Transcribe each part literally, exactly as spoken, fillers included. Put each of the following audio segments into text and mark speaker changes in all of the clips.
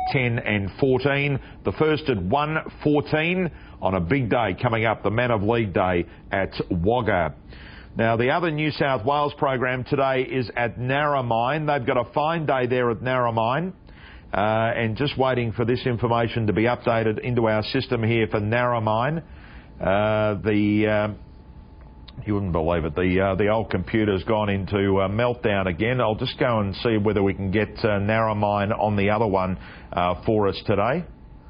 Speaker 1: ten and fourteen. The first at one fourteen on a big day coming up, the Man of League Day at Wagga. Now, the other New South Wales program today is at Narromine. They've got a fine day there at Narromine. Uh, and just waiting for this information to be updated into our system here for Narromine. Uh, the... Uh, You wouldn't believe it. The uh, the old computer's gone into uh, meltdown again. I'll just go and see whether we can get uh, Narromine on the other one uh, for us today.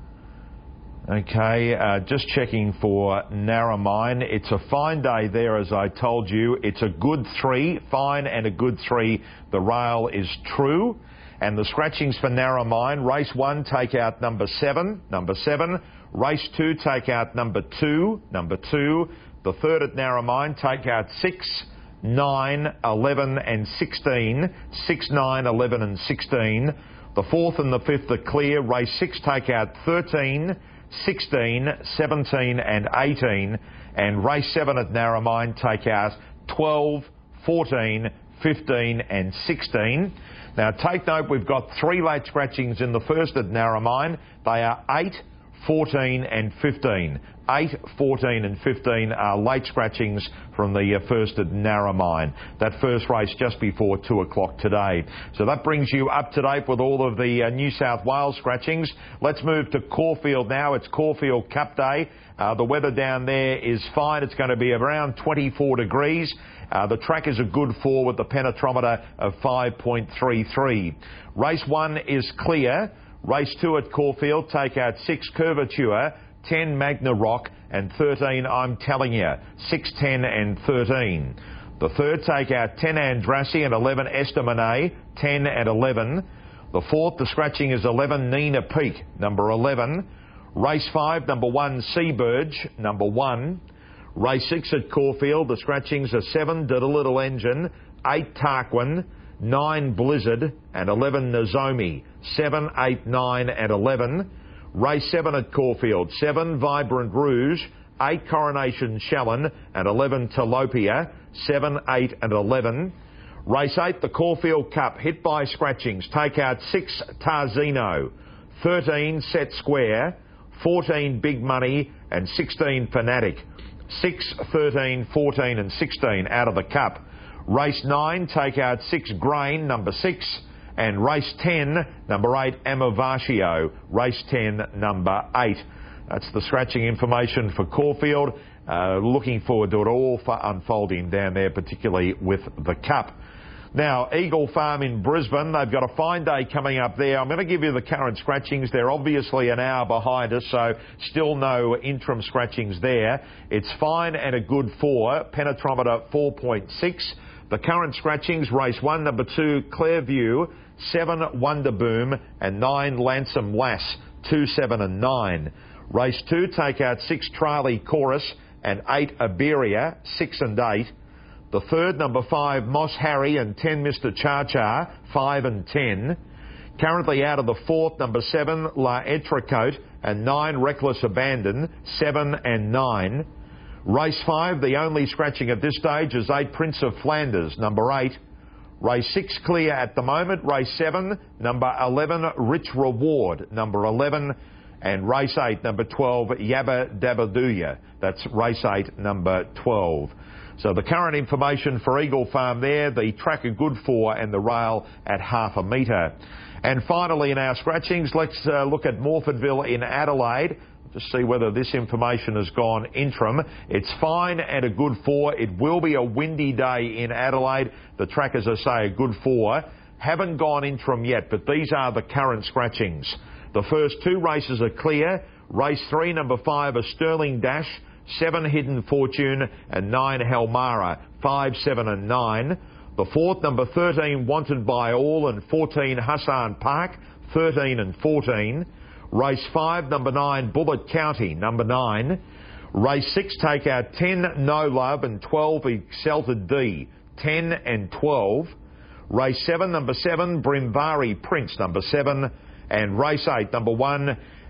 Speaker 1: Okay, uh, just checking for Narromine. It's a fine day there, as I told you. It's a good three, fine and a good three. The rail is true. And the scratchings for Narromine, race one, take out number seven, number seven. Race two, take out number two, number two. The third at Narromine, take out six, nine, eleven and sixteen. six, nine, eleven and sixteen. The fourth and the fifth are clear. Race six, take out thirteen, sixteen, seventeen and eighteen. And race seven at Narromine, take out twelve, fourteen, fifteen and sixteen. Now take note, we've got three late scratchings in the first at Narromine. They are eight, fourteen and fifteen. eight, fourteen and fifteen are late scratchings from the uh, first at Narromine. That first race just before two o'clock today. So that brings you up to date with all of the uh, New South Wales scratchings. Let's move to Caulfield now. It's Caulfield Cup Day. Uh, the weather down there is fine. It's going to be around twenty-four degrees. Uh, the track is a good four with the penetrometer of five point three three. Race one is clear. Race two at Caulfield, take out six Curvature, ten Magna Rock and thirteen I'm Telling You. six, ten and thirteen. The third, take out ten Andrassy and eleven Estaminet, ten and eleven. The fourth, the scratching is eleven Nina Peak, number eleven. Race five, number one Seaburge, number one. Race six at Caulfield, the scratchings are seven Did a Little Engine, eight Tarquin, nine Blizzard and eleven Nozomi. seven, eight, nine and eleven. Race seven at Caulfield, seven Vibrant Rouge, eight Coronation Shallon and eleven Talopia, seven, eight and eleven. Race eight, the Caulfield Cup, hit by scratchings. Take out six Tarzino, thirteen Set Square, fourteen Big Money and sixteen Fanatic. six, thirteen, fourteen and sixteen out of the Cup. Race nine, take out six Grain, number six. And race ten, number eight, Amavatio. Race ten, number eight. That's the scratching information for Caulfield. Uh, looking forward to it all for unfolding down there, particularly with the Cup. Now, Eagle Farm in Brisbane, they've got a fine day coming up there. I'm going to give you the current scratchings. They're obviously an hour behind us, so still no interim scratchings there. It's fine and a good four, penetrometer four point six. The current scratchings, race one, number two, Clairview, seven, Wonder Boom, and nine, Lansom Lass, two, seven and nine. Race two, take out six, Charlie Chorus, and eight, Iberia, six and eight. The third, number five, Moss Harry, and ten, Mister Char-Char, five and ten. Currently out of the fourth, number seven, La Entrecote, and nine, Reckless Abandon, seven and nine. Race five, the only scratching at this stage is eight, Prince of Flanders, number eight. Race six clear at the moment. Race seven, number eleven, Rich Reward, number eleven. And race eight, number twelve, Yabba Dabba Dooya. That's race eight, number twelve. So the current information for Eagle Farm there, the track a good four and the rail at half a metre. And finally in our scratchings, let's uh, look at Morfordville in Adelaide. Just see whether this information has gone interim. It's fine and a good four. It will be a windy day in Adelaide. The track, as I say, a good four. Haven't gone interim yet, but these are the current scratchings. The first two races are clear. Race three, number five, a Sterling Dash, seven, Hidden Fortune, and nine, Helmara, five, seven and nine. The fourth, number thirteen, Wanted by All, and fourteen, Hassan Park, thirteen and fourteen. Race five, number nine, Bullet County, number nine. Race six, take out ten, No Love, and twelve, Exalted D, ten and twelve. Race seven, number seven, Brimvari Prince, number seven. And race eight, number one,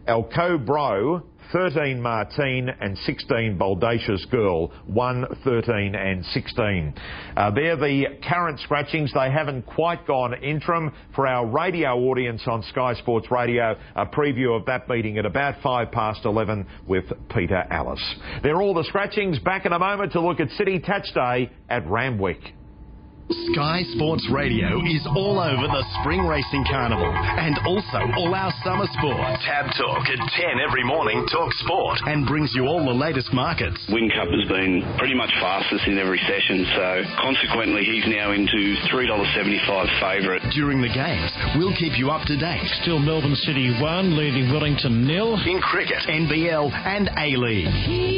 Speaker 1: Alcobro, thirteen Martine, and sixteen Baldacious Girl, one, thirteen and sixteen. Uh, they're the current scratchings. They haven't quite gone interim. For our radio audience on Sky Sports Radio, a preview of that meeting at about five past eleven with Peter Ellis. They're all the scratchings. Back in a moment to look at City Touch Day at Randwick.
Speaker 2: Sky Sports Radio is all over the Spring Racing Carnival and also all our summer sport. Tab Talk at ten every morning talks sport and brings you all the latest markets.
Speaker 3: Whincup has been pretty much fastest in every session, so consequently he's now into three dollars seventy-five favourite.
Speaker 2: During the games, we'll keep you up to date.
Speaker 4: Still Melbourne City one, leading Wellington nil.
Speaker 2: In cricket, N B L and A-League.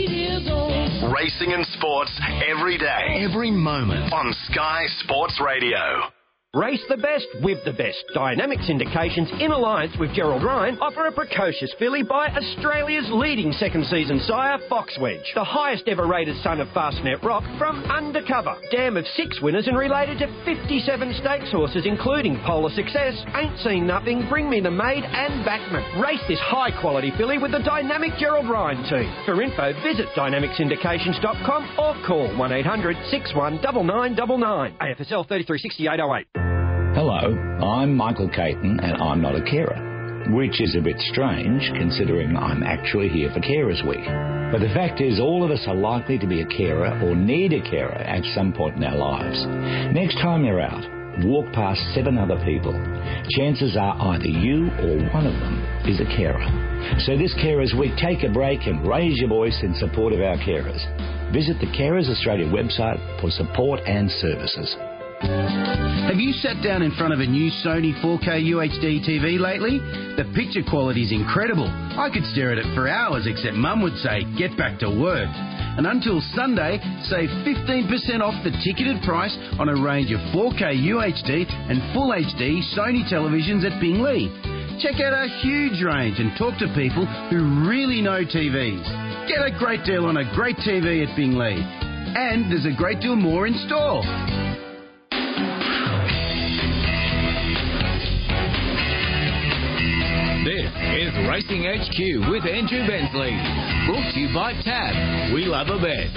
Speaker 2: Racing and sports every day, every moment on Sky Sports Radio.
Speaker 5: Race the best with the best. Dynamics Indications, in alliance with Gerald Ryan, offer a precocious filly by Australia's leading second season sire, Foxwedge, the highest ever rated son of Fastnet Rock from Undercover. Dam of six winners and related to fifty-seven stakes horses, including Polar Success, Ain't Seen Nothing, Bring Me the Maid and Backman. Race this high quality filly with the dynamic Gerald Ryan team. For info, visit dynamics indications dot com or call one eight hundred six one nine nine nine nine. A F S L thirty-three sixty-eight oh eight.
Speaker 6: Hello, I'm Michael Caton and I'm not a carer, which is a bit strange considering I'm actually here for Carers Week. But the fact is all of us are likely to be a carer or need a carer at some point in our lives. Next time you're out, walk past seven other people. Chances are either you or one of them is a carer. So this Carers Week, take a break and raise your voice in support of our carers. Visit the Carers Australia website for support and services.
Speaker 7: Have you sat down in front of a new Sony four K U H D T V lately? The picture quality is incredible. I could stare at it for hours, except Mum would say, get back to work. And until Sunday, save fifteen percent off the ticketed price on a range of four K U H D and Full H D Sony televisions at Binglee. Check out our huge range and talk to people who really know T Vs. Get a great deal on a great T V at Binglee. And there's a great deal more in store.
Speaker 8: This is Racing H Q with Andrew Bensley. Brought to you by Tab. We love a bet.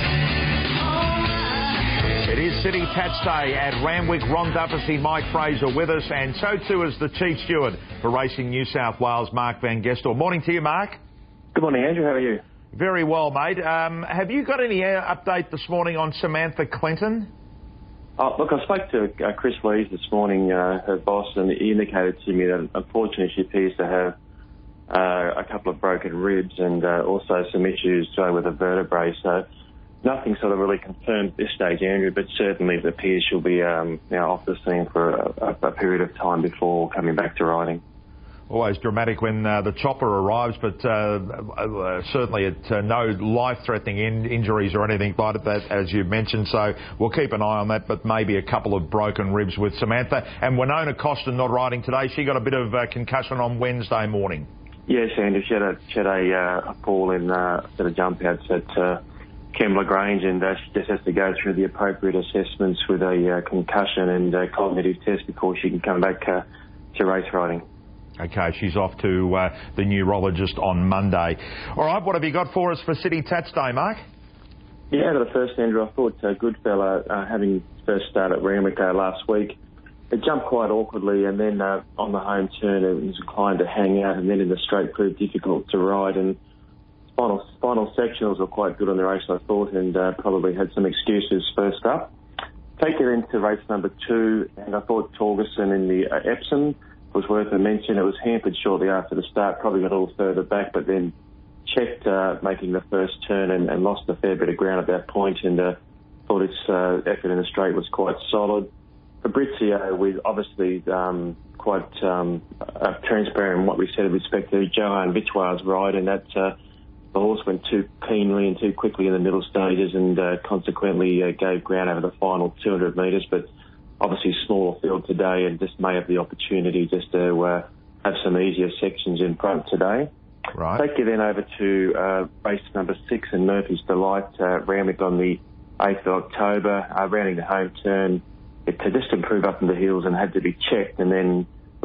Speaker 1: It is City Touch Day at Randwick. Ron Duffy, Mike Fraser with us, and so too is the Chief Steward for Racing New South Wales, Mark Van Gestel. Morning to you, Mark.
Speaker 9: Good morning, Andrew. How are you?
Speaker 1: Very well, mate. Um, have you got any uh, update this morning on Samantha Clinton?
Speaker 9: Oh, look, I spoke to uh, Chris Lees this morning, uh, her boss, and he indicated to me that unfortunately she appears to have uh, a couple of broken ribs and uh, also some issues uh, with a vertebrae. So nothing sort of really confirmed at this stage, Andrew, but certainly it appears she'll be um, now off the scene for a, a, a period of time before coming back to riding.
Speaker 1: Always dramatic when uh, the chopper arrives, but uh, uh, certainly it, uh, no life-threatening in- injuries or anything like that, as you mentioned. So we'll keep an eye on that, but maybe a couple of broken ribs with Samantha. And Winona Costin not riding today. She got a bit of uh, concussion on Wednesday morning. Yes,
Speaker 9: Andy. She had a, she had a, uh, a fall in uh, set of jump outs at uh, Kembla Grange, and uh, she just has to go through the appropriate assessments with a uh, concussion and uh, cognitive test before she can come back uh, to race riding.
Speaker 1: Okay, she's off to uh, the neurologist on Monday. All right, what have you got for us for City Touch Day, Mark?
Speaker 9: Yeah, the first, Andrew, I thought uh, Goodfella, uh, having first start at Randwick uh, last week, it jumped quite awkwardly, and then uh, on the home turn it was inclined to hang out, and then in the straight proved difficult to ride, and final, final sectionals were quite good on the race, I thought, and uh, probably had some excuses first up. Take it into race number two, and I thought Torgerson in the uh, Epsom was worth a mention. It was hampered shortly after the start, probably got a little further back, but then checked uh, making the first turn and, and lost a fair bit of ground at that point, and uh, thought its uh, effort in the straight was quite solid. Fabrizio, with obviously um, quite um, uh, transparent in what we said with respect to Johan Vichwar's ride, and that uh, the horse went too keenly and too quickly in the middle stages, and uh, consequently uh, gave ground over the final two hundred metres, but obviously smaller field today, and just may have the opportunity just to uh, have some easier sections in front today.
Speaker 1: Right.
Speaker 9: Take you then over to uh, race number six in Murphy's Delight, uh, Randwick on the eighth of October, uh, rounding the home turn. It uh, just improved up in the hills and had to be checked, and then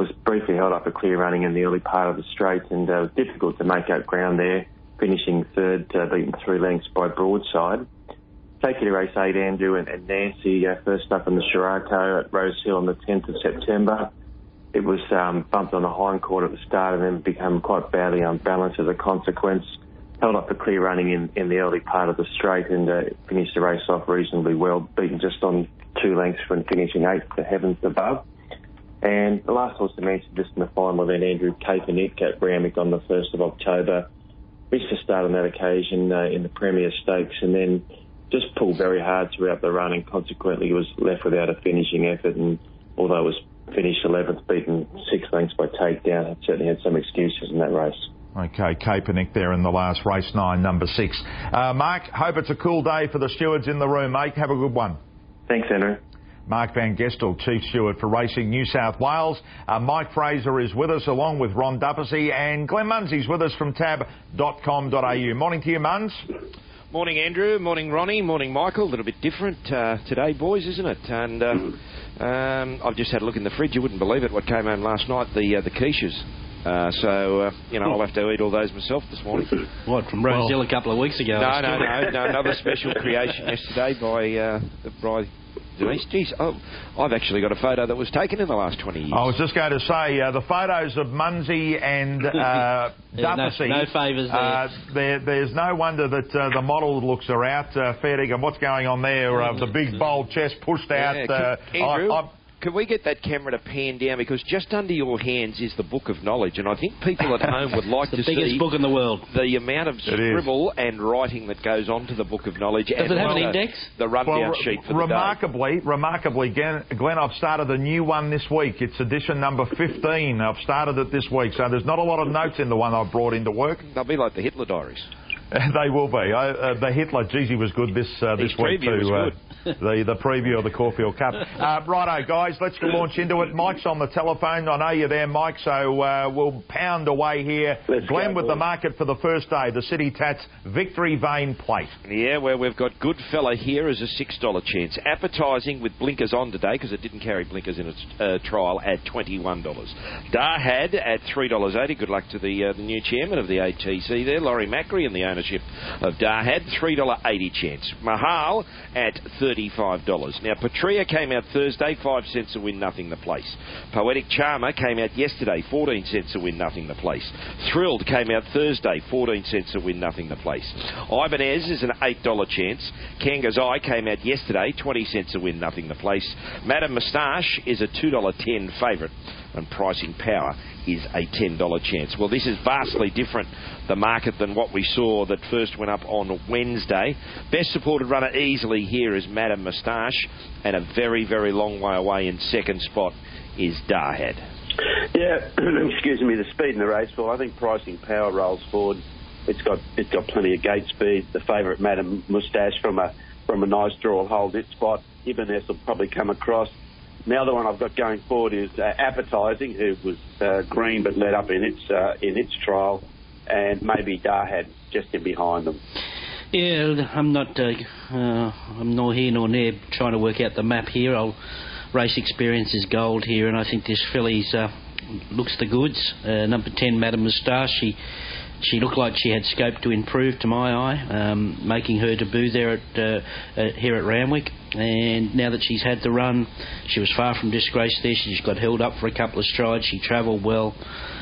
Speaker 9: was briefly held up a clear running in the early part of the straight, and uh, it was difficult to make up ground there, finishing third, uh, beaten three lengths by Broadside. Take you to race eight, Andrew and, and Nancy, uh, first up in the Shirako at Rose Hill on the tenth of September. It was um, bumped on the hindquarter at the start and then became quite badly unbalanced as a consequence. Held up a clear running in, in the early part of the straight and uh, finished the race off reasonably well, beaten just on two lengths from finishing eighth to Heavens Above. And the last horse to mention just in the final event, Andrew, Kaepernick at Randwick on the first of October. Missed the start on that occasion uh, in the Premier Stakes and then just pulled very hard throughout the run and consequently was left without a finishing effort. And although it was finished eleventh, beaten six lengths by takedown, it certainly had some excuses in that race.
Speaker 1: Okay, Kaepernick there in the last race, nine, number six. Uh, Mark, hope it's a cool day for the stewards in the room, mate. Have a good one.
Speaker 9: Thanks, Andrew.
Speaker 1: Mark Van Gestel, Chief Steward for Racing New South Wales. Uh, Mike Fraser is with us along with Ron Duffy, and Glenn Munsey's with us from tab dot com dot a u. Morning to you, Muns.
Speaker 10: Morning, Andrew. Morning, Ronnie. Morning, Michael. A little bit different uh, today, boys, isn't it? And uh, um, I've just had a look in the fridge. You wouldn't believe it, what came home last night, the uh, the quiches. Uh, so, uh, you know, I'll have to eat all those myself this morning.
Speaker 4: What, from Rose Hill well, a couple of weeks ago?
Speaker 10: No, no, no, no. Another special creation yesterday by uh, by Denise. Geez, oh, I've actually got a photo that was taken in the last twenty years.
Speaker 1: I was just going to say, uh, the photos of Munsey and uh, Duffy.
Speaker 4: No, no favours there.
Speaker 1: Uh, there. There's no wonder that uh, the model looks are out. Uh, fair dinkum, what's going on there? Uh, the big, bold chest pushed out.
Speaker 10: Yeah,
Speaker 1: uh,
Speaker 10: Andrew,
Speaker 1: I, I,
Speaker 10: Can we get that camera to pan down? Because just under your hands is the Book of Knowledge, and I think people at home would like
Speaker 4: the
Speaker 10: to see...
Speaker 4: the biggest book in the world.
Speaker 10: ...the amount of scribble and writing that goes onto the Book of Knowledge.
Speaker 4: Does
Speaker 10: and
Speaker 4: it have
Speaker 10: well,
Speaker 4: an index?
Speaker 10: The rundown
Speaker 1: well,
Speaker 10: sheet for
Speaker 1: remarkably,
Speaker 10: the day.
Speaker 1: Remarkably, Glenn, Glenn, I've started a new one this week. It's edition number fifteen. I've started it this week, so there's not a lot of notes in the one I've brought into work.
Speaker 10: They'll be like the Hitler diaries.
Speaker 1: They will be. I, uh, the Hitler, geez, he was good this uh, this
Speaker 10: His
Speaker 1: week
Speaker 10: preview
Speaker 1: too.
Speaker 10: Was
Speaker 1: uh, the the preview of the Caulfield Cup. Uh, righto, guys, let's launch into it. Mike's on the telephone. I know you're there, Mike. So uh, we'll pound away here.
Speaker 9: Let's
Speaker 1: Glenn
Speaker 9: go,
Speaker 1: with
Speaker 9: boys.
Speaker 1: the market for the first day. The City Tats Victory Vane Plate.
Speaker 10: Yeah, where we've got Goodfella here as a six dollar chance. Advertising with blinkers on today because it didn't carry blinkers in its uh, trial at twenty-one dollars. Darhad at three dollars eighty. Good luck to the uh, the new chairman of the A T C there, Laurie Macri, and the ownership of Darhad, three dollars eighty chance. Mahal at thirty-five dollars. Now, Patria came out Thursday, five cents a win, nothing the place. Poetic Charmer came out yesterday, fourteen cents a win, nothing the place. Thrilled came out Thursday, fourteen cents a win, nothing the place. Ibanez is an eight dollar chance. Kanga's Eye came out yesterday, twenty cents a win, nothing the place. Madame Moustache is a two dollars ten favourite. And Pricing Power is a ten dollar chance. Well, this is vastly different, the market, than what we saw that first went up on Wednesday. Best supported runner easily here is Madame Moustache, and a very, very long way away in second spot is Darhad.
Speaker 11: Yeah, excuse me, the speed in the race, well, I think Pricing Power rolls forward. It's got it's got plenty of gate speed. The favourite, Madame Moustache, from a from a nice draw will hold its spot. Ibanez will probably come across. The other one I've got going forward is uh, Advertising, who was uh, green but led up in its uh, in its trial, and maybe Darhad just in behind them.
Speaker 4: Yeah, I'm not. Uh, uh, I'm nor here nor there trying to work out the map here. I'll race experience is gold here, and I think this filly's uh, looks the goods. Uh, number ten, Madame Moustache. She she looked like she had scope to improve to my eye, um, making her debut there at uh, uh, here at Randwick. And now that she's had the run, she was far from disgraced there. She just got held up for a couple of strides. She travelled well.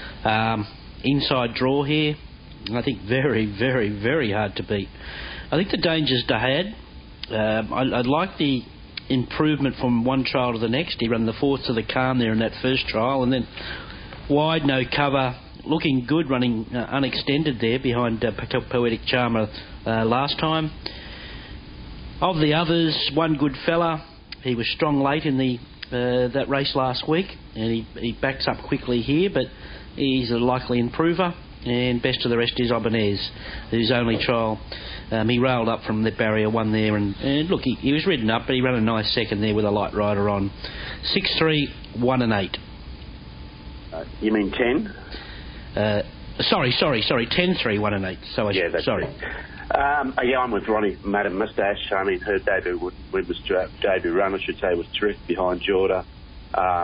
Speaker 4: Um, inside draw here, I think very, very, very hard to beat. I think the danger's Darhad. Um, I, I like the improvement from one trial to the next. He ran the fourth to the calm there in that first trial, and then wide, no cover, looking good, running uh, unextended there behind uh, Poetic Charmer uh, last time. Of the others, one good fella. He was strong late in the uh, that race last week, and he, he backs up quickly here, but he's a likely improver. And best of the rest is Ibanez, whose only trial. Um, he railed up from the barrier one there, and, and look, he, he was ridden up, but he ran a nice second there with a light rider on. Six, three, one, and eight.
Speaker 11: Uh, you mean ten?
Speaker 4: Uh, sorry, sorry, sorry. Ten, three, one, and eight. So I
Speaker 11: yeah, that's
Speaker 4: sorry.
Speaker 11: It. Um, yeah, I'm with Ronnie. Madame Moustache. I mean, her debut was debut run, I should say, was terrific behind Jordan. Um,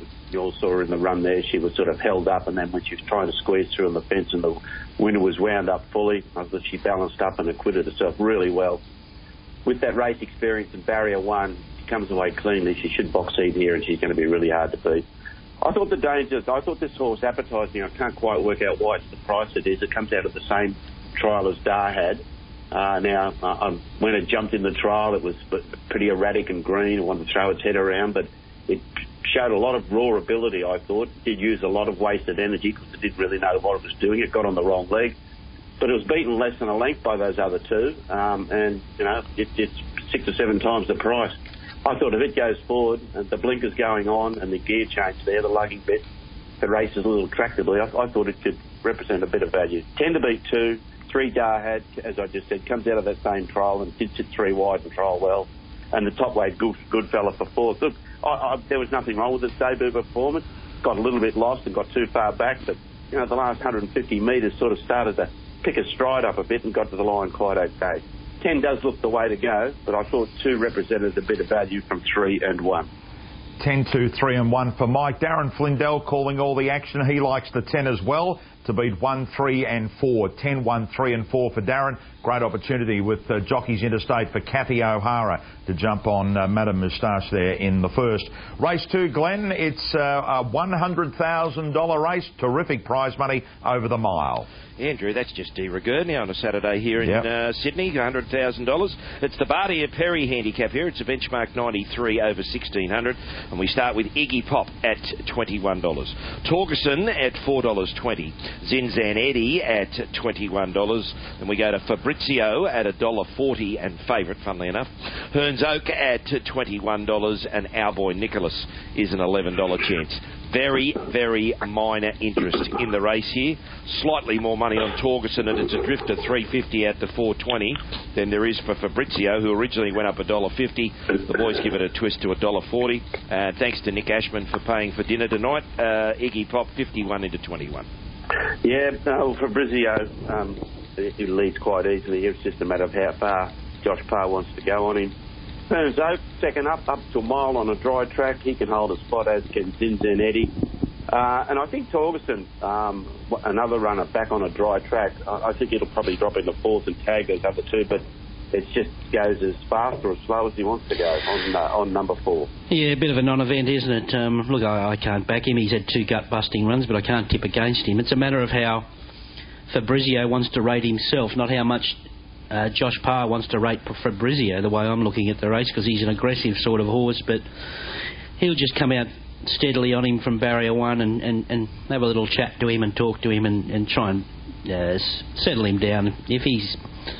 Speaker 11: You all saw her in the run there. She was sort of held up, and then when she was trying to squeeze through on the fence and the winner was wound up fully, I thought she balanced up and acquitted herself really well. With that race experience in barrier one, she comes away cleanly. She should box seed here, and she's going to be really hard to beat. I thought the dangers, I thought this horse Appetising, I can't quite work out why it's the price it is. It comes out of the same trial as Darhad. Uh, now, uh, when it jumped in the trial, it was pretty erratic and green. It wanted to throw its head around, but it showed a lot of raw ability, I thought. It did use a lot of wasted energy because it didn't really know what it was doing. It got on the wrong leg. But it was beaten less than a length by those other two. Um, and, you know, it, it's six or seven times the price. I thought if it goes forward and the blinkers going on and the gear change there, the lugging bit, the races a little tractably, I, I thought it could represent a bit of value. ten to beat two, three Darhad, as I just said, comes out of that same trial and did sit three wide and trial well. And the top weight, good, good fella for fourth. Look, I, I, there was nothing wrong with its debut performance. Got a little bit lost and got too far back, but, you know, the last one hundred fifty metres sort of started to pick a stride up a bit and got to the line quite okay. ten does look the way to go, but I thought two represented a bit of value from three and one.
Speaker 1: ten, two, three and one for Mike. Darren Flindell calling all the action. He likes the ten as well to beat one, three and four. ten, one, three and four for Darren. Great opportunity with uh, Jockeys Interstate for Kathy O'Hara to jump on uh, Madame Moustache there in the first. Race two, Glenn, it's uh, a one hundred thousand dollars race. Terrific prize money over the mile.
Speaker 10: Andrew, that's just de rigueur now on a Saturday here in
Speaker 1: yep.
Speaker 10: uh, Sydney, one hundred thousand dollars. It's the Bardia Perry handicap here. It's a benchmark ninety-three over sixteen hundred. And we start with Iggy Pop at twenty-one dollars. Torgerson at four dollars twenty. Zinzan Eddie at twenty-one dollars. Then we go to Fabrizio at one dollar forty and favourite, funnily enough. Hearns Oak at twenty-one dollars and Our Boy Nicholas is an eleven dollars chance. Very, very minor interest in the race here. Slightly more money on Torgerson, and it's a drift to three fifty out to four twenty than there is for Fabrizio, who originally went up one dollar fifty. The boys give it a twist to one dollar forty. Uh, thanks to Nick Ashman for paying for dinner tonight. Uh, Iggy Pop, fifty-one into twenty-one.
Speaker 11: Yeah, no, Fabrizio, um, he leads quite easily. It's just a matter of how far Josh Parr wants to go on him. Hearns Oak, second up, up to a mile on a dry track. He can hold a spot, as can Zinzan Eddie. Uh, and I think Torgerson, um, another runner back on a dry track, I, I think it'll probably drop into fourth and tag those other two, but it just goes as fast or as slow as he wants to go on uh, on number four.
Speaker 4: Yeah, a bit of a non-event, isn't it? Um, look, I, I can't back him. He's had two gut-busting runs, but I can't tip against him. It's a matter of how Fabrizio wants to rate himself, not how much uh, Josh Parr wants to rate Fabrizio, the way I'm looking at the race, because he's an aggressive sort of horse, but he'll just come out steadily on him from barrier one and, and, and have a little chat to him and talk to him and, and try and uh, settle him down. If he's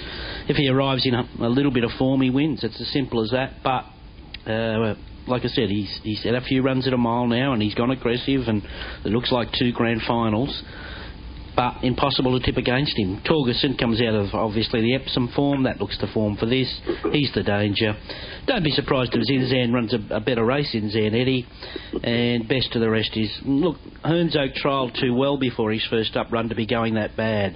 Speaker 4: if he arrives in a, a little bit of form, he wins. It's as simple as that. But uh, like I said, he's he's had a few runs at a mile now, and he's gone aggressive, and it looks like two grand finals. But impossible to tip against him. Torgerson comes out of, obviously, the Epsom form. That looks the form for this. He's the danger. Don't be surprised if Zinzan runs a, a better race, Zinzan Eddie. And best of the rest is, look, Hearns Oak trialled too well before his first up run to be going that bad.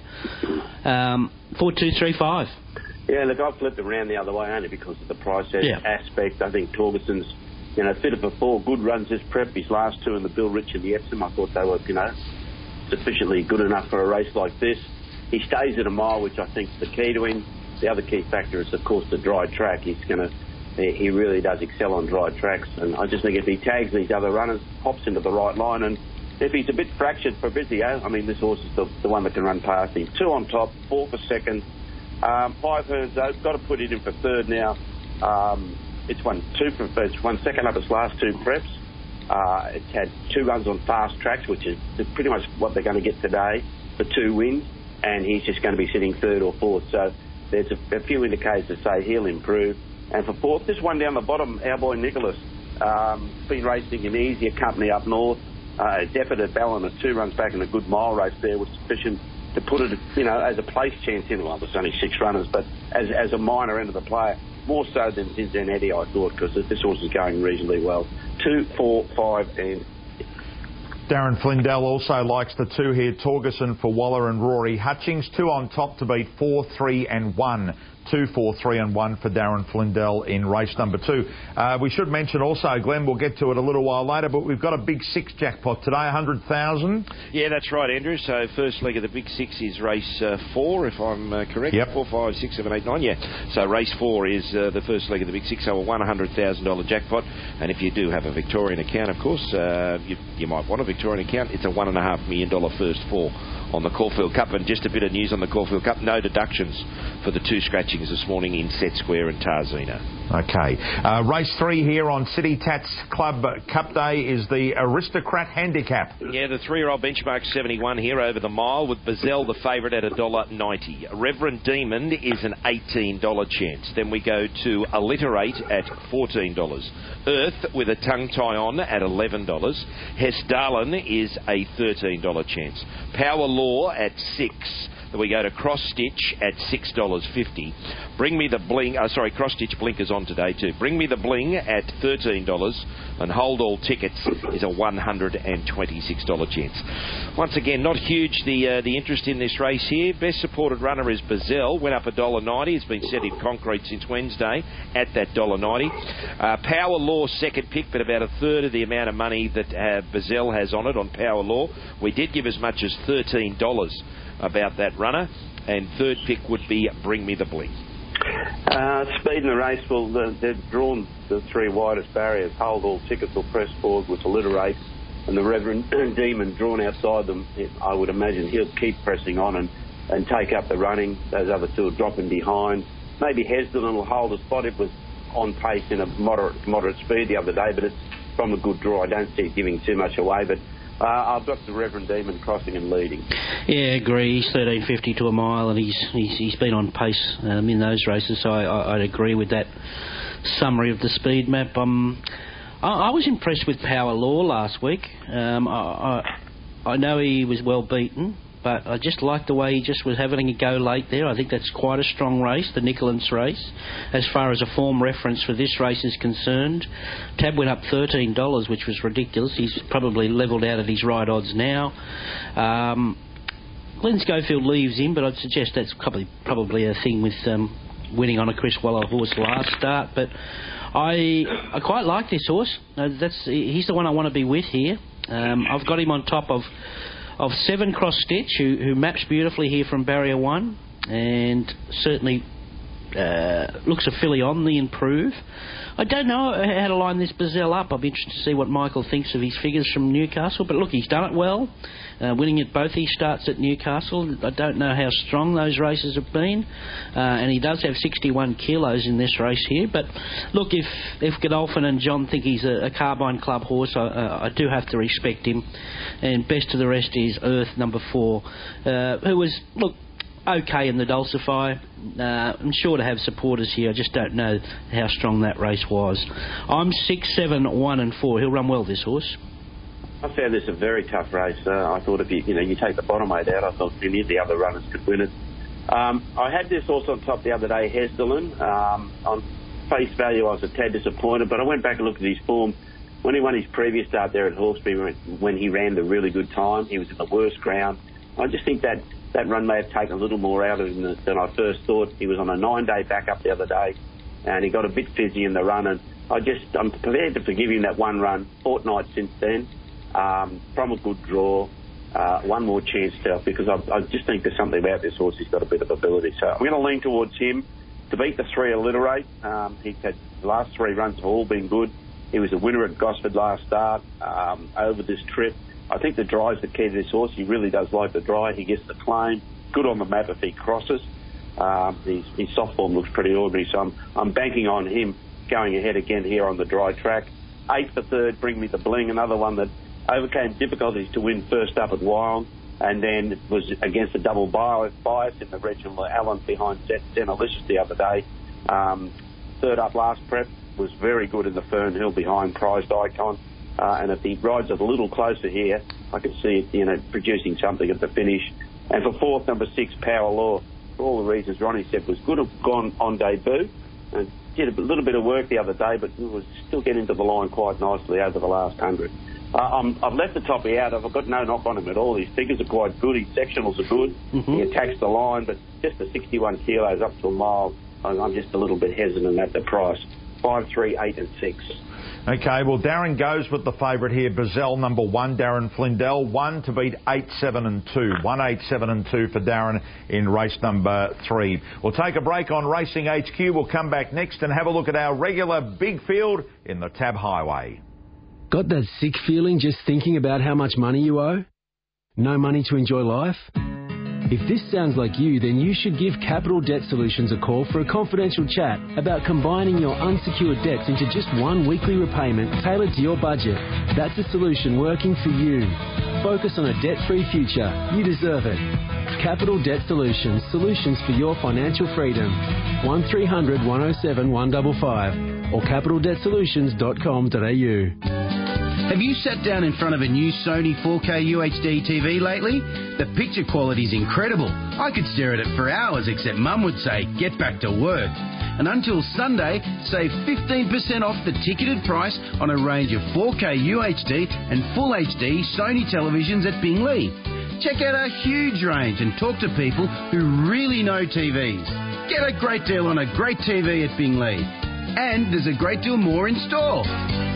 Speaker 4: Um, four two three five.
Speaker 11: Yeah, look, I've flipped around the other way only because of the price yeah. aspect. I think Torgerson's, you know, fitter for four good runs this prep. His last two in the Bill Rich and the Epsom, I thought they were, you know, sufficiently good enough for a race like this. He stays at a mile, which I think is the key to him. The other key factor is, of course, the dry track. He's going to, he really does excel on dry tracks. And I just think if he tags these other runners, hops into the right line, and if he's a bit fractured for Fabrizio, I mean, this horse is the, the one that can run past him. Two on top, four for second. Um, five Hearns Oak, got to put it in for third now. Um, it's won two for, it's won second up its last two preps. Uh, it's had two runs on fast tracks, which is pretty much what they're going to get today for two wins, and he's just going to be sitting third or fourth. So there's a, a few indicators to say he'll improve. And for fourth, this one down the bottom, Our Boy Nicholas, um, been racing in easier company up north. Uh, it's effort at Ballon, and two runs back in a good mile race there was sufficient to put it, you know, as a place chance in. Well, there's only six runners, but as as a minor end of the player, more so than Zinzan Eddie, I thought, because this horse is going reasonably well. Two, four, five, and...
Speaker 1: Darren Flindell also likes the two here, Torgerson for Waller and Rory Hutchings. Two on top to beat four, three and one. two, four, three and one for Darren Flindell in race number two. Uh, we should mention also, Glenn, we'll get to it a little while later, but we've got a big six jackpot today, one hundred thousand.
Speaker 10: Yeah, that's right, Andrew. So first leg of the big six is race uh, four, if I'm uh, correct.
Speaker 1: Yep.
Speaker 10: Four, five, six, seven, eight, nine. Yeah. So race four is uh, the first leg of the big six, so a one hundred thousand dollars jackpot. And if you do have a Victorian account, of course, uh, you, you might want a Victorian account. It's a one and a half million dollar first four on the Caulfield Cup. And just a bit of news on the Caulfield Cup: no deductions for the two scratchings this morning in Set Square and Tarzina.
Speaker 1: Okay. Uh, race three here on City Tats Club Cup Day is the Aristocrat Handicap.
Speaker 10: Yeah, the three-year-old benchmark seventy-one here over the mile, with Bazell the favourite at one dollar ninety. Reverend Demon is an eighteen dollars chance. Then we go to Alliterate at fourteen dollars. Earth with a tongue tie on at eleven dollars. Hess Darlin is a thirteen dollars chance. Power Law at six dollars. Then we go to Cross Stitch at six dollars fifty. Bring Me the Bling, uh, sorry, Cross Stitch Blinkers on today too. Bring Me the Bling at thirteen dollars, and Hold All Tickets is a one hundred twenty-six dollars chance. Once again, not huge the uh, the interest in this race here. Best supported runner is Bazell, went up one dollar ninety. It's been set in concrete since Wednesday at that one dollar ninety. Uh, Power Law second pick, but about a third of the amount of money that uh, Bazell has on it on Power Law. We did give as much as thirteen dollars about that runner, and third pick would be Bring Me the Bling.
Speaker 11: Uh, speed in the race, well, the, they've drawn the three widest barriers. Hold All Tickets will press forward with Alliterate, and the Reverend Demon drawn outside them. I would imagine he'll keep pressing on and, and take up the running. Those other two are dropping behind. Maybe Hesdalen will hold a spot. It was on pace in a moderate moderate speed the other day, but it's from a good draw. I don't see it giving too much away, but Uh, I've got the Reverend Demon crossing and leading.
Speaker 4: Yeah, agree. He's thirteen fifty to a mile, and he's he's, he's been on pace um, in those races. So I, I, I'd agree with that summary of the speed map. Um, I, I was impressed with Power Law last week. Um, I, I I know he was well beaten, but I just liked the way he just was having a go late there. I think that's quite a strong race, the Nicholas race, as far as a form reference for this race is concerned. Tab went up thirteen dollars, which was ridiculous. He's probably levelled out at his right odds now. Um, Glenn Schofield leaves him, but I'd suggest that's probably probably a thing with um, winning on a Chris Waller horse last start. But I I quite like this horse. Uh, that's he's the one I want to be with here. Um, I've got him on top of of seven Cross Stitch, who, who maps beautifully here from barrier one, and certainly uh, looks a filly on the improve. I don't know how to line this Bazell up. I'll be interested to see what Michael thinks of his figures from Newcastle, but look, he's done it well, uh, winning at both his starts at Newcastle. I don't know how strong those races have been, uh, and he does have sixty-one kilos in this race here, but look, if, if Godolphin and John think he's a, a Carbine Club horse, I, uh, I do have to respect him, and best of the rest is Earth, number four, uh, who was, look, okay in the Dulcify. Uh, I'm sure to have supporters here. I just don't know how strong that race was. I'm six, seven, one, and four. He'll run well, this horse.
Speaker 11: I found this a very tough race. Uh, I thought if you you know you take the bottom eight out, I thought any of the other runners could win it. Um, I had this horse on top the other day, Hesdalen. Um, on face value, I was a tad disappointed, but I went back and looked at his form. When he won his previous start there at Hawkesbury, when he ran the really good time, he was in the worst ground. I just think that that run may have taken a little more out of him than I first thought. He was on a nine-day backup the other day, and he got a bit fizzy in the run, and I just, I'm prepared to forgive him that one run, fortnight since then, um, from a good draw, uh, one more chance to, because I, I just think there's something about this horse. He's got a bit of ability. So I'm going to lean towards him to beat the three Alliterate. Um, he's had the last three runs have all been good. He was a winner at Gosford last start, um, over this trip. I think the dry is the key to this horse. He really does like the dry. He gets the claim. Good on the map if he crosses. Um, his, his soft form looks pretty ordinary, so I'm, I'm banking on him going ahead again here on the dry track. Eight for third, Bring Me the Bling, another one that overcame difficulties to win first up at Wyong, and then was against a double bias in the Reginald Allen behind Zenalicious the other day. Um, third up last prep, was very good in the Fernhill behind Prized Icon. Uh, and if he rides it a little closer here, I could see it, you know, producing something at the finish. And for fourth, number six, Power Law, for all the reasons Ronnie said, was good, gone on debut, and did a little bit of work the other day, but was still getting to the line quite nicely over the last hundred. Uh, I'm, I've left the toppy out. I've got no knock on him at all. His figures are quite good. His sectionals are good. Mm-hmm. He attacks the line, but just the sixty-one kilos up to a mile I'm I'm just a little bit hesitant at the price. Five, three, eight, and six.
Speaker 1: Okay, well, Darren goes with the favourite here, Bazell, number one, Darren Flindell, one to beat eight, seven and two. one, eight, seven and two for Darren in race number three. We'll take a break on Racing H Q. We'll come back next and have a look at our regular big field in the Tab Highway.
Speaker 12: Got that sick feeling just thinking about how much money you owe? No money to enjoy life? If this sounds like you, then you should give Capital Debt Solutions a call for a confidential chat about combining your unsecured debts into just one weekly repayment tailored to your budget. That's a solution working for you. Focus on a debt-free future. You deserve it. Capital Debt Solutions. Solutions for your financial freedom. one three hundred, one oh seven, one five five or capital debt solutions dot com dot a u.
Speaker 7: Have you sat down in front of a new Sony four K U H D T V lately? The picture quality is incredible. I could stare at it for hours, except Mum would say, get back to work. And until Sunday, save fifteen percent off the ticketed price on a range of four K U H D and Full H D Sony televisions at Binglee. Check out our huge range and talk to people who really know T Vs. Get a great deal on a great T V at Binglee. And there's a great deal more in store.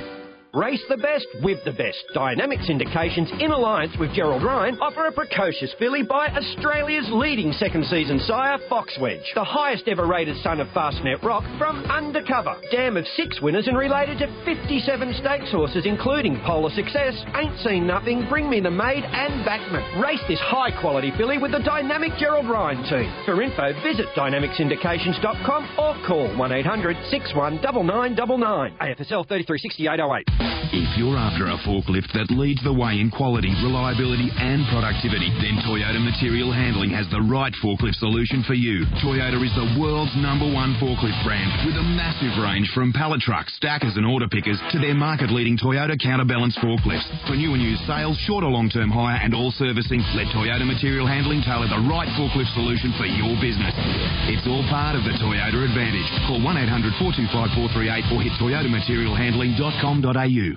Speaker 5: Race the best with the best. Dynamic Syndications, in alliance with Gerald Ryan, offer a precocious filly by Australia's leading second season sire, Foxwedge, the highest ever rated son of Fastnet Rock from Undercover. Dam of six winners and related to fifty-seven stakes horses, including Polar Success, Ain't Seen Nothing, Bring Me the Maid, and Backman. Race this high quality filly with the dynamic Gerald Ryan team. For info, visit dynamic syndications dot com or call one eight hundred, six one nine nine nine nine. A F S L thirty-three sixty-eight oh eight.
Speaker 13: If you're after a forklift that leads the way in quality, reliability and productivity, then Toyota Material Handling has the right forklift solution for you. Toyota is the world's number one forklift brand with a massive range from pallet trucks, stackers and order pickers to their market-leading Toyota counterbalance forklifts. For new and used sales, short or long-term hire and all servicing, let Toyota Material Handling tailor the right forklift solution for your business. It's all part of the Toyota advantage. Call one eight hundred, four two five, four three eight or hit toyota material handling dot com dot a u.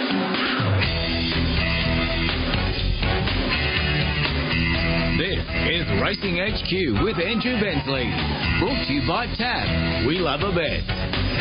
Speaker 8: This is Racing H Q with Andrew Bensley. Brought to you by Tab. We love a bet.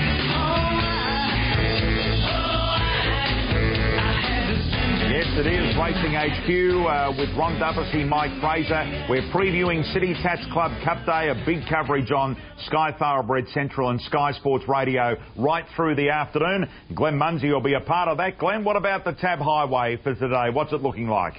Speaker 1: Yes, it is Racing H Q uh, with Ron Duffy, Mike Fraser. We're previewing City Tats Club Cup Day, a big coverage on Sky Thoroughbred Central and Sky Sports Radio right through the afternoon. Glenn Munsey will be a part of that. Glenn, what about the Tab Highway for today? What's it looking like?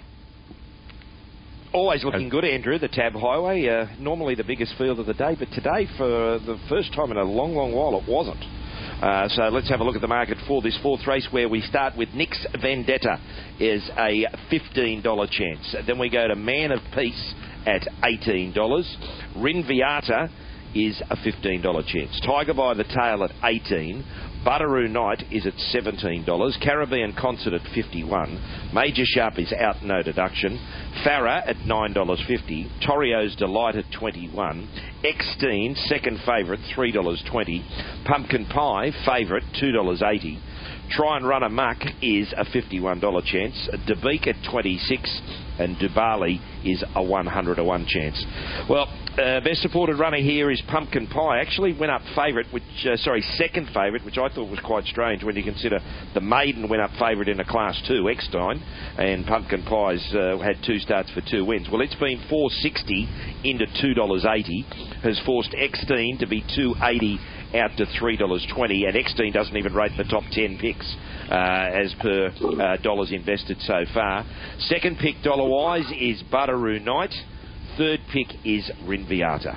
Speaker 10: Always looking good, Andrew, the Tab Highway. Uh, normally the biggest field of the day, but today, for the first time in a long, long while, it wasn't. Uh, so let's have a look at the market for this fourth race, where we start with Nick's Vendetta is a fifteen dollars chance. Then we go to Man of Peace at eighteen dollars. Rinviata is a fifteen dollars chance. Tiger by the Tail at eighteen dollars. Butteroo Night is at seventeen dollars. Caribbean Concert at fifty-one dollars. Major Sharp is out, no deduction. Farah at nine dollars fifty. Torio's Delight at twenty-one dollars. Exteen, second favourite, three dollars twenty. Pumpkin Pie, favourite, two dollars eighty. Try and Run Amok is a fifty-one dollars chance. Dabiq at twenty-six dollars. And Dubali is a one hundred to one chance. Well, uh, best supported runner here is Pumpkin Pie. Actually went up favourite, which uh, sorry, second favourite, which I thought was quite strange when you consider the maiden went up favourite in a Class two, Eckstein, and Pumpkin Pie's uh, had two starts for two wins. Well, it's been four dollars sixty into two dollars eighty, has forced Eckstein to be two dollars eighty out to three dollars twenty, and Eckstein doesn't even rate the top ten picks uh, as per uh, dollars invested so far. Second pick dollar-wise is Butteroo Night. Third pick is Rinviata.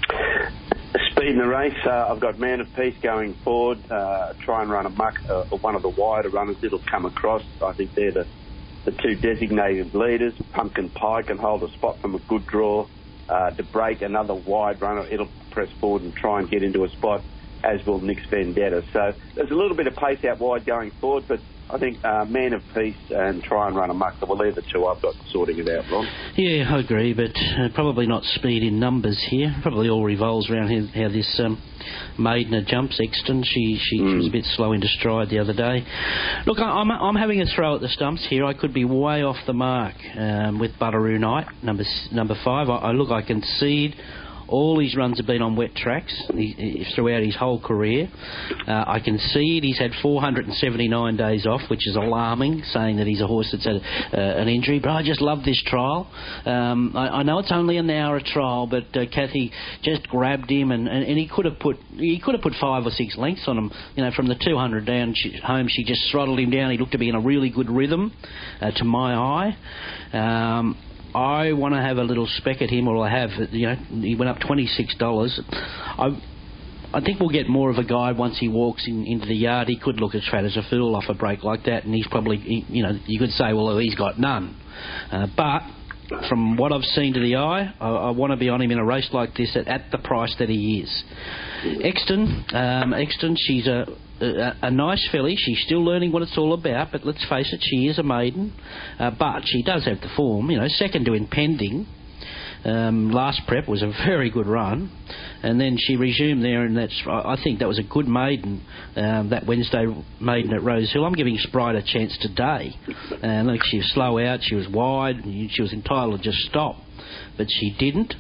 Speaker 11: Speed in the race, uh, I've got Man of Peace going forward. Uh, Try and Run Amok, uh, one of the wider runners that'll come across. I think they're the, the two designated leaders. Pumpkin Pie can hold a spot from a good draw. Uh, to break another wide runner, it'll press forward and try and get into a spot, as will Nick's Vendetta. So there's a little bit of pace out wide going forward, but I think uh, Man of Peace and Try and Run Amok, so we'll leave the two I've got sorting it out, Ron.
Speaker 4: Yeah, I agree, but uh, probably not speed in numbers here. Probably all revolves around how, how this um, Maidner jumps, Exton. She, she, mm. she was a bit slow into stride the other day. Look, I, I'm, I'm having a throw at the stumps here. I could be way off the mark um, with Butteroo Night, number number five. I, I look, I concede All his runs have been on wet tracks he, he, throughout his whole career. Uh, I can see it. He's had four hundred seventy-nine days off, which is alarming, saying that he's a horse that's had uh, an injury. But I just love this trial. Um, I, I know it's only an hour a trial, but uh, Kathy just grabbed him, and, and, and he could have put he could have put five or six lengths on him. You know, from the two hundred down she, home, she just throttled him down. He looked to be in a really good rhythm, uh, to my eye. Um, I want to have a little spec at him, or I have. You know, he went up twenty-six dollars. I, I think we'll get more of a guide once he walks in, into the yard. He could look as fat as a fool off a break like that, and he's probably, he, you know, you could say, well, he's got none. Uh, but from what I've seen to the eye, I, I want to be on him in a race like this at, at the price that he is. Exton, um, Exton, she's a, a a nice filly. She's still learning what it's all about, but let's face it, she is a maiden. Uh, but she does have the form, you know, second to Impending. Um, last prep was a very good run, and then she resumed there, and that's I think that was a good maiden, um, that Wednesday maiden at Rosehill. I'm giving Sprite a chance today. And look, she was slow out, she was wide, she was entitled to just stop, but she didn't.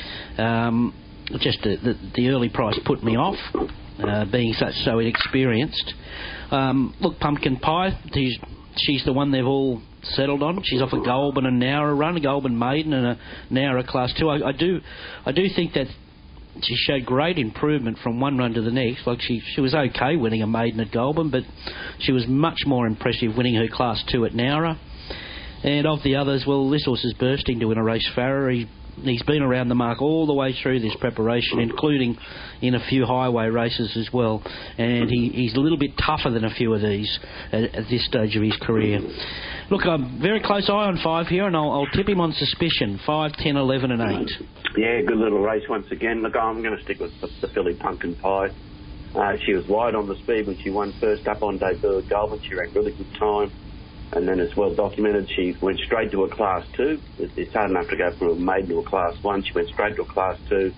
Speaker 4: Um, just the, the, the early price put me off, uh, being such so inexperienced. Um, look, Pumpkin Pie, she's, she's the one they've all settled on. She's off a Goulburn and Nowra run, a Goulburn maiden and a Nowra class two. I, I do, I do think that she showed great improvement from one run to the next. Like she, she was okay winning a maiden at Goulburn, but she was much more impressive winning her class two at Nowra. And of the others, well, this horse is bursting to win a race. Farrer, he, he's been around the mark all the way through this preparation, including in a few highway races as well. And he, he's a little bit tougher than a few of these at, at this stage of his career. Look, I'm very close eye on five here, and I'll, I'll tip him on suspicion. Five, ten, eleven, and eight.
Speaker 11: Yeah, good little race once again. Look, I'm going to stick with the, the filly Pumpkin Pie. Uh, she was wide on the speed when she won first up on debut at Goulburn. She ran really good time, and then it's well documented. She went straight to a class two. It's hard enough to go from a maiden to a class one. She went straight to a class two.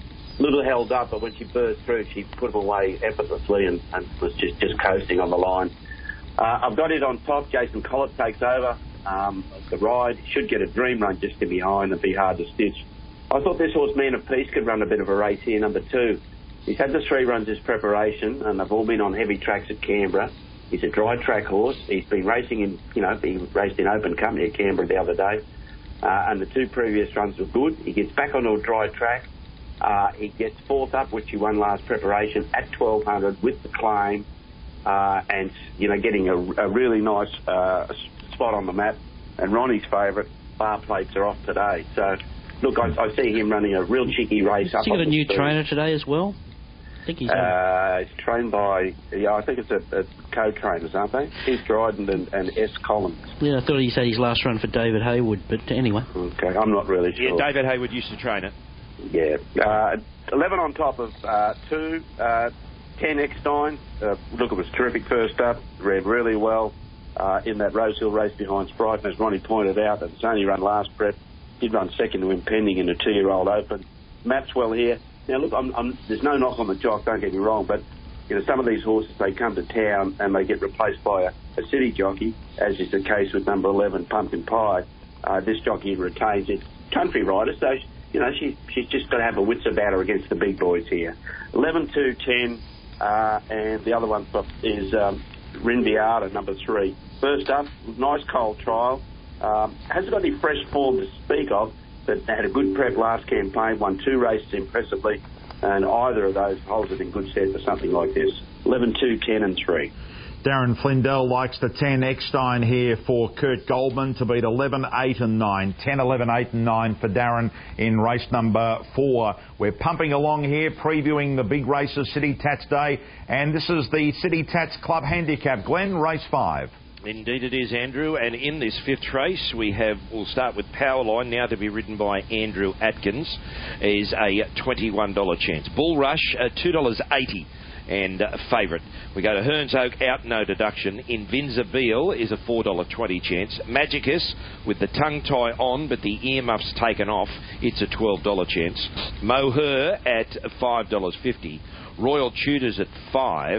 Speaker 11: A little held up, but when she burst through, she put them away effortlessly and, and was just, just coasting on the line. Uh, I've got it on top. Jason Collett takes over um, the ride. Should get a dream run just in behind and be hard to stitch. I thought this horse, Man of Peace, could run a bit of a race here, number two. He's had the three runs as preparation, and they've all been on heavy tracks at Canberra. He's a dry track horse. He's been racing in, you know, he raced in open company at Canberra the other day, uh, and the two previous runs were good. He gets back onto a dry track. Uh, he gets fourth up, which he won last preparation, at twelve hundred with the claim. Uh, and, you know, getting a, a really nice uh, spot on the map. And Ronnie's favourite, bar plates are off today. So, look, I, I see him running a real cheeky race.
Speaker 4: Has he got a new trainer today as well? I think he's...
Speaker 11: Uh, it's trained by, yeah, I think it's a, a co-trainers, aren't they? Keith Dryden and, and S. Collins.
Speaker 4: Yeah, I thought he said his last run for David Hayward, but anyway.
Speaker 11: Okay, I'm not really sure.
Speaker 10: Yeah, David Hayward used to train it.
Speaker 11: Yeah. Uh, eleven on top of uh, two. Uh, ten Eckstein, uh, look, it was terrific first up, ran really well uh, in that Rosehill race behind Sprite, and as Ronnie pointed out, it's only run last prep, did run second to Impending in a two-year-old open. Maxwell here. Now, look, I'm, I'm, there's no knock on the jock, don't get me wrong, but you know, some of these horses, they come to town and they get replaced by a, a city jockey, as is the case with number eleven, Pumpkin Pie. Uh, this jockey retains it. Country rider, so, you know, she, she's just got to have her wits about her against the big boys here. eleven, two, ten... Uh, and the other one is um, Rinviata, number three. First up, nice cold trial. Um, hasn't got any fresh form to speak of, but had a good prep last campaign, won two races impressively, and either of those holds it in good stead for something like this. eleven, two, ten, and three.
Speaker 1: Darren Flindell likes the ten Eckstein here for Kurt Goldman to beat eleven, eight and nine. ten, eleven, eight and nine for Darren in race number four. We're pumping along here, previewing the big races, City Tats Day, and this is the City Tats Club Handicap. Glenn, race five.
Speaker 10: Indeed it is, Andrew, and in this fifth race we have, we'll start with Powerline, now to be ridden by Andrew Atkins, is a twenty-one dollars chance. Bull Rush, uh, two dollars eighty. And uh, favourite. We go to Hearns Oak, out no deduction. Invincible is a four dollars twenty chance. Magicus with the tongue tie on but the earmuffs taken off, it's a twelve dollars chance. Moher at five dollars fifty. Royal Tutors at five.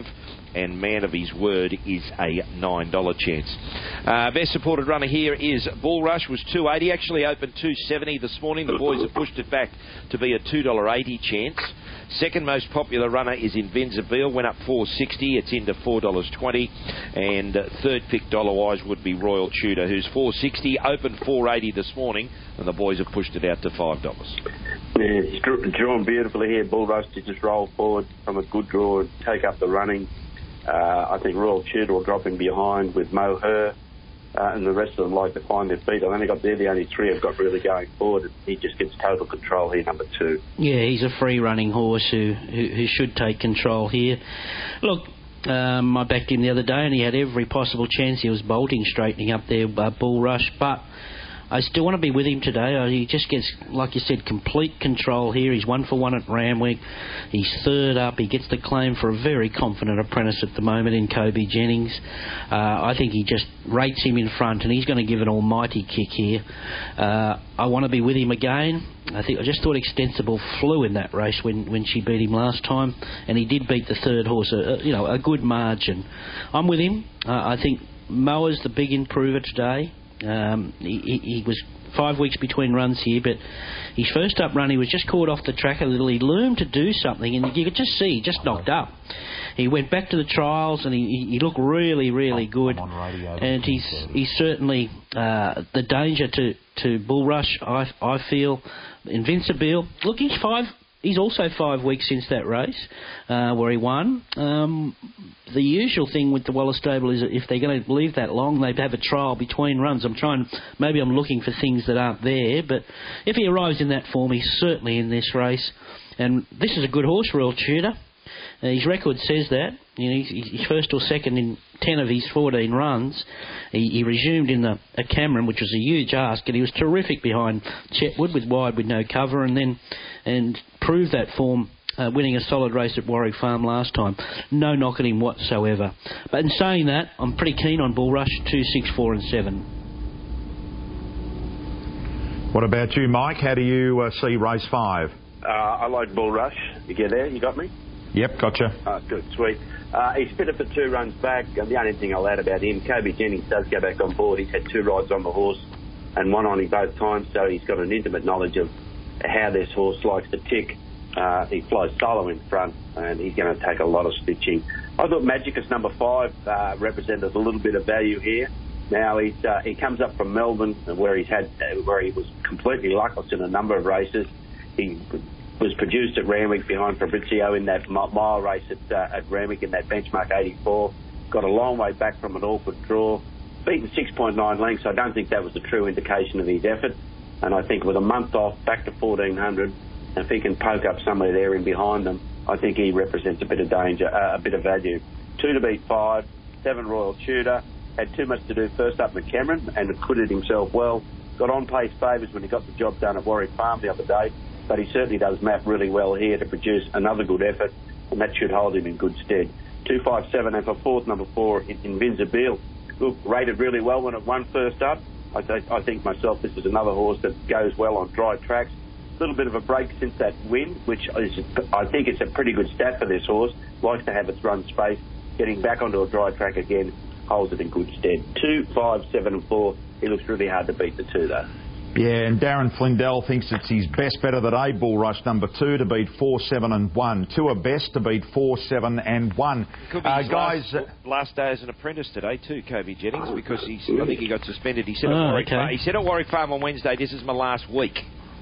Speaker 10: and Man of His Word is a nine dollar chance. Uh, best supported runner here is Bull Rush, was two eighty, actually opened two seventy this morning. The boys have pushed it back to be a two dollars eighty chance. Second most popular runner is Invincible, went up four sixty, it's into four dollars twenty, and uh, third pick dollar-wise would be Royal Tudor, who's four sixty, opened four eighty this morning, and the boys have pushed it out to five dollars.
Speaker 11: Yeah, it's drawn beautifully here. Bull Rush to just roll forward from a good draw and take up the running. Uh, I think Royal Tudor will drop in behind with Moher. Uh, and the rest of them like to find their feet. I've only got they're the only three I've got really going forward. He just gets total control here, number two.
Speaker 4: Yeah, he's a free-running horse who, who, who should take control here. Look, um, I backed him the other day and he had every possible chance. He was bolting, straightening up there, uh, Bull Rush, but I still want to be with him today. Uh, he just gets, like you said, complete control here. He's one for one at Randwick. He's third up. He gets the claim for a very confident apprentice at the moment in Kobe Jennings. Uh, I think he just rates him in front, and he's going to give an almighty kick here. Uh, I want to be with him again. I think I just thought Extensible flew in that race when, when she beat him last time, and he did beat the third horse, a, a, you know, a good margin. I'm with him. Uh, I think Moa's the big improver today. Um, he, he, he was five weeks between runs here, but his first up run, he was just caught off the track a little. He loomed to do something, and you could just see he just knocked up. He went back to the trials, and he, he looked really, really good. And he's he's certainly uh, the danger to, to Bull Rush, I, I feel. Invincible. Look, he's five... He's also five weeks since that race uh, where he won. Um, the usual thing with the Wallace Stable is that if they're going to leave that long, they have a trial between runs. I'm trying, maybe I'm looking for things that aren't there, but if he arrives in that form, he's certainly in this race. And this is a good horse, Royal Tudor. Uh, his record says that. You know, he's, he's first or second in ten of his fourteen runs. He, he resumed in the a Cameron, which was a huge ask, and he was terrific behind Chetwood with wide with no cover, and then and proved that form, uh, winning a solid race at Warwick Farm last time. No knock at him whatsoever. But in saying that, I'm pretty keen on Bull Rush, two, six, four and seven.
Speaker 1: What about you, Mike? How do you uh, see race five?
Speaker 11: Uh, I like Bull Rush. You get there? You got me?
Speaker 1: Yep, gotcha.
Speaker 11: Uh, good, sweet. Uh, he's fitted for two runs back, and the only thing I'll add about him, Kobe Jennings does go back on board. He's had two rides on the horse and one on him both times, so he's got an intimate knowledge of how this horse likes to tick. Uh, he flies solo in front, and he's going to take a lot of stitching. I thought Magicus number five uh, represented a little bit of value here. Now he's uh, he comes up from Melbourne, where he's had uh, where he was completely luckless in a number of races. He was produced at Randwick behind Fabrizio in that mile race at, uh, at Randwick in that benchmark eighty-four. Got a long way back from an awkward draw. Beaten six point nine lengths. I don't think that was a true indication of his effort. And I think with a month off, back to fourteen hundred, if he can poke up somewhere there in behind them, I think he represents a bit of danger, uh, a bit of value. Two to beat five, seven Royal Tudor. Had too much to do first up with Cameron and acquitted himself well. Got on-pace favours when he got the job done at Warwick Farm the other day, but he certainly does map really well here to produce another good effort, and that should hold him in good stead. two five seven, and for fourth, number four, Invincible. Look, rated really well when it won first up. I, th- I think myself this is another horse that goes well on dry tracks. A little bit of a break since that win, which is, I think it's a pretty good stat for this horse. Likes to have its run space. Getting back onto a dry track again holds it in good stead. Two, five, seven, and four. He looks really hard to beat the two, though.
Speaker 1: Yeah, and Darren Flindell thinks it's his best bet of the day, Bull Rush number two to beat four, seven and one. Two are best to beat four, seven and one.
Speaker 10: Could be
Speaker 1: uh,
Speaker 10: his
Speaker 1: guys,
Speaker 10: last, last day as an apprentice today too, Kobe Jennings, because he's, I think he got suspended. He said,
Speaker 4: oh,
Speaker 10: at Warwick
Speaker 4: okay.
Speaker 10: Farm, he said at Warwick Farm on Wednesday, this is my last week.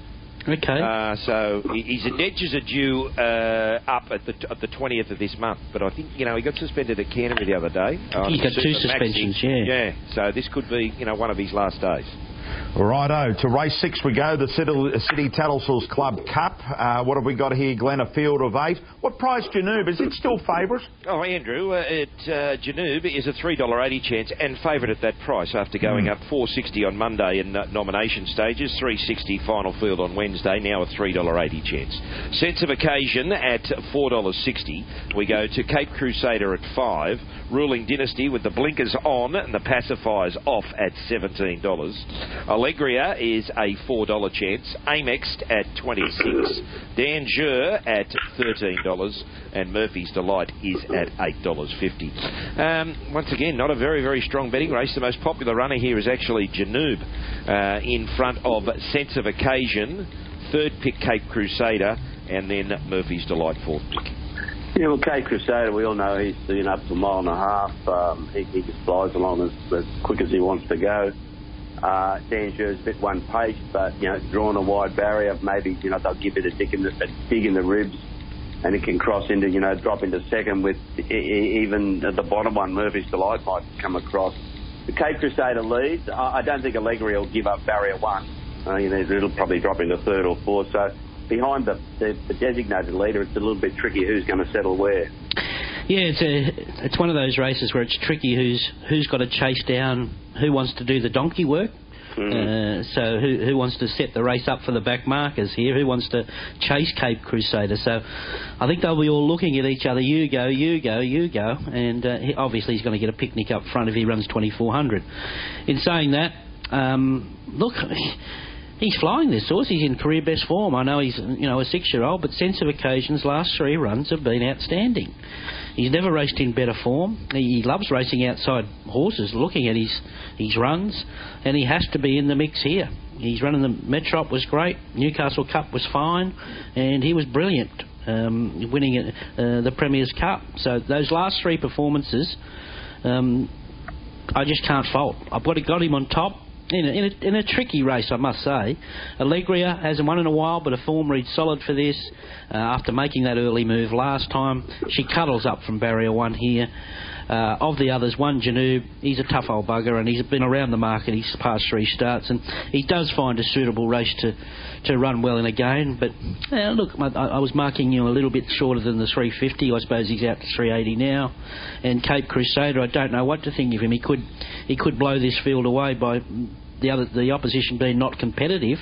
Speaker 4: Okay.
Speaker 10: Uh, so his edges are due uh, up at the at the twentieth of this month. But I think, you know, he got suspended at Canterbury the other day.
Speaker 4: He got two suspensions, yeah.
Speaker 10: Yeah, so this could be, you know, one of his last days.
Speaker 1: Righto, to race six we go, the City, City Tattlesall's Club Cup. Uh, what have we got here, Glenn? A field of eight. What price Janoob? Is it still favourite?
Speaker 10: Oh, Andrew, uh, it, uh, Janoob is a three dollars eighty chance and favourite at that price after going mm. up four sixty on Monday in uh, nomination stages, three sixty final field on Wednesday, now a three dollars eighty chance. Sense of Occasion at four dollars sixty. We go to Cape Crusader at five. Ruling Dynasty with the blinkers on and the pacifiers off at seventeen dollars. Allegria is a four dollar chance. Amexed at twenty-six. Danger at thirteen dollars. And Murphy's Delight is at eight dollars fifty. Um, once again, not a very, very strong betting race. The most popular runner here is actually Janoob uh, in front of Sense of Occasion. Third pick, Cape Crusader. And then Murphy's Delight, fourth pick.
Speaker 11: Yeah, well, Cape Crusader, we all know he's you know, up to a mile and a half. Um, he, he just flies along as, as quick as he wants to go. Uh, Danger's a bit one-paced, but, you know, drawing a wide barrier, maybe, you know, they'll give it a dig in the, a dig in the ribs, and it can cross into, you know, drop into second with e- even the bottom one, Murphy's Delight, might come across. The Cape Crusader leads. I, I don't think Allegria will give up barrier one. Uh, you know, it'll probably drop into third or fourth, so... Behind the, the, the designated leader, it's a little bit tricky who's going to settle where.
Speaker 4: Yeah, it's a it's one of those races where it's tricky who's who's got to chase down, who wants to do the donkey work. Mm. Uh, so who who wants to set the race up for the back markers here? Who wants to chase Cape Crusader? So I think they'll be all looking at each other. You go, you go, you go, and uh, he, obviously he's going to get a picnic up front if he runs twenty-four hundred. In saying that, um, look. He's flying this horse. He's in career best form. I know he's, you know, a six-year-old, but Sense of Occasion's last three runs have been outstanding. He's never raced in better form. He loves racing outside horses, looking at his his runs, and he has to be in the mix here. He's running the Metrop was great. Newcastle Cup was fine, and he was brilliant, um, winning uh, the Premier's Cup. So those last three performances, um, I just can't fault. I've got, got him on top. In a, in, a, in a tricky race, I must say. Allegria hasn't won in a while, but a form reads solid for this. Uh, after making that early move last time, she cuddles up from barrier one here. Uh, of the others, one, Janoob, he's a tough old bugger, and he's been around the market. He's passed three starts, and he does find a suitable race to, to run well in a game. But uh, look, I, I was marking you a little bit shorter than the three fifty. I suppose he's out to three eighty now. And Cape Crusader, I don't know what to think of him. He could he could blow this field away by the other the opposition being not competitive,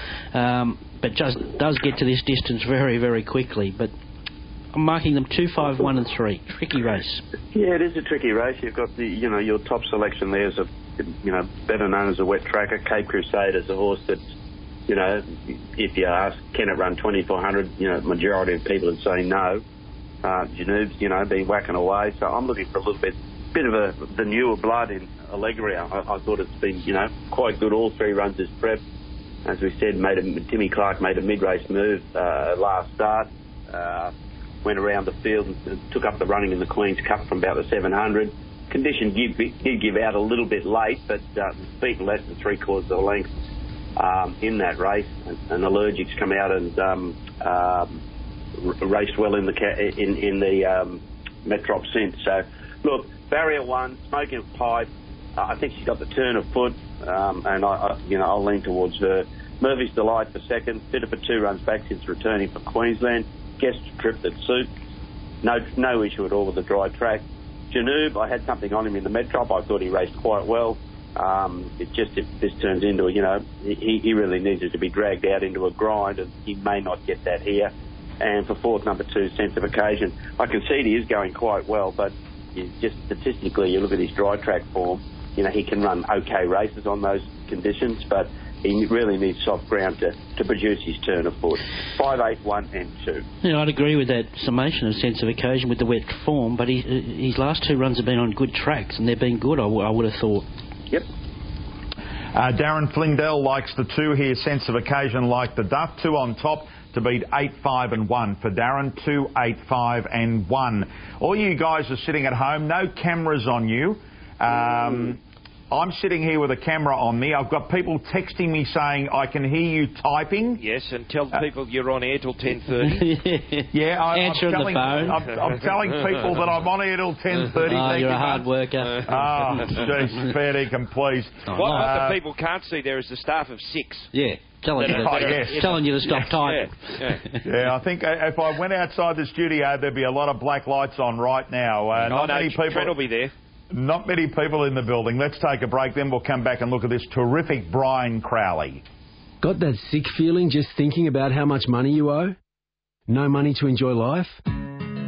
Speaker 4: um, but just does get to this distance very, very quickly. But I'm marking them two, five, one, and three. Tricky race.
Speaker 11: Yeah, it is a tricky race. You've got the, you know, your top selection there is a, you know, better known as a wet tracker. Cape Crusader is a horse that, you know, if you ask, can it run twenty-four hundred? You know, majority of people would say no. Uh, Janoob's, you know, been whacking away. So I'm looking for a little bit, bit of a the newer blood in Allegria. I, I thought it's been, you know, quite good all three runs as prep. As we said, made a, Timmy Clark made a mid-race move uh, last start. Uh, went around the field and took up the running in the Queen's Cup from about the seven hundred. Condition did, did give out a little bit late, but uh, beaten less than three quarters of a length um, in that race. And, and Allergics come out and um, um, r- raced well in the ca- in, in the um, Metrop since. So, look, barrier one, smoking pipe. Uh, I think she's got the turn of foot, um, and I, I, you know, I'll lean towards her. Murphy's Delight for second. Fitter for two runs back since returning from Queensland. Guest trip that suits. No no issue at all with the dry track. Janoob, I had something on him in the Metrop. I thought he raced quite well. Um, it's just if this turns into a, you know, he, he really needs to be dragged out into a grind, and he may not get that here. And for fourth, number two, Sense of Occasion. I concede he is going quite well, but just statistically, you look at his dry track form, you know, he can run okay races on those conditions, but he really needs soft ground to, to produce his turn of foot. Five, eight, one, and two.
Speaker 4: Yeah, I'd agree with that summation of Sense of Occasion with the wet form, but he, his last two runs have been on good tracks, and they've been good, I, w- I would have thought.
Speaker 11: Yep.
Speaker 1: Uh, Darren Flingdell likes the two here. Sense of Occasion like the duff. Two on top to beat eight, five, and one for Darren. Two, eight, five, and one. All you guys are sitting at home. No cameras on you. Um... I'm sitting here with a camera on me. I've got people texting me saying, I can hear you typing.
Speaker 10: Yes, and tell people you're on air till ten thirty.
Speaker 1: yeah, I,
Speaker 4: Answering
Speaker 1: I'm telling,
Speaker 4: the phone.
Speaker 1: I'm, I'm telling people that I'm on air till ten thirty.
Speaker 4: Oh, you're a hard worker.
Speaker 1: Oh, jeez, fair dinkum, please.
Speaker 10: Oh, what, uh, what the people can't see there is the staff of six.
Speaker 4: Yeah. Telling you, to,
Speaker 1: oh, yes.
Speaker 4: telling you to stop
Speaker 1: yes.
Speaker 4: typing.
Speaker 10: Yeah. Yeah.
Speaker 1: yeah, I think if I went outside the studio, there'd be a lot of black lights on right now. Uh,
Speaker 10: no,
Speaker 1: not
Speaker 10: no,
Speaker 1: many people.
Speaker 10: Trent will be there.
Speaker 1: Not many people in the building. Let's take a break, then we'll come back and look at this terrific Brian Crowley.
Speaker 12: Got that sick feeling just thinking about how much money you owe? No money to enjoy life?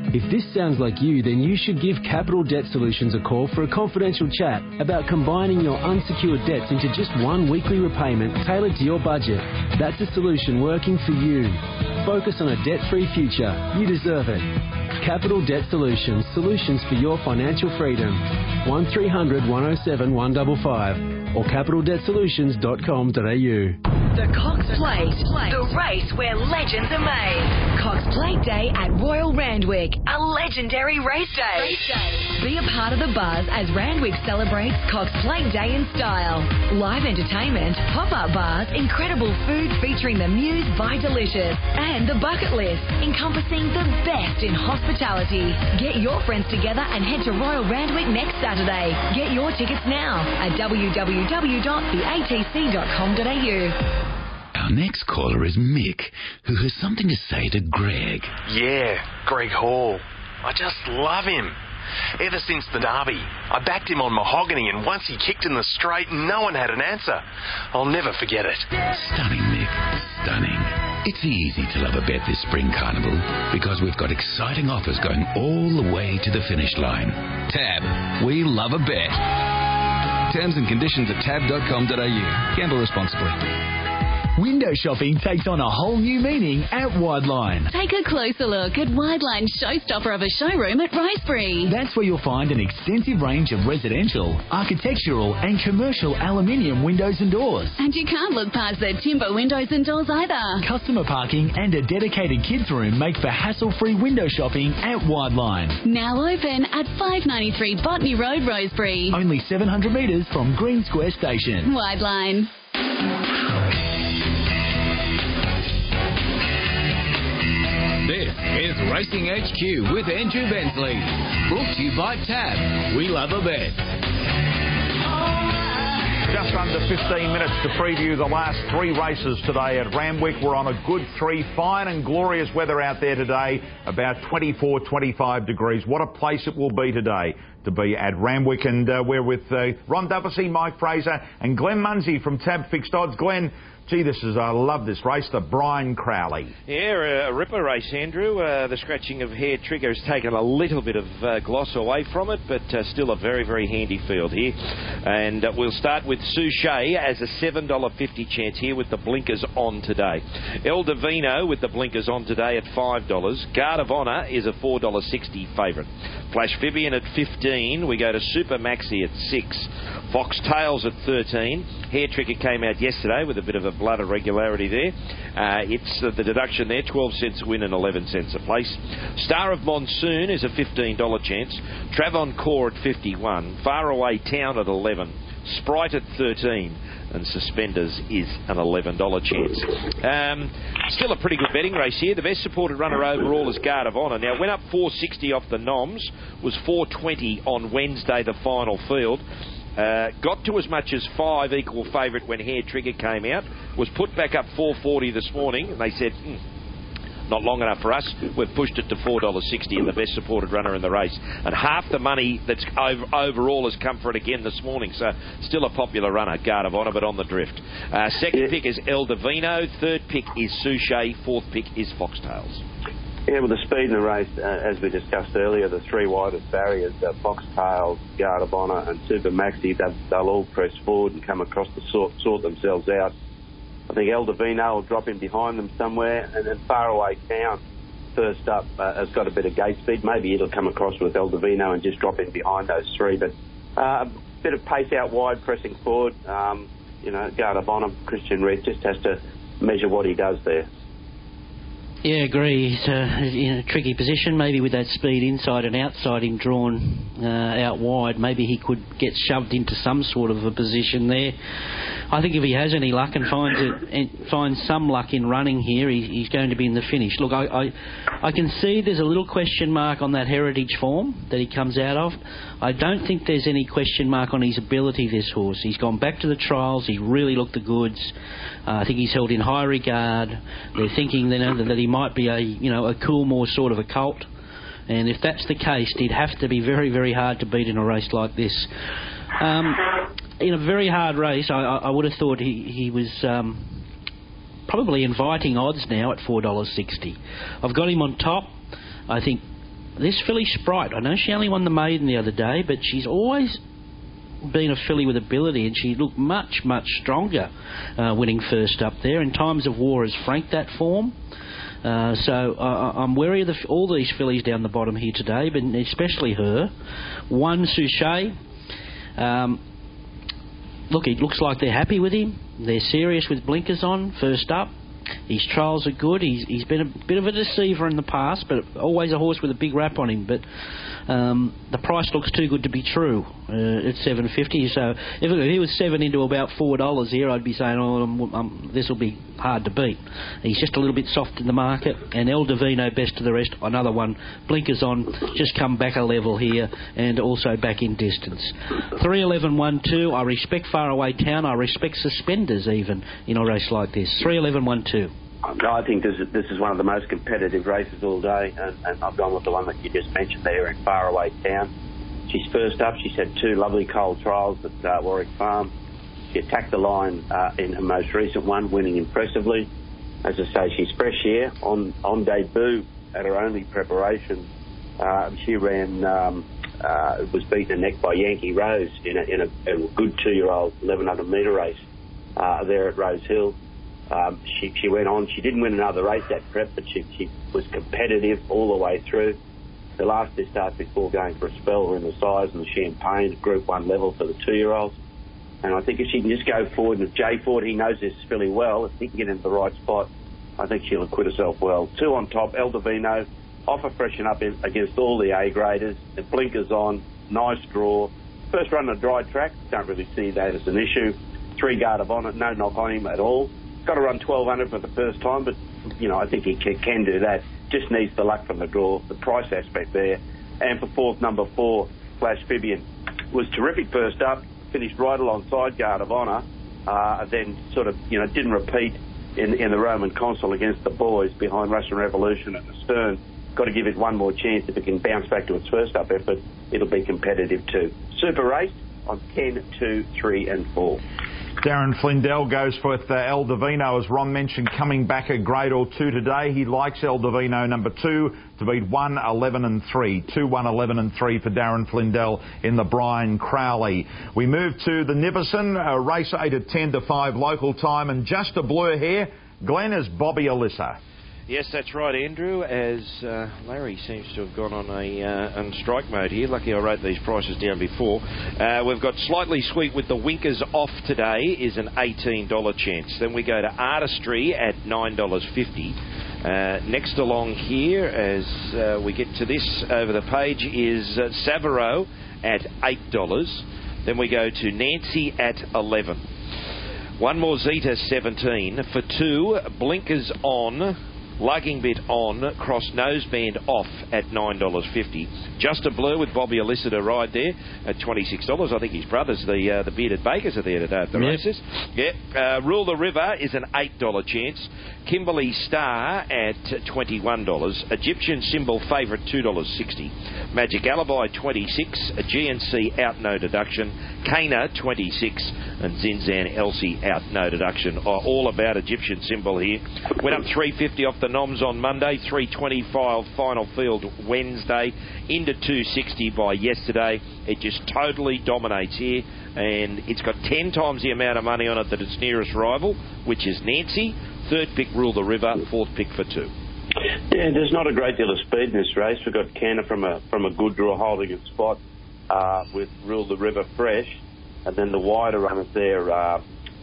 Speaker 12: If this sounds like you, then you should give Capital Debt Solutions a call for a confidential chat about combining your unsecured debts into just one weekly repayment tailored to your budget. That's a solution working for you. Focus on a debt-free future. You deserve it. Capital Debt Solutions. Solutions for your financial freedom. one three hundred one oh seven one five five or capital debt solutions dot com dot a u.
Speaker 14: The Cox Plate, the race where legends are made. Cox Plate Day at Royal Randwick, a legendary race day. Race day. Be a part of the buzz as Randwick celebrates Cox Plate Day in style. Live entertainment, pop-up bars, incredible food featuring the Muse by Delicious, and the bucket list, encompassing the best in hospitality. Get your friends together and head to Royal Randwick next Saturday. Get your tickets now at w w w dot the a t c dot com dot a u.
Speaker 6: Our next caller is Mick, who has something to say to Greg.
Speaker 15: Yeah, Greg Hall. I just love him. Ever since the derby, I backed him on Mahogany, and once he kicked in the straight, no one had an answer. I'll never forget it.
Speaker 6: Stunning, Mick. Stunning. It's easy to love a bet this spring carnival because we've got exciting offers going all the way to the finish line.
Speaker 8: Tab. We love a bet. Terms and conditions at tab dot com dot a u. Gamble responsibly.
Speaker 16: Window shopping takes on a whole new meaning at Wideline.
Speaker 17: Take a closer look at Wideline's showstopper of a showroom at Ricebury.
Speaker 16: That's where you'll find an extensive range of residential, architectural and commercial aluminium windows and doors.
Speaker 17: And you can't look past their timber windows and doors either.
Speaker 16: Customer parking and a dedicated kids room make for hassle-free window shopping at Wideline.
Speaker 17: Now open at five ninety-three Botany Road, Rosebery.
Speaker 16: Only seven hundred metres from Green Square Station.
Speaker 17: Wideline.
Speaker 8: This is Racing H Q with Andrew Bensley. Brought to you by Tab. We love a bet.
Speaker 1: Just under fifteen minutes to preview the last three races today at Randwick. We're on a good three. Fine and glorious weather out there today, about twenty-four, twenty-five degrees. What a place it will be today to be at Randwick. And uh, we're with uh, Ron Duffy, Mike Fraser and Glenn Munsey from Tab Fixed Odds. Glenn, gee, this is, I love this race, the Brian Crowley.
Speaker 10: Yeah, a ripper race, Andrew. Uh, the scratching of Hair Trigger has taken a little bit of uh, gloss away from it, but uh, still a very, very handy field here. And uh, we'll start with Suchet as a seven dollars fifty chance here with the blinkers on today. El Divino with the blinkers on today at five dollars. Guard of Honour is a four dollars sixty favourite. Flash Vivian at fifteen. We go to Super Maxi at six. Fox Tails at thirteen. Hair Trigger came out yesterday with a bit of a blood irregularity there. Uh, it's uh, the deduction there, twelve cents a win and eleven cents a place. Star of Monsoon is a fifteen dollars chance. Travon Core at fifty-one. Faraway Town at eleven. Sprite at thirteen. And Suspenders is an eleven dollars chance. Um, still a pretty good betting race here. The best supported runner overall is Guard of Honour. Now, went up four sixty off the Noms, was four twenty on Wednesday, the final field. Uh, got to as much as five equal favourite when Hair Trigger came out. Was put back up four forty this morning, and they said, hmm, not long enough for us. We've pushed it to four dollars sixty and the best supported runner in the race. And half the money that's over, overall has come for it again this morning. So still a popular runner, Guard of Honour, but on the drift. Uh, second yeah. pick is El Divino. Third pick is Suchet. Fourth pick is Foxtails.
Speaker 11: Yeah, with the speed in the race, uh, as we discussed earlier, the three widest barriers, uh, Foxtails, Guard of Honour and Super Maxi, they'll, they'll all press forward and come across to sort, sort themselves out. I think El Divino will drop in behind them somewhere, and then Faraway Town, first up, uh, has got a bit of gate speed. Maybe it'll come across with El Divino and just drop in behind those three. But uh, a bit of pace out wide, pressing forward. Um, you know, Guard of Honour, Christian Reed just has to measure what he does there.
Speaker 4: Yeah, agree. He's uh, in a tricky position, maybe with that speed inside and outside him drawn uh, out wide. Maybe he could get shoved into some sort of a position there. I think if he has any luck and finds it, and finds some luck in running here, he, he's going to be in the finish. Look, I, I, I can see there's a little question mark on that heritage form that he comes out of. I don't think there's any question mark on his ability, this horse. He's gone back to the trials. He really looked the goods. Uh, I think he's held in high regard. They're thinking you know, that he might be a you know a Coolmore sort of a colt. And if that's the case, he'd have to be very, very hard to beat in a race like this. Um, in a very hard race, I, I would have thought he, he was um, probably inviting odds now at four dollars sixty. I've got him on top. I think this filly Sprite, I know she only won the maiden the other day, but she's always been a filly with ability, and she looked much, much stronger uh, winning first up there. In Times of War has franked that form. Uh, so uh, I'm wary of the, all these fillies down the bottom here today, but especially her. One, Suchet. Um, look, it looks like they're happy with him. They're serious with blinkers on, first up. His trials are good. He's he's been a bit of a deceiver in the past, but always a horse with a big rap on him. But um, the price looks too good to be true uh, at seven fifty. So if, if he was seven into about four dollars here, I'd be saying, oh, um, um, this will be hard to beat. He's just a little bit soft in the market. And El Divino, best of the rest, another one. Blinkers on, just come back a level here, and also back in distance. three eleven one two. I respect Faraway Town. I respect Suspenders even in a race like this. three eleven one two.
Speaker 11: I think this is, this is one of the most competitive races all day, and, and I've gone with the one that you just mentioned there in Faraway Town. She's first up. She's had two lovely cold trials at uh, Warwick Farm. She attacked the line uh, in her most recent one, winning impressively. As I say, she's fresh here. On, on debut at her only preparation, uh, she ran, um, uh, was beaten neck by Yankee Rose in a, in a, a good two-year-old eleven hundred metre race uh, there at Rose Hill. Um, she, she went on. She didn't win another race that prep, but she, she was competitive all the way through. The last two starts before going for a spell were in the size and the Champagne Group one level for the two-year-olds. And I think if she can just go forward, and if Jay Ford, he knows this fairly well, if he can get into the right spot, I think she'll acquit herself well. Two on top, El Divino, offer freshen up in, against all the A-graders, the blinkers on, nice draw. First run on a dry track, don't really see that as an issue. Three guard of honour, no knock on him at all. Got to run twelve hundred for the first time, but, you know, I think he can, can do that. Just needs the luck from the draw, the price aspect there. And for fourth, number four, Flash Fibian, was terrific first up, finished right alongside Guard of Honour, uh, then sort of, you know, didn't repeat in, in the Roman Consul against the boys behind Russian Revolution at the Stern. Got to give it one more chance. If it can bounce back to its first up effort, it'll be competitive too. Super race on ten, two, three and four.
Speaker 1: Darren Flindell goes with uh, El Divino, as Ron mentioned, coming back a grade or two today. He likes El Divino, number two, to beat one, eleven and three. two, one, eleven and three for Darren Flindell in the Brian Crowley. We move to the Nibberson, uh, race eight at ten to five local time, and just a blur here, Glenn, is Bobby Alyssa.
Speaker 10: Yes, that's right, Andrew, as uh, Larry seems to have gone on a uh, on strike mode here. Lucky I wrote these prices down before. Uh, we've got Slightly Sweet with the winkers off today is an eighteen dollars chance. Then we go to Artistry at nine dollars fifty. Uh, next along here, as uh, we get to this over the page, is uh, Savaro at eight dollars. Then we go to Nancy at eleven dollars. One more Zeta seventeen. For two, Blinkers on. Lugging bit on, cross noseband off at nine dollars fifty. Just a Blur with Bobby Alyssa to ride there at twenty-six dollars. I think his brothers, the uh, the Bearded Bakers, are there today at the
Speaker 4: yep.
Speaker 10: races. Yep. Uh, Rule the River is an eight dollars chance. Kimberly Star at twenty-one dollars. Egyptian Symbol Favourite two dollars sixty. Magic Alibi twenty-six dollars. A G N C out no deduction. Kana twenty-six dollars. And Zinzan Elsie out no deduction. Oh, all about Egyptian Symbol here. Went up three fifty off the noms on Monday. three twenty-five final field Wednesday. Into two sixty by yesterday. It just totally dominates here. And it's got ten times the amount of money on it that its nearest rival, which is Nancy. Third pick, Rule the River. Fourth pick for two.
Speaker 11: Yeah, there's not a great deal of speed in this race. We've got Canna from a from a good draw holding its spot uh, with Rule the River fresh. And then the wider runners there, uh,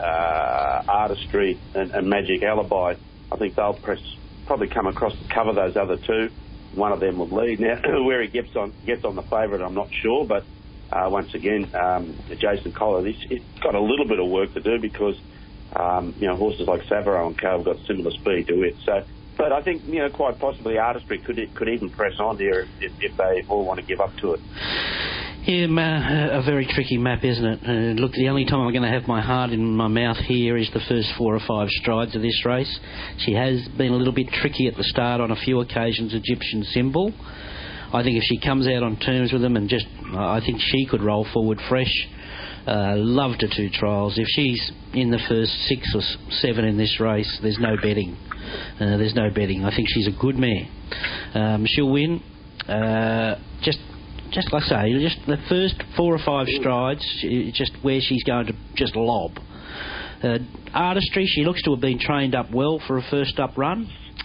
Speaker 11: uh, Artistry and, and Magic Alibi, I think they'll press, probably come across to cover those other two. One of them will lead. Now, where he gets on gets on the favourite, I'm not sure, but uh, once again, um, Jason Collar, he's, he's got a little bit of work to do because, um, you know, horses like Savaro and Co have got similar speed to it. So, but I think, you know, quite possibly Artistry could could even press on here if, if they all want to give up to it.
Speaker 4: Yeah, ma- a very tricky map, isn't it? Uh, look, the only time I'm going to have my heart in my mouth here is the first four or five strides of this race. She has been a little bit tricky at the start on a few occasions, Egyptian Symbol. I think if she comes out on terms with them and just, I think she could roll forward fresh. Uh, loved her two trials. If she's in the first six or seven in this race, there's no betting. Uh, there's no betting. I think she's a good mare. Um, she'll win. Uh, just, just like I say, just the first four or five strides, it's just where she's going to just lob. Uh, Artistry, she looks to have been trained up well for a first up run.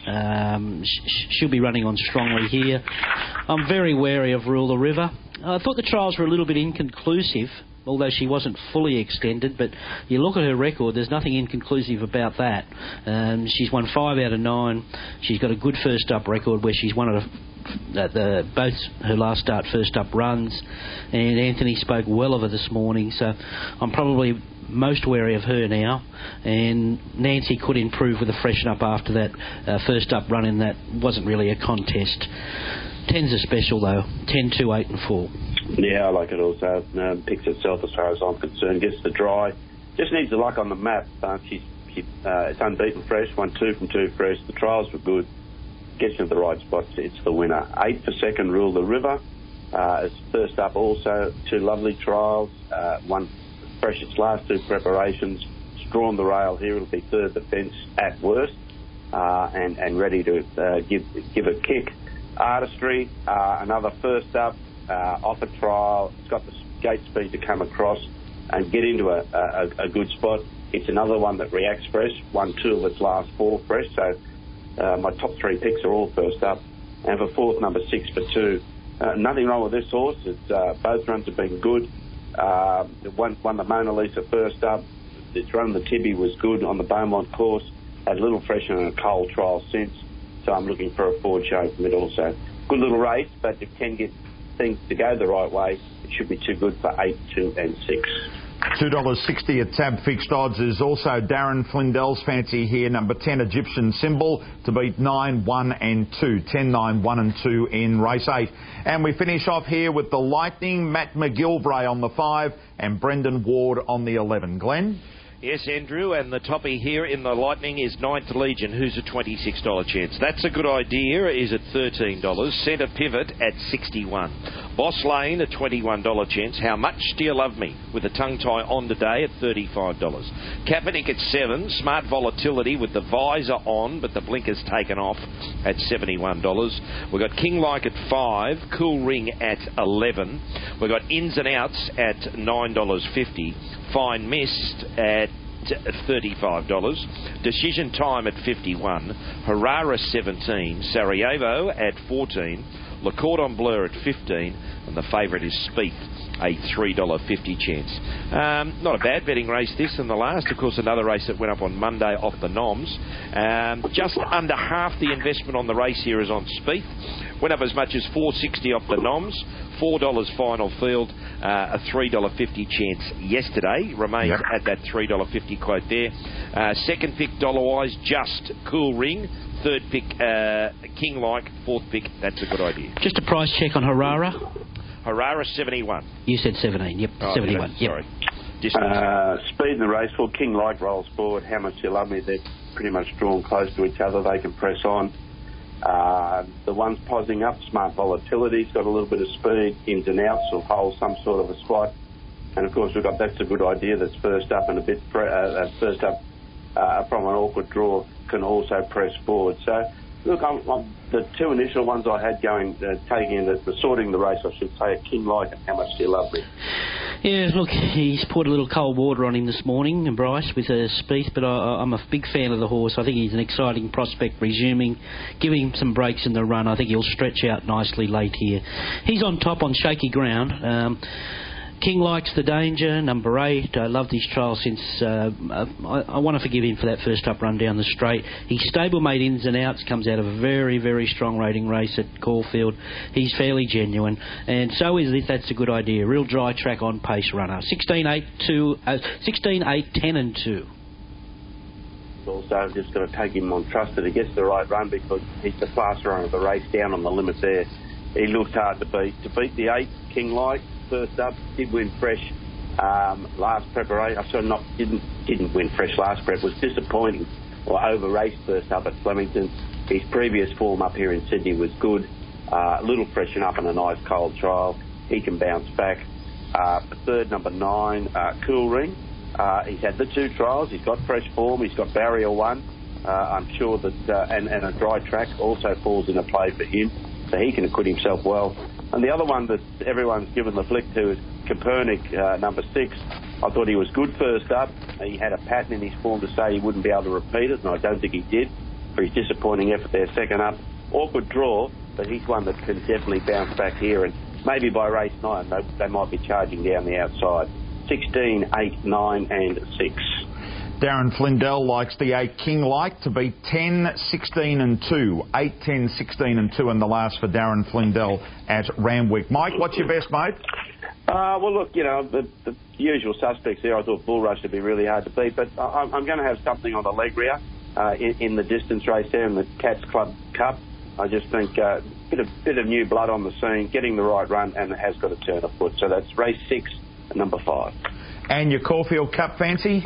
Speaker 4: Um, sh- she'll be running on strongly here. I'm very wary of Rule the River. I thought the trials were a little bit inconclusive, although she wasn't fully extended, but you look at her record, there's nothing inconclusive about that. Um, she's won five out of nine. She's got a good first up record where she's won a, uh, the, both her last start first up runs, and Anthony spoke well of her this morning, so I'm probably most wary of her now, and Nancy could improve with a freshen up after that uh, first up run, and that wasn't really a contest. Ten's a special though, ten, two, eight and four.
Speaker 11: Yeah, I like it also. Um, picks itself as far as I'm concerned. Gets the dry. Just needs the luck on the map. Uh, she's, she, uh, it's unbeaten fresh. Won two from two fresh. The trials were good. Gets into the right spots. It's the winner. Eight for second, Rule the River. Uh, it's first up also. Two lovely trials. Uh, one fresh its last two preparations. It's drawn the rail here. It'll be third defence at worst. Uh, and, and ready to uh, give, give a kick. Artistry, uh, another first up. Uh, off a trial, it's got the gate speed to come across and get into a, a, a good spot. It's another one that reacts fresh, won two of its last four fresh, so uh, my top three picks are all first up. And for fourth, number six for two. Uh, nothing wrong with this horse. It's, uh, both runs have been good. Uh, won, won the Mona Lisa first up. Its run the Tibby was good on the Beaumont course. Had a little fresh in a cold trial since, so I'm looking for a forward show from it also. Good little race, but if Ken gets things to go the right way, it should be too good for eight, two and six.
Speaker 1: two dollars sixty at Tab Fixed Odds is also Darren Flindell's fancy here, number ten Egyptian Symbol to beat nine, one and two. ten, nine, one and two in race eight. And we finish off here with the Lightning, Matt McGilvray on the five and Brendan Ward on the eleven. Glenn?
Speaker 10: Yes, Andrew, and the toppy here in the Lightning is Ninth Legion, who's a twenty-six dollars chance. That's a good idea, is at thirteen dollars. Centre Pivot at sixty-one dollars. Boss Lane, a twenty-one dollars chance. How Much Do You Love Me, with a tongue tie on today at thirty-five dollars. Kaepernick at seven. Smart Volatility with the visor on, but the blinkers taken off at seventy-one dollars. We've got King Like at five. Cool Ring at eleven. We've got Ins and Outs at nine dollars fifty. Fine Mist at thirty-five dollars. Decision Time at fifty-one dollars. Harara seventeen dollars. Sarajevo at fourteen dollars. Le Cordon Bleu at fifteen dollars. And the favourite is Speed, a three dollars fifty chance. Um, not a bad betting race this and the last. Of course, another race that went up on Monday off the noms. Um, just under half the investment on the race here is on Speed. Went up as much as four dollars sixty off the noms. four dollars final field, uh, a three dollars fifty chance yesterday. Remains yep. at that three dollars fifty quote there. Uh, second pick, dollar-wise, just Cool Ring. Third pick, uh, King Like. Fourth pick, that's a good idea.
Speaker 4: Just a price check on Harara.
Speaker 10: Harara, seventy-one.
Speaker 4: You said seventeen, yep,
Speaker 10: oh,
Speaker 4: seventy-one.
Speaker 10: Yep.
Speaker 11: Sorry. Uh, speed in the race for King Like rolls forward. How Much You Love Me, they're pretty much drawn close to each other. They can press on. Uh, the one's posing up, Smart Volatility's got a little bit of speed. Ins and Outs will hold some sort of a spot. And of course we've got That's a Good Idea, that's first up and a bit pre- uh, first up uh, from an awkward draw, can also press forward. So look, I'm, I'm, the two initial ones I had going, uh, taking in the, the sorting the race, I should say, King Like and How Much Do You Love Me.
Speaker 4: Yeah, look, he's poured a little cold water on him this morning, and Bryce, with a Spieth, but I, I'm a big fan of the horse. I think he's an exciting prospect resuming. Giving him some breaks in the run, I think he'll stretch out nicely late here. He's on top on shaky ground. Um, King Likes the Danger, number eight. I love these trials since uh, I, I want to forgive him for that first up run down the straight. His stablemate Ins and Outs comes out of a very, very strong rating race at Caulfield. He's fairly genuine, and so is this. That's a Good Idea. Real dry track on pace runner. sixteen, eight, two, uh, sixteen, eight, ten and two.
Speaker 11: Also, I've just got to take him on trust that he gets the right run, because he's the fast runner of the race down on the limit there. He looked hard to beat. To beat the eight, King Like, first up, did win fresh um, last preparation. I saw not didn't didn't win fresh last prep. Was disappointing or over raced first up at Flemington. His previous form up here in Sydney was good. Uh, a little freshen up in a nice cold trial. He can bounce back. Uh, third, number nine, uh, Cool Ring. Uh, he's had the two trials. He's got fresh form. He's got barrier one. Uh, I'm sure that uh, and, and a dry track also falls into play for him. so he can acquit himself well. And the other one that everyone's given the flick to is Copernic, uh, number six. I thought he was good first up. He had a pattern in his form to say he wouldn't be able to repeat it, and I don't think he did. For his disappointing effort there, second up. Awkward draw, but he's one that can definitely bounce back here, and maybe by race nine they, they might be charging down the outside. sixteen, eight, nine and six.
Speaker 1: Darren Flindell likes the eight King Like to beat ten, sixteen and two. eight, ten, sixteen and two in the last for Darren Flindell at Randwick. Mike, what's your best, mate?
Speaker 11: Uh, well, look, you know, the, the usual suspects there. I thought Bull Rush would be really hard to beat, but I, I'm going to have something on Allegria uh, in, in the distance race there in the Cats Club Cup. I just think a uh, bit of bit of new blood on the scene, getting the right run, and it has got to turn a foot. So that's race six, number five.
Speaker 1: And your Caulfield Cup fancy?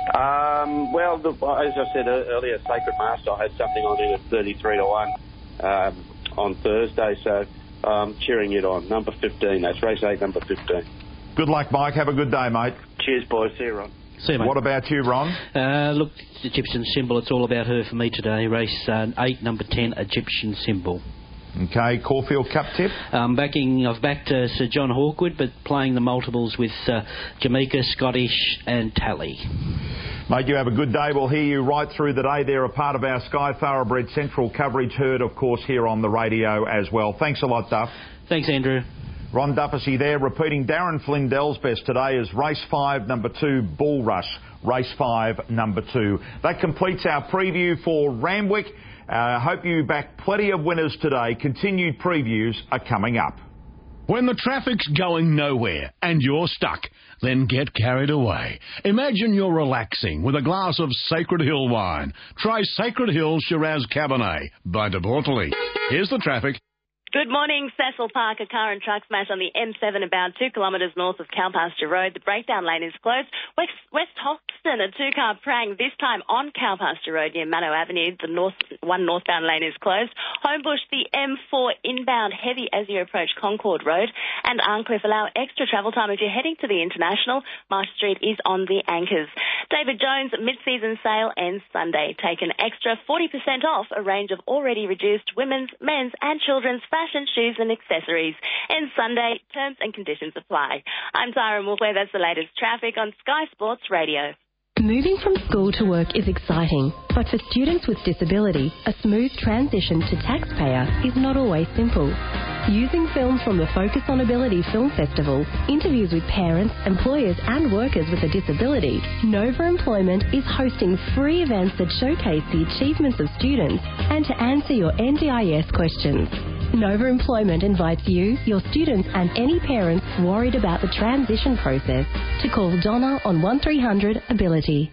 Speaker 11: Um, well, the, as I said earlier, Sacred Master, I had something on it at thirty-three to one um, on Thursday, so um, cheering it on. Number fifteen, that's race eight, number fifteen.
Speaker 1: Good luck, Mike. Have a good day, mate.
Speaker 11: Cheers, boys. See you, Ron.
Speaker 4: See you, mate.
Speaker 1: What about you, Ron?
Speaker 4: Uh, look, Egyptian Symbol, it's all about her for me today. Race uh, eight, number ten, Egyptian Symbol.
Speaker 1: Okay, Caulfield Cup tip?
Speaker 4: Um, backing, I've backed uh, Sir John Hawkwood, but playing the multiples with uh, Jamaica, Scottish and Tally.
Speaker 1: Mate, you have a good day. We'll hear you right through the day. They're a part of our Sky Thoroughbred Central coverage, heard, of course, here on the radio as well. Thanks a lot, Duff.
Speaker 4: Thanks, Andrew.
Speaker 1: Ron Duffy there, repeating Darren Flindell's best today is race five, number two, Bull Rush. Race five, number two. That completes our preview for Randwick. I uh, hope you back plenty of winners today. Continued previews are coming up.
Speaker 18: When the traffic's going nowhere and you're stuck, then get carried away. Imagine you're relaxing with a glass of Sacred Hill wine. Try Sacred Hill Shiraz Cabernet by De Bortoli. Here's the traffic.
Speaker 19: Good morning. Cecil Park, a car and truck smash on the M seven about two kilometres north of Cowpasture Road. The breakdown lane is closed. West, West Hoxton, a two-car prang, this time on Cowpasture Road near Mano Avenue. The north one northbound lane is closed. Homebush, the M four inbound heavy as you approach Concord Road. And Arncliffe allow extra travel time if you're heading to the International. Marsh Street is on the anchors. David Jones, mid-season sale ends Sunday. Take an extra forty percent off a range of already reduced women's, men's and children's fashion, shoes and accessories. And Sunday, terms and conditions apply. I'm Tara Mulway. That's the latest traffic on Sky Sports Radio.
Speaker 20: Moving from school to work is exciting, but for students with disability, a smooth transition to taxpayer is not always simple. Using films from the Focus on Ability Film Festival, interviews with parents, employers and workers with a disability, Nova Employment is hosting free events that showcase the achievements of students and to answer your N D I S questions. Nova Employment invites you, your students and any parents worried about the transition process to call Donna on one three hundred ability.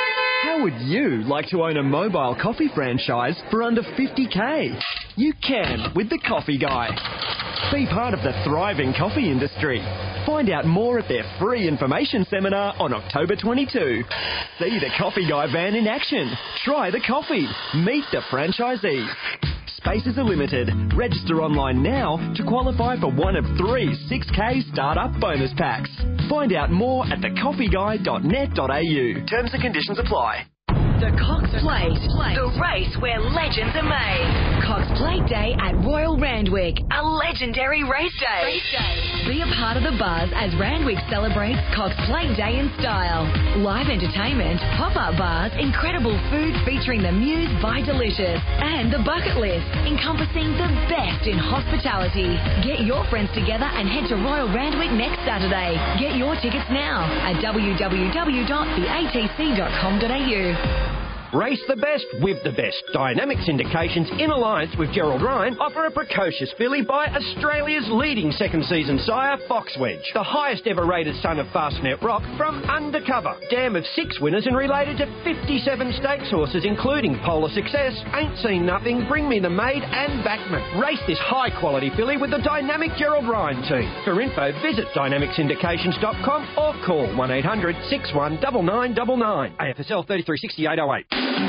Speaker 21: How would you like to own a mobile coffee franchise for under fifty K? You can with The Coffee Guy. Be part of the thriving coffee industry. Find out more at their free information seminar on October twenty-second. See The Coffee Guy van in action. Try the coffee. Meet the franchisees. Spaces are limited. Register online now to qualify for one of three six K startup bonus packs. Find out more at the coffee guy dot net dot a u. Terms and conditions apply.
Speaker 14: The Cox Plate, the race where legends are made. Cox Plate Day at Royal Randwick, a legendary race day. Race day. Be a part of the buzz as Randwick celebrates Cox Plate Day in style. Live entertainment, pop-up bars, incredible food featuring the Muse by Delicious, and the bucket list, encompassing the best in hospitality. Get your friends together and head to Royal Randwick next Saturday. Get your tickets now at w w w dot the a t c dot com dot a u.
Speaker 5: Race the best with the best. Dynamic Syndications, in alliance with Gerald Ryan, offer a precocious filly by Australia's leading second season sire, Foxwedge, the highest ever rated son of Fastnet Rock from Undercover. Dam of six winners and related to fifty-seven stakes horses, including Polar Success, Ain't Seen Nothing, Bring Me the Maid and Backman. Race this high quality filly with the dynamic Gerald Ryan team. For info, visit dynamic syndications dot com or call one eight hundred six one nine nine nine nine. A F S L thirty-three sixty-eight oh eight.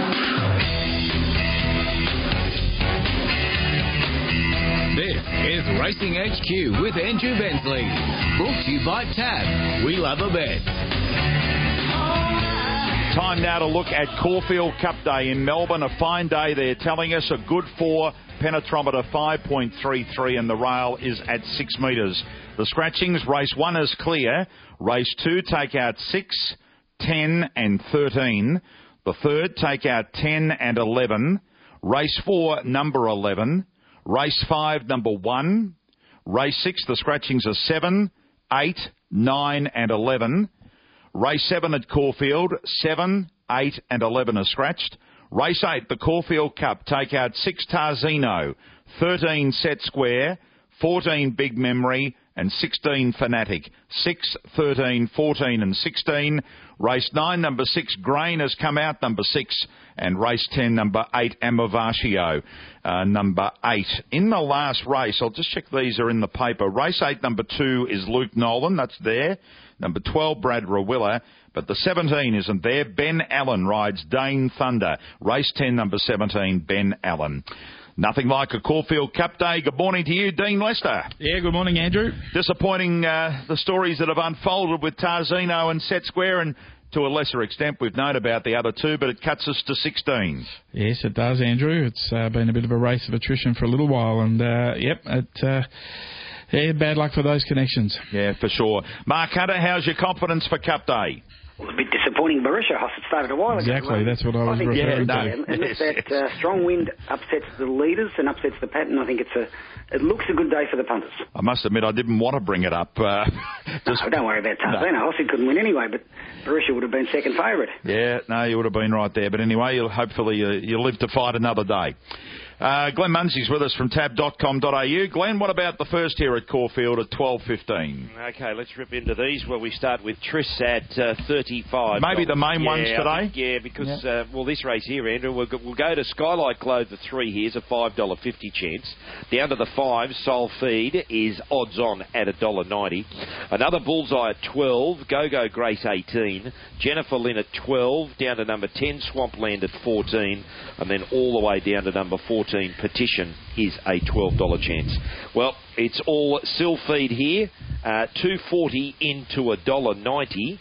Speaker 8: This is Racing H Q with Andrew Bensley. Brought to you by Tab. We love a bet.
Speaker 1: Time now to look at Caulfield Cup Day in Melbourne. A fine day, they're telling us. A good four, penetrometer five point three three, and the rail is at six metres. The scratchings, race one is clear. Race two, take out six, ten and thirteen. The third, take out ten and eleven. Race four, number eleven. Race five, number one. Race six, the scratchings are seven, eight, nine and eleven. Race seven at Caulfield, seven, eight and eleven are scratched. Race eight, the Caulfield Cup, take out six Tarzino, thirteen Set Square, fourteen Big Memory and sixteen Fanatic. six, thirteen, fourteen and sixteen. Race nine, number six, Grain has come out, number six. And race ten, number eight, Amavatio, uh, number eight. In the last race, I'll just check these are in the paper. Race eight, number two, is Luke Nolan. That's there. Number twelve, Brad Rawilla. But the seventeen isn't there. Ben Allen rides Dane Thunder. Race ten, number seventeen, Ben Allen. Nothing like a Caulfield Cup Day. Good morning to you, Dean Lester.
Speaker 3: Yeah, good morning, Andrew.
Speaker 1: Disappointing, uh, the stories that have unfolded with Tarzino and Set Square, and to a lesser extent we've known about the other two, but it cuts us to sixteen.
Speaker 3: Yes, it does, Andrew. It's uh, been a bit of a race of attrition for a little while, and, uh, yep, it... Uh, Yeah, bad luck for those connections.
Speaker 1: Yeah, for sure. Mark Hunter, how's your confidence for Cup Day?
Speaker 22: Well, a bit disappointing. Barisha Hoss had started a while ago.
Speaker 3: Exactly, that's what I was
Speaker 22: I think
Speaker 3: referring
Speaker 22: yeah,
Speaker 3: to.
Speaker 22: No. Unless that uh, strong wind upsets the leaders and upsets the pattern, I think it's a, it looks a good day for the punters.
Speaker 1: I must admit, I didn't want to bring it up. Uh,
Speaker 22: just, no, don't worry about Tarzana. No. Hossie couldn't win anyway, but Barisha would have been second favourite.
Speaker 1: Yeah, no, you would have been right there. But anyway, you'll, hopefully uh, you'll live to fight another day. Uh, Glenn Munsey's with us from tab dot com dot a u. Glenn, what about the first here at Caulfield at twelve fifteen?
Speaker 10: Okay, let's rip into these. Well, we start with Triss at uh, thirty-five.
Speaker 1: Maybe the main
Speaker 10: yeah,
Speaker 1: ones today?
Speaker 10: Think, yeah, because,
Speaker 1: yeah.
Speaker 10: Uh, well, this race here, Andrew, we'll go, we'll go to Skylight Glow, the three here is a five dollars fifty chance. Down to the five, Soul Feed is odds on at one dollar ninety. Another Bullseye at twelve, Go-Go Grace eighteen, Jennifer Lynn at twelve, down to number ten, Swampland at fourteen, and then all the way down to number fourteen, Petition is a twelve dollars chance. Well, it's all Sill Feed here, uh, two forty into one dollar ninety.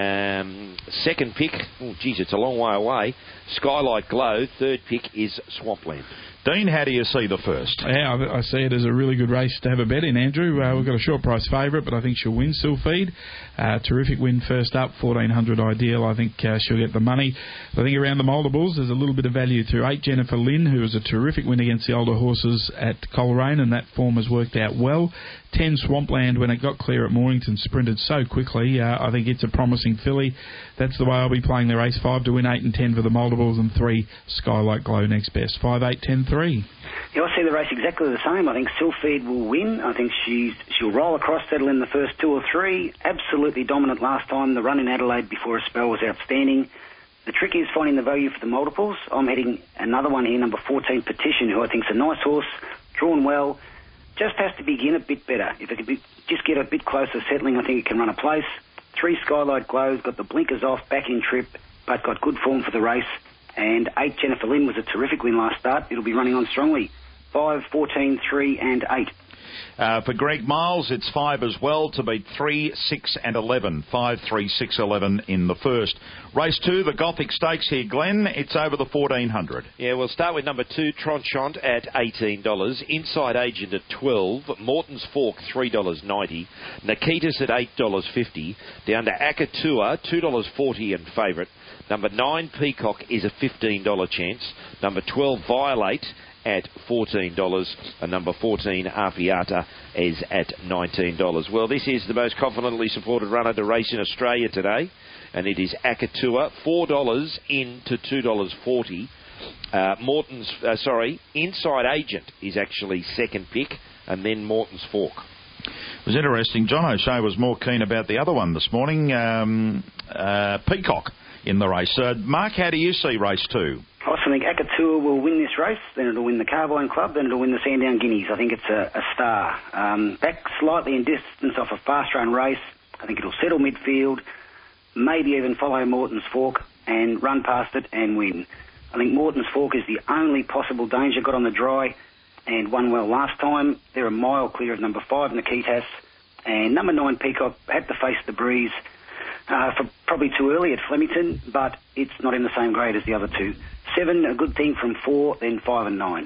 Speaker 10: Um, second pick, oh geez, it's a long way away. Skylight Glow. Third pick is Swampland.
Speaker 1: Dean, how do you see the first?
Speaker 3: Yeah, I, I see it as a really good race to have a bet in, Andrew. Uh, we've got a short price favourite, but I think she'll win Sylpheed. Uh, terrific win first up, fourteen hundred ideal. I think uh, she'll get the money. I think around the multiples, there's a little bit of value through eight, Jennifer Lynn, who was a terrific win against the older horses at Coleraine, and that form has worked out well. ten, Swampland, when it got clear at Mornington, sprinted so quickly. Uh, I think it's a promising filly. That's the way I'll be playing the race. five to win, eight and ten for the multiples, and three, Skylight Glow next best. five, eight, ten, three.
Speaker 22: Yeah, I see the race exactly the same. I think Sylpheed will win. I think she's she'll roll across, settle in the first two or three. Absolutely dominant last time. The run in Adelaide before a spell was outstanding. The trick is finding the value for the multiples. I'm heading another one here, number fourteen, Petition, who I think is a nice horse, drawn well. Just has to begin a bit better. If it could be, just get a bit closer settling, I think it can run a place. Three, Skylight Glows, got the blinkers off, back in trip, but got good form for the race. And eight, Jennifer Lynn, was a terrific win last start. It'll be running on strongly. Five, fourteen, three and eight.
Speaker 1: Uh, for Greg Miles, it's five as well to beat three, six and eleven. Five, three, six, eleven in the first. Race two, the Gothic Stakes here, Glenn. It's over the fourteen hundred.
Speaker 10: Yeah, we'll start with number two, Tronchant at eighteen dollars. Inside Agent at twelve dollars. Morton's Fork, three dollars ninety. Nikitas at eight dollars fifty. Down to Akatua, two dollars forty and favourite. Number nine, Peacock, is a fifteen dollars chance. Number twelve, Violate, at fourteen dollars, and number fourteen, Arpiata, is at nineteen dollars. Well, this is the most confidently supported runner to race in Australia today, and it is Akatua, four dollars in to two dollars forty. Uh, Morton's, uh, sorry, Inside Agent is actually second pick, and then Morton's Fork.
Speaker 1: It was interesting. John O'Shea was more keen about the other one this morning, um, uh, Peacock, in the race. Uh, Mark, how do you see race two?
Speaker 22: I also think Akatua will win this race, then it'll win the Carbine Club, then it'll win the Sandown Guineas. I think it's a, a star. Um, back slightly in distance off a fast-run race. I think it'll settle midfield, maybe even follow Morton's Fork and run past it and win. I think Morton's Fork is the only possible danger. Got on the dry and won well last time. They're a mile clear of number five, Nikitas. And number nine, Peacock, had to face the breeze. Uh, for probably too early at Flemington, but it's not in the same grade as the other two. Seven, a good thing from four, then five and nine.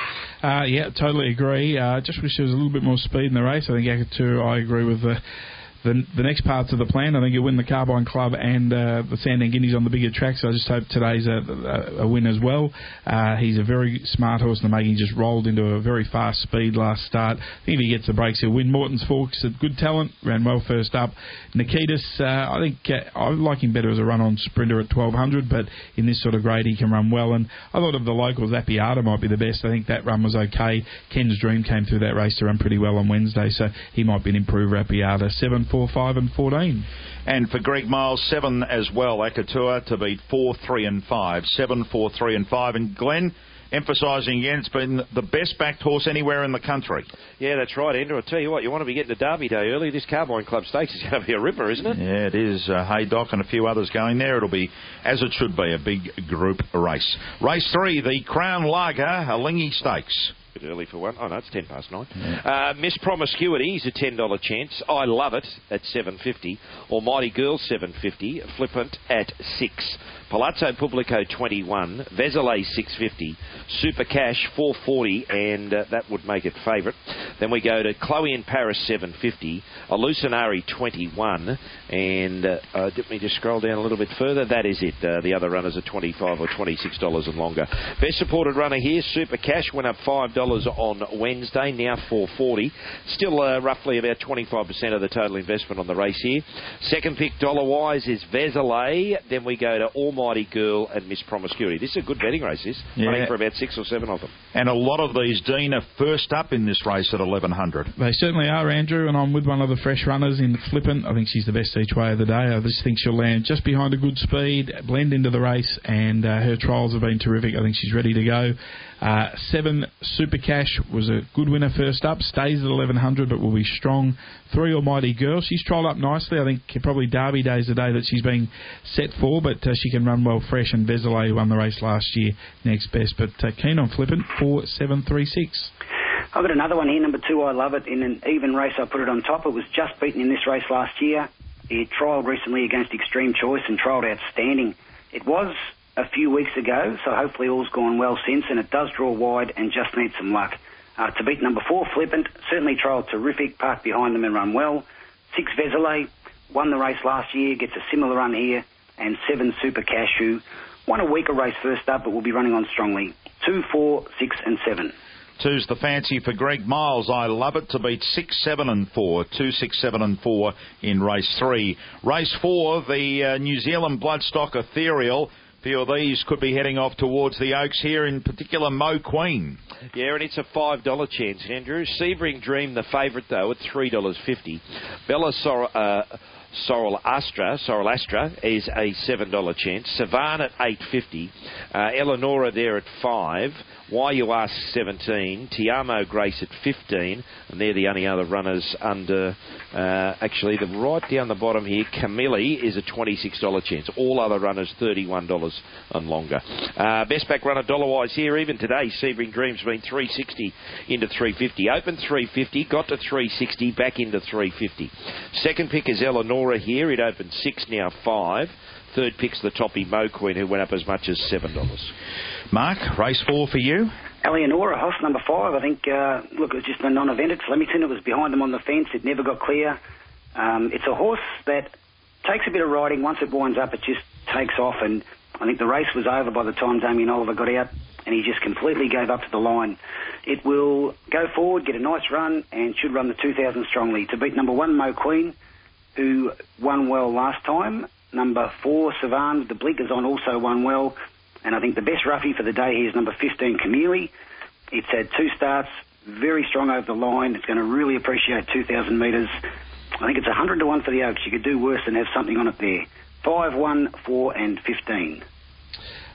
Speaker 3: Uh, yeah, totally agree. Uh, just wish there was a little bit more speed in the race. I think Akatu, I agree with the, the the next parts of the plan. I think you win the Carbine Club and uh, the Sandown Guineas on the bigger track, so I just hope today's a, a, a win as well. Uh, he's a very smart horse in the making. He just rolled into a very fast speed last start. I think if he gets the breaks, he'll win. Morton's Forks, a good talent, ran well first up. Nikitas, uh, I think uh, I like him better as a run-on sprinter at twelve hundred, but in this sort of grade he can run well. And I thought of the locals, Appiata might be the best. I think that run was okay. Ken's Dream came through that race to run pretty well on Wednesday, so he might be an improver, Appiata. seven, four, five and fourteen.
Speaker 1: And for Greg Miles, seven as well, Akatua to beat four, three and five. seven, four, three and five. And Glenn, emphasising again, it's been the best backed horse anywhere in the country.
Speaker 10: Yeah, that's right, Andrew. I'll tell you what, you want to be getting to Derby Day early. This Carbine Club Stakes is going to be a ripper, isn't it?
Speaker 1: Yeah, it is. Uh, Haydock and a few others going there. It'll be, as it should be, a big group race. Race three, the Crown Lager, Alingi Stakes.
Speaker 10: Bit early for one. Oh, no, it's ten past nine. Yeah. Uh, Miss Promiscuity is a ten dollar chance. I Love It at seven fifty. Almighty Girl seven fifty. Flippant at six. Palazzo Publico twenty-one. Vesale six fifty. Super Cash four forty, and uh, that would make it favourite. Then we go to Chloe in Paris seven fifty. Hallucinari twenty-one, and uh, uh, let me just scroll down a little bit further. That is it. Uh, the other runners are twenty-five or twenty-six dollars and longer. Best supported runner here, Super Cash, went up five dollars on Wednesday, now four forty. Still uh, roughly about twenty-five percent of the total investment on the race here. Second pick dollar-wise is Vesale. Then we go to Almighty Girl and Miss Promiscuity. This is a good betting race, this.
Speaker 1: Yeah.
Speaker 10: Running for about six or seven of them.
Speaker 1: And a lot of these, Dean, are first up in this race at eleven hundred.
Speaker 3: They certainly are, Andrew, and I'm with one of the fresh runners in Flippant. I think she's the best each way of the day. I just think she'll land just behind a good speed, blend into the race, and uh, her trials have been terrific. I think she's ready to go. Uh, seven, Super Cash was a good winner first up, stays at eleven hundred, but will be strong. Three, Almighty Girl, she's trialled up nicely. I think probably Derby Day's the day that she's being set for, but uh, she can run well fresh, and Vesale, who won the race last year, next best. But uh, keen on Flippant, four, seven, three, six.
Speaker 22: I've got another one here, number two, I Love It. In an even race, I put it on top. It was just beaten in this race last year. It trialled recently against Extreme Choice and trialled outstanding. It was a few weeks ago, so hopefully all's gone well since, and it does draw wide and just needs some luck. Uh, to beat number four, Flippant, certainly trialled terrific, parked behind them and run well. Six, Vesale, won the race last year, gets a similar run here. And seven, Super Cashew, won a weaker race first up, but will be running on strongly. Two, four, six and seven.
Speaker 1: Two's the fancy for Greg Miles. I Love It to beat six, seven and four. Two, six, seven and four in race three. Race four, the uh, New Zealand Bloodstock Ethereal. A few of these could be heading off towards the Oaks here, in particular Mo Queen.
Speaker 10: Yeah, and it's a five dollar chance, Andrew. Sebring Dream, the favourite, though, at three dollars fifty. Bella Sor- uh, Sorrel Astra, Sorrel Astra is a seven dollar chance. Savan at eight fifty. Uh, Eleonora there at five. Why You Ask seventeen. Tiamo Grace at fifteen. And they're the only other runners under, uh, actually, the right down the bottom here, Camille is a twenty-six dollar chance. All other runners, thirty-one dollars and longer. Uh, best back runner dollar-wise here, even today, Sebring Dream's been three sixty into three fifty. Open three fifty, got to three sixty, back into three fifty. Second pick is Eleonora here. It opened six, now five. Third pick's the toppy Mo Queen, who went up as much as seven dollars.
Speaker 1: Mark, race four for you?
Speaker 22: Eleonora, horse number five. I think, uh, look, it was just a non-event at Flemington. It was behind them on the fence. It never got clear. Um, it's a horse that takes a bit of riding. Once it winds up, it just takes off. And I think the race was over by the time Damien Oliver got out, and he just completely gave up to the line. It will go forward, get a nice run, and should run the two thousand strongly. To beat number one, Mo Queen, who won well last time. Number four, Savan, with the blinkers on, also won well. And I think the best roughie for the day here is number fifteen, Camille. It's had two starts, very strong over the line. It's going to really appreciate two thousand metres. I think it's one hundred to one for the Oaks. You could do worse than have something on it there. five, one, four and fifteen.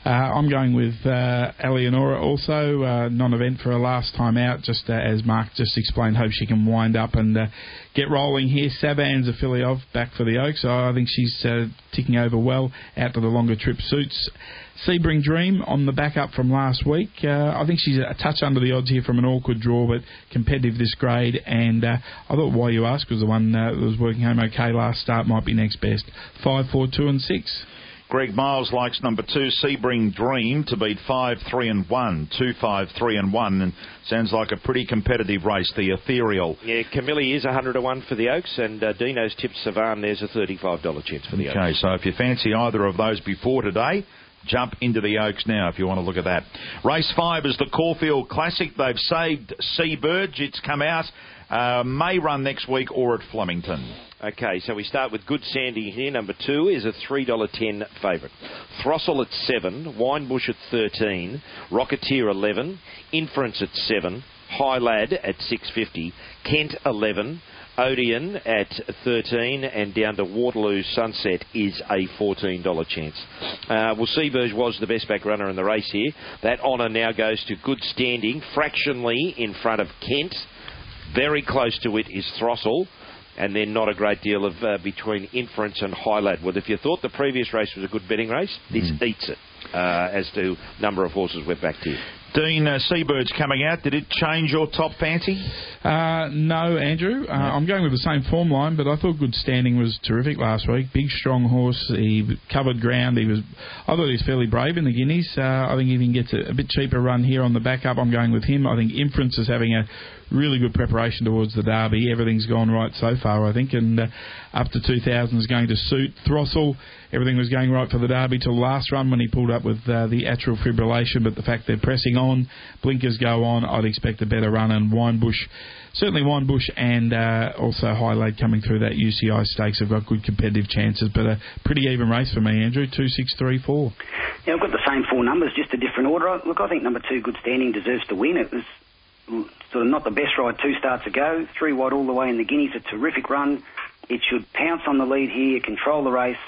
Speaker 3: Uh, I'm going with uh, Eleonora also, uh, non-event for her last time out, just uh, as Mark just explained. Hope she can wind up and uh, get rolling here. Saban's a filly of, back for the Oaks. I think she's uh, ticking over well, out to the longer trip suits. Sebring Dream on the back up from last week. Uh, I think she's a touch under the odds here from an awkward draw, but competitive this grade. And uh, I thought Why You Ask was the one uh, that was working home okay last start, might be next best. Five, four, two, and six.
Speaker 1: Greg Miles likes number two, Sebring Dream, to beat five, three, and one. Two, five, three, and one, and sounds like a pretty competitive race. The Ethereal.
Speaker 10: Yeah, Camille is one hundred to one for the Oaks, and uh, Dino's tipped Savan. There's a thirty-five dollars chance for the
Speaker 1: okay,
Speaker 10: Oaks.
Speaker 1: Okay, so if you fancy either of those before today, jump into the Oaks now if you want to look at that. Race five is the Caulfield Classic. They've saved Seaburge. It's come out. Uh, may run next week or at Flemington.
Speaker 10: Okay, so we start with Good Sandy here. Number two is a three dollars ten favourite. Throstle at seven, Winebush at thirteen, Rocketeer eleven, Inference at seven, High Lad at six fifty, Kent eleven, Odeon at thirteen, and down to Waterloo Sunset is a fourteen dollars chance. Uh, well, Seaburge was the best back runner in the race here. That honour now goes to Good Standing, fractionally in front of Kent. Very close to it is Throstle, and then not a great deal of uh, between Inference and High Lad. Well, if you thought the previous race was a good betting race, this mm. eats it uh, as to number of horses we're back to.
Speaker 1: Dean, uh, Seabird's coming out. Did it change your top fancy?
Speaker 3: Uh, no, Andrew. Uh, yeah. I'm going with the same form line, but I thought Good Standing was terrific last week. Big, strong horse. He covered ground. He was. I thought he was fairly brave in the Guineas. Uh, I think if he gets a, a bit cheaper run here on the back up, I'm going with him. I think Inference is having a really good preparation towards the Derby. Everything's gone right so far, I think, and uh, up to two thousand is going to suit. Throstle, everything was going right for the Derby till the last run when he pulled up with uh, the atrial fibrillation, but the fact they're pressing on, blinkers go on, I'd expect a better run, and Winebush, certainly Winebush and uh, also High Lad coming through that U C I stakes have got good competitive chances, but a pretty even race for me, Andrew. Two, six, three, four.
Speaker 22: Yeah, I've got the same four numbers, just a different order. Look, I think number two, Good Standing, deserves to win. It was sort of not the best ride two starts ago. Three wide all the way in the Guineas, a terrific run. It should pounce on the lead here, control the race,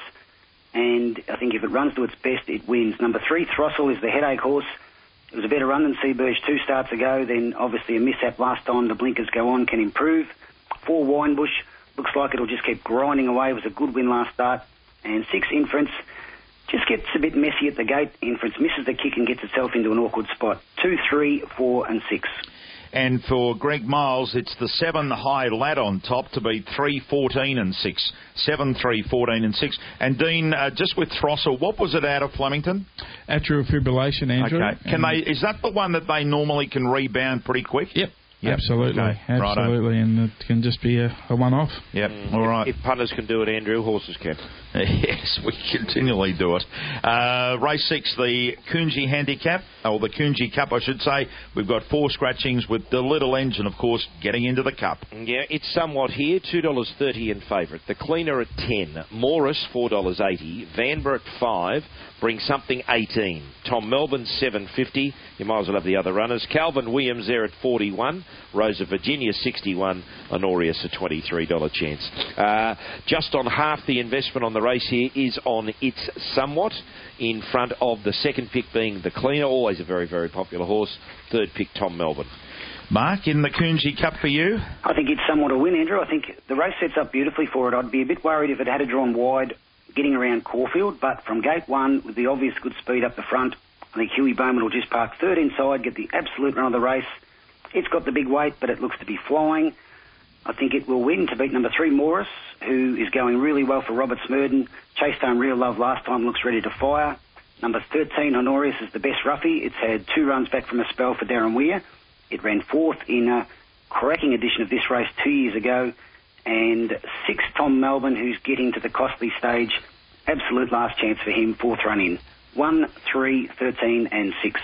Speaker 22: and I think if it runs to its best, it wins. Number three, Throstle, is the headache horse. It was a better run than Seaburge two starts ago, then obviously a mishap last time. The blinkers go on, can improve. Four, Winebush, looks like it'll just keep grinding away. It was a good win last start. And six, Inference, just gets a bit messy at the gate. Inference misses the kick and gets itself into an awkward spot. Two, three, four, and six.
Speaker 1: And for Greg Miles, it's the seven, High Lad on top to beat three, fourteen, and six. Seven, three, fourteen, and six. And Dean, uh, just with Throstle, what was it out of Flemington?
Speaker 3: Atrial fibrillation, Andrew.
Speaker 1: Okay. Can they? Is that the one that they normally can rebound pretty quick?
Speaker 3: Yep.
Speaker 1: Yep.
Speaker 3: Absolutely,
Speaker 1: okay.
Speaker 3: absolutely,
Speaker 1: Righto.
Speaker 3: and it can just be a, a one-off.
Speaker 1: Yep,
Speaker 10: mm.
Speaker 1: all right.
Speaker 10: If, if punters can do it, Andrew, horses can.
Speaker 1: Yes, we continually do it. Uh, race six, the Coonji Handicap, or the Coonji Cup, I should say. We've got four scratchings with the Little Engine, of course, getting into the Cup.
Speaker 10: Yeah, it's somewhat here, two dollars thirty in favourite. The Cleaner at ten, Morris four dollars eighty, Vanbrugh at five, Bring Something eighteen, Tom Melbourne seven fifty. You might as well have the other runners. Calvin Williams there at forty-one, Rosa Virginia sixty-one, Honorius a twenty-three dollars chance. Uh, just on half the investment on the race here is on It's Somewhat, in front of the second pick being The Cleaner, always a very, very popular horse. Third pick, Tom Melbourne.
Speaker 1: Mark, in the Coonji Cup for you?
Speaker 22: I think It's Somewhat a win, Andrew. I think the race sets up beautifully for it. I'd be a bit worried if it had drawn wide getting around Caulfield, but from gate one, with the obvious good speed up the front, I think Huey Bowman will just park third inside, get the absolute run of the race. It's got the big weight, but it looks to be flying. I think it will win to beat number three, Morris, who is going really well for Robert Smurden. Chased home Real Love last time, looks ready to fire. Number thirteen, Honorius, is the best roughie. It's had two runs back from a spell for Darren Weir. It ran fourth in a cracking edition of this race two years ago. And six, Tom Melbourne, who's getting to the costly stage. Absolute last chance for him, fourth run in. One, three, thirteen, and six.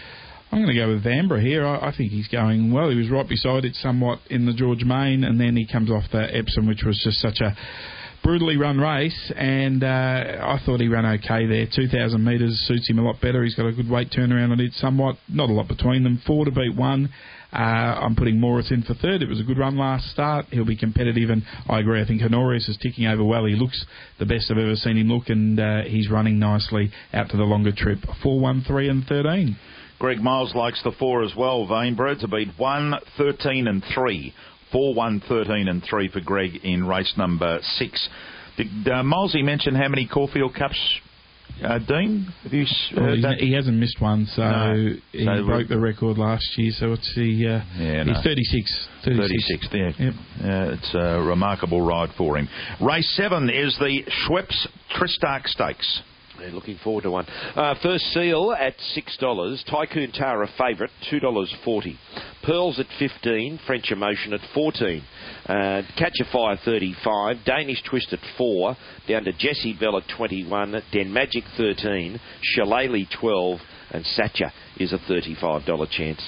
Speaker 3: I'm going to go with Vanbrugh here. I, I think he's going well. He was right beside it somewhat in the George Main, and then he comes off the Epsom, which was just such a brutally run race, and uh, I thought he ran okay there. two thousand metres suits him a lot better. He's got a good weight turnaround on it, somewhat. Not a lot between them. Four to beat one. Uh, I'm putting Morris in for third. It was a good run last start. He'll be competitive, and I agree. I think Honorius is ticking over well. He looks the best I've ever seen him look, and uh, he's running nicely out to the longer trip. four, one, three and thirteen.
Speaker 1: Greg Miles likes the four as well. Vainbred to beat one, thirteen and three. four, one, thirteen and three for Greg in race number six. Did uh, Milesy mention how many Caulfield Cups, uh, Dean? Have you
Speaker 3: well,
Speaker 1: heard that?
Speaker 3: He hasn't missed one, so
Speaker 1: no.
Speaker 3: he
Speaker 1: so
Speaker 3: broke the record last year. So it's the uh,
Speaker 1: yeah,
Speaker 3: he's
Speaker 1: no.
Speaker 3: thirty-six. thirty-six.
Speaker 1: thirty-six, yeah. Yep. Uh, it's a remarkable ride for him. Race seven is the Schweppes Tristarc Stakes.
Speaker 10: Yeah, looking forward to one. Uh, first seal at six dollars. Tycoon Tara favourite, two dollars forty. Pearls at fifteen. French Emotion at fourteen. Uh, Catch a Fire thirty-five. Danish Twist at four. Down to Jessie Bell at twenty-one. Den Magic thirteen. Shillelagh twelve. And Satcha is a thirty-five dollars chance.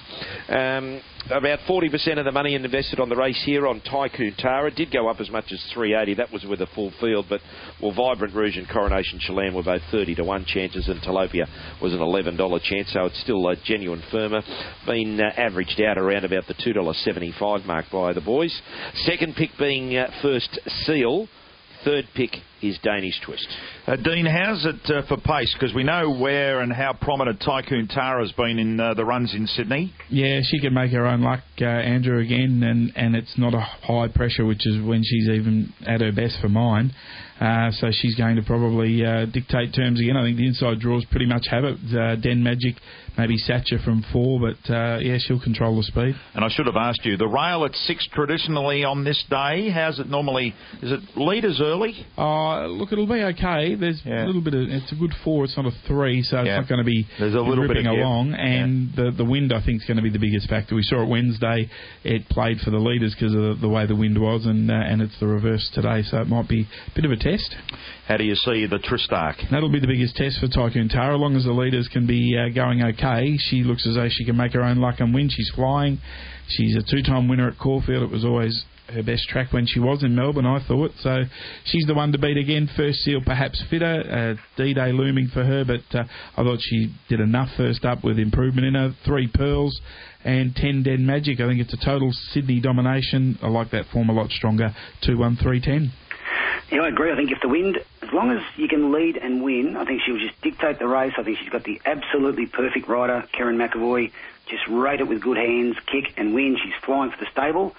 Speaker 10: Um, about forty percent of the money invested on the race here on Tycoon Tara. It did go up as much as three eighty. That was with a full field, but well, Vibrant Rouge and Coronation Chelan were both thirty to one chances, and Tilapia was an eleven dollars chance, so it's still a genuine firmer. Been uh, averaged out around about the two dollars seventy-five mark by the boys. Second pick being uh, First Seal. Third pick is Danish Twist.
Speaker 1: Uh, Dean, how's it uh, for pace? Because we know where and how prominent Tycoon Tara has been in uh, the runs in Sydney.
Speaker 3: Yeah, she can make her own luck, uh, Andrew, again, and, and it's not a high pressure, which is when she's even at her best for mine. Uh, so she's going to probably uh, dictate terms again. I think the inside draws pretty much have it. Uh, Den Magic, maybe Satcha from four, but uh, yeah, she'll control the speed.
Speaker 1: And I should have asked you, the rail at six traditionally on this day, how's it normally? Is it leaders early?
Speaker 3: Uh, look, it'll be okay. There's yeah. a little bit of, it's a good four, it's not a three, so
Speaker 1: yeah.
Speaker 3: it's not going to be
Speaker 1: There's a little
Speaker 3: ripping
Speaker 1: bit of,
Speaker 3: along.
Speaker 1: Yeah.
Speaker 3: And
Speaker 1: yeah.
Speaker 3: the the wind, I think, is going to be the biggest factor. We saw it Wednesday, it played for the leaders because of the, the way the wind was, and uh, and it's the reverse today, so it might be a bit of a test.
Speaker 1: How do you see the Tristarc?
Speaker 3: That'll be the biggest test for Tycoon Tara. As long as the leaders can be uh, going okay, she looks as though she can make her own luck and win. She's flying. She's a two-time winner at Caulfield. It was always her best track when she was in Melbourne, I thought. So she's the one to beat again. First Seal perhaps fitter. Uh, D-Day looming for her, but uh, I thought she did enough first up with improvement in her. Three Pearls and ten Den Magic. I think it's a total Sydney domination. I like that form a lot stronger. two, one, three, ten.
Speaker 22: Yeah, I agree. I think if the wind, as long as you can lead and win, I think she'll just dictate the race. I think she's got the absolutely perfect rider, Karen McAvoy. Just rate it with good hands, kick and win. She's flying for the stable.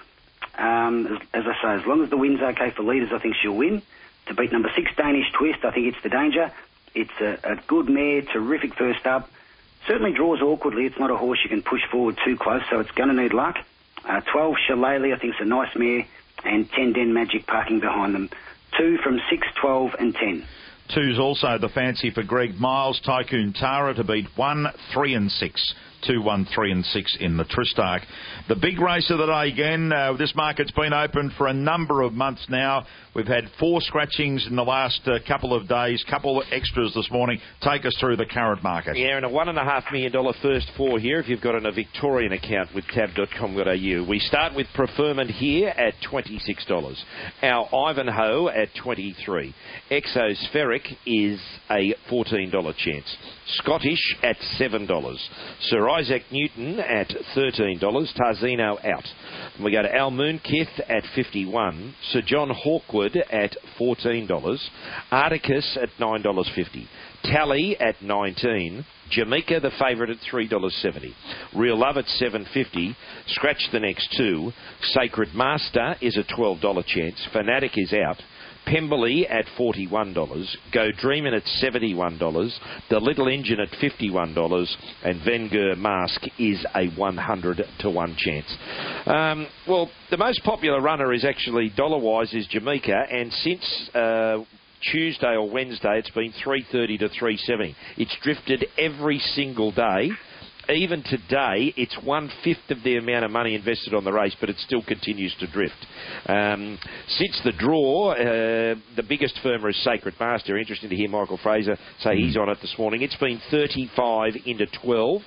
Speaker 22: Um, as, as I say, as long as the wind's okay for leaders, I think she'll win. To beat number six, Danish Twist, I think it's the danger. It's a, a good mare, terrific first up. Certainly draws awkwardly. It's not a horse you can push forward too close, so it's going to need luck. Uh, twelve, Shillelagh, I think it's a nice mare. And ten, Den Magic parking behind them. Two from six, twelve and ten.
Speaker 1: Two's also the fancy for Greg Miles. Tycoon Tara to beat one, three and six. Two, one, three and six in the Tristarc. The big race of the day again. Uh, this market's been open for a number of months now. We've had four scratchings in the last uh, couple of days, couple of extras this morning. Take us through the current market.
Speaker 10: Yeah, and a one and a half million dollar first four here if you've got an, a Victorian account with tab dot com dot a u. We start with Preferment here at twenty-six dollars. Our Ivanhoe at twenty-three dollars. Exospheric is a fourteen dollars chance. Scottish at seven dollars. Sir Isaac Newton at thirteen dollars. Tarzino out. And we go to Al Moonkith at fifty-one dollars. Sir John Hawkwood at fourteen dollars. Articus at nine dollars fifty. Tally at nineteen dollars. Jamaica, the favourite, at three dollars seventy. Real Love at seven dollars fifty. Scratch the next two. Sacred Master is a twelve dollars chance. Fanatic is out. Pemberley at forty-one dollars. Go Dreamin' at seventy-one dollars. The Little Engine at fifty-one dollars. And Wenger Mask is a one hundred to one chance. Um, well, the most popular runner is actually, dollar-wise, is Jamaica. And since uh, Tuesday or Wednesday, it's been three thirty to three seventy. It's drifted every single day. Even today, it's one-fifth of the amount of money invested on the race, but it still continues to drift. Um, since the draw, uh, the biggest firmer is Sacred Master. Interesting to hear Michael Fraser say he's on it this morning. It's been thirty-five into twelve.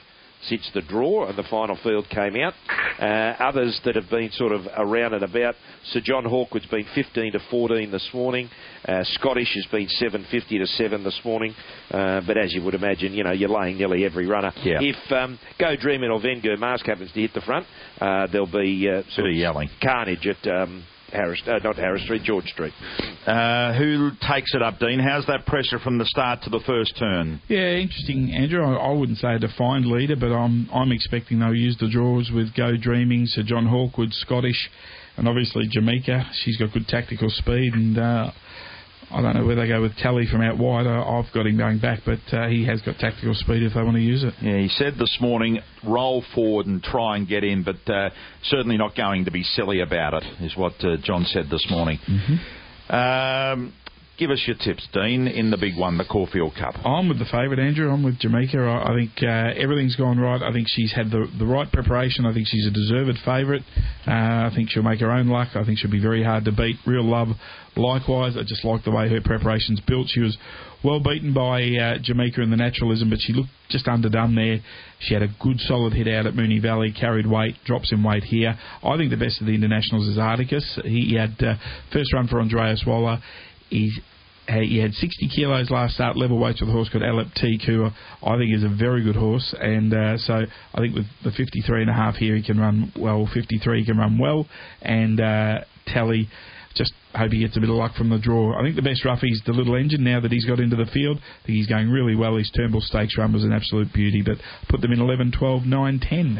Speaker 10: since the draw and the final field came out. Uh, others that have been sort of around and about, Sir John Hawkwood's been fifteen to fourteen this morning. Uh, Scottish has been seven fifty to seven this morning. Uh, but as you would imagine, you know, you're laying nearly every runner.
Speaker 1: Yeah.
Speaker 10: If um, Go Dreaming or Venger Mask happens to hit the front, uh, there'll be uh, sort
Speaker 1: of yelling
Speaker 10: carnage at um, Harris, uh, not Harris Street, George Street.
Speaker 1: Uh, who takes it up, Dean? How's that pressure from the start to the first turn?
Speaker 3: Yeah, interesting, Andrew. I, I wouldn't say a defined leader, but I'm I'm expecting they'll use the draws with Go Dreaming, Sir John Hawkwood, Scottish, and obviously Jamaica. She's got good tactical speed, and uh, I don't know where they go with Tally from out wide. I, I've got him going back, but uh, he has got tactical speed if they want to use it.
Speaker 1: Yeah, he said this morning, roll forward and try and get in, but uh, certainly not going to be silly about it, is what uh, John said this morning.
Speaker 3: Mm-hmm.
Speaker 1: Um, give us your tips, Dean, in the big one, the Caulfield Cup.
Speaker 3: I'm with the favourite, Andrew. I'm with Jamaica. I, I think uh, everything's gone right. I think she's had the, the right preparation. I think she's a deserved favourite. Uh, I think she'll make her own luck. I think she'll be very hard to beat. Real Love, likewise. I just like the way her preparation's built. She was well beaten by uh, Jamaica in the naturalism, but she looked just underdone there. She had a good solid hit out at Moonee Valley, carried weight, drops in weight here. I think the best of the internationals is Articus. He, he had uh, first run for Andreas Waller. He's He had sixty kilos last start, level weights with a horse called Alep T, who I think is a very good horse. And uh, so I think with the fifty-three and a half here, he can run well. fifty-three, he can run well. And uh, Tally, just hope he gets a bit of luck from the draw. I think the best roughie's the Little Engine now that he's got into the field. I think he's going really well. His Turnbull Stakes run was an absolute beauty. But put them in eleven, twelve, nine, ten.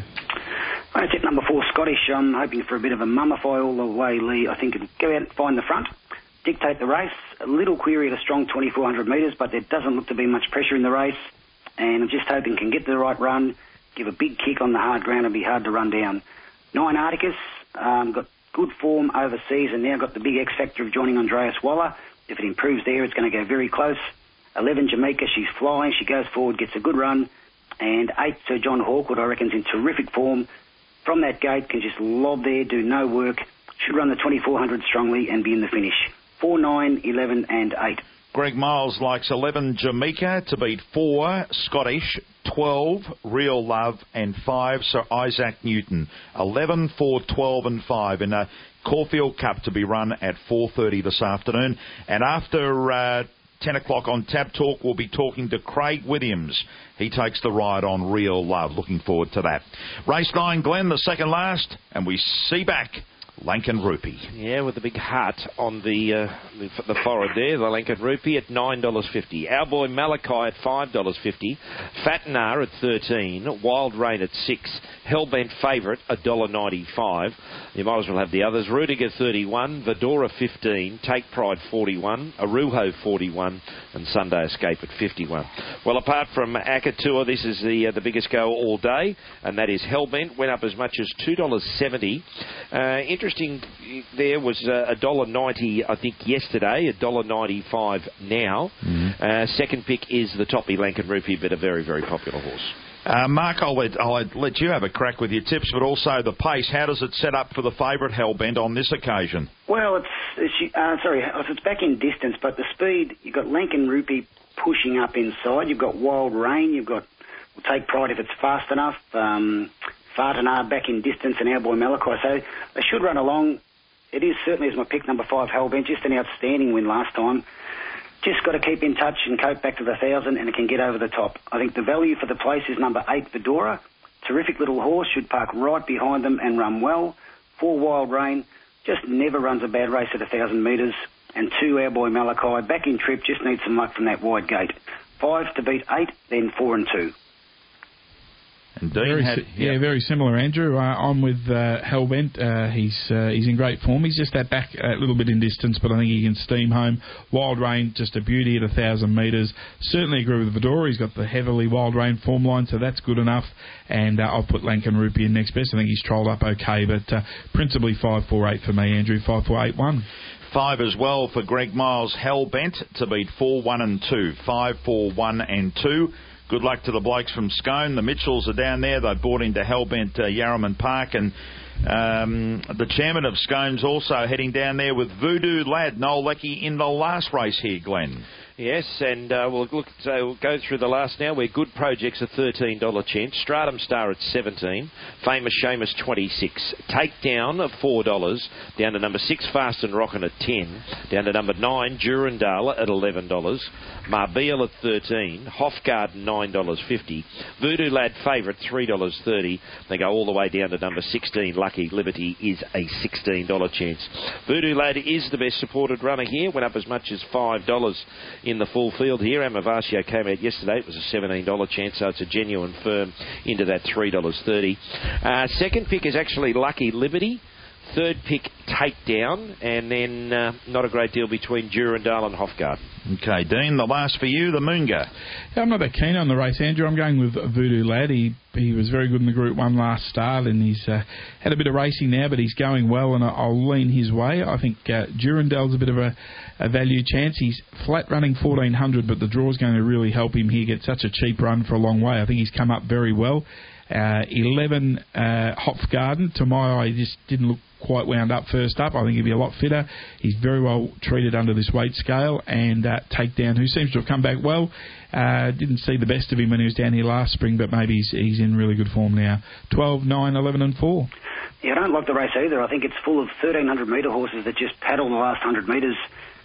Speaker 22: I tip number four, Scottish. I'm hoping for a bit of a mummify all the way, Lee. I think it'll go out and find the front. Dictate the race. A little query at a strong twenty-four hundred metres, but there doesn't look to be much pressure in the race. And I'm just hoping can get the right run, give a big kick on the hard ground and be hard to run down. Nine, Articus, um, got good form overseas and now got the big X factor of joining Andreas Waller. If it improves there, it's going to go very close. eleven, Jamaica, she's flying. She goes forward, gets a good run. And eight, Sir John Hawkwood, I reckon, is in terrific form. From that gate, can just lob there, do no work. Should run the twenty-four hundred strongly and be in the finish. four, nine, eleven and eight.
Speaker 1: Greg Miles likes eleven Jamaica to beat four Scottish, twelve Real Love and five Sir Isaac Newton. eleven, four, twelve and five in a Caulfield Cup to be run at four thirty this afternoon. And after uh, ten o'clock on Tab Talk, we'll be talking to Craig Williams. He takes the ride on Real Love. Looking forward to that. Race nine, Glenn, the second last, and we see back Lankan Rupee.
Speaker 10: Yeah, with the big heart on the uh, the, the forehead there, the Lankan Rupee at nine dollars fifty. Our boy Malachi at five dollars fifty. Fatnar at thirteen dollars. Wild Rain at six dollars. Hellbent Favourite one dollar ninety-five. You might as well have the others. Rudiger thirty-one dollars. Vidora fifteen dollars. Take Pride forty-one dollars. Arujo forty-one dollars. And Sunday Escape at fifty-one dollars. Well, apart from Akatua, this is the uh, the biggest go all day, and that is Hellbent. Went up as much as two dollars seventy. Uh, interesting there was uh, one dollar ninety, I think, yesterday, one dollar ninety-five now. Mm-hmm. Uh, second pick is the Toppy Lankan Rupee, but a very, very popular horse.
Speaker 1: Uh, Mark, I'll let, I'll let you have a crack with your tips, but also the pace. How does it set up for the favourite Hellbent on this occasion?
Speaker 22: Well, it's, it's uh, sorry, it's back in distance, but the speed, you've got Lankan Rupee pushing up inside. You've got Wild Rain. You've got Will Take Pride if it's fast enough. Um, Fartanar back in distance and our boy Malachi. So they should run along. It is certainly as my pick, number five, Hellbent. Just an outstanding win last time. Just got to keep in touch and cope back to the thousand, and it can get over the top. I think the value for the place is number eight, Vidora. Terrific little horse, should park right behind them and run well. Four, Wild Rain, just never runs a bad race at a thousand metres. And two, our boy Malachi, back in trip, just needs some luck from that wide gate. Five to beat eight, then four and two.
Speaker 1: And Dean
Speaker 3: very
Speaker 1: had,
Speaker 3: si- yeah. yeah, very similar, Andrew. Uh, I'm with uh, Hellbent. Uh, he's uh, he's in great form. He's just that back a little bit in distance, but I think he can steam home. Wild Rain, just a beauty at a thousand metres. Certainly agree with Vidora. He's got the heavily Wild Rain form line, so that's good enough. And uh, I'll put Lankan Rupee in next best. I think he's trolled up okay, but uh, principally five, four, eight for me, Andrew. Five, four, eight, one.
Speaker 1: Five as well for Greg Miles. Hellbent to beat four, one and two. Five, four, one and two. Good luck to the blokes from Scone. The Mitchells are down there. They bought into Hellbent uh, Yarraman Park. And um, the chairman of Scone's also heading down there with Voodoo Lad, Noel Leckie, in the last race here, Glenn.
Speaker 10: Yes, and uh, we'll look. So we'll go through the last now. Where Good Projects a thirteen dollar chance, Stratum Star at seventeen, Famous Seamus twenty-six, Takedown at four dollars, down to number six Fast and Rockin' at ten, down to number nine Durandala at eleven dollars, Marbeel at thirteen, Hofgarden nine dollars fifty, Voodoo Lad Favourite three dollars thirty. They go all the way down to number sixteen Lucky Liberty is a sixteen dollar chance. Voodoo Lad is the best supported runner here. Went up as much as five dollars in the full field here. Amavasio came out yesterday. It was a seventeen dollar chance, so it's a genuine firm into that three dollars thirty. Uh, second pick is actually Lucky Liberty. Third pick, Takedown, and then uh, not a great deal between Durandal and Hofgarden.
Speaker 1: Okay, Dean, the last for you, the Moonga.
Speaker 3: Yeah, I'm not that keen on the race, Andrew. I'm going with Voodoo Lad. He he was very good in the Group one last start, and he's uh, had a bit of racing now, but he's going well, and I'll lean his way. I think uh, Durandal's a bit of a, a value chance. He's flat running fourteen hundred, but the draw's going to really help him here get such a cheap run for a long way. I think he's come up very well. Uh, eleven, uh, Hofgarden. To my eye, he just didn't look quite wound up first up. I think he'll be a lot fitter. He's very well treated under this weight scale. And uh, Takedown, who seems to have come back well. Uh, didn't see the best of him when he was down here last spring, but maybe he's, he's in really good form now. twelve, nine, eleven and four.
Speaker 22: Yeah, I don't like the race either. I think it's full of thirteen hundred metre horses that just paddle the last one hundred metres.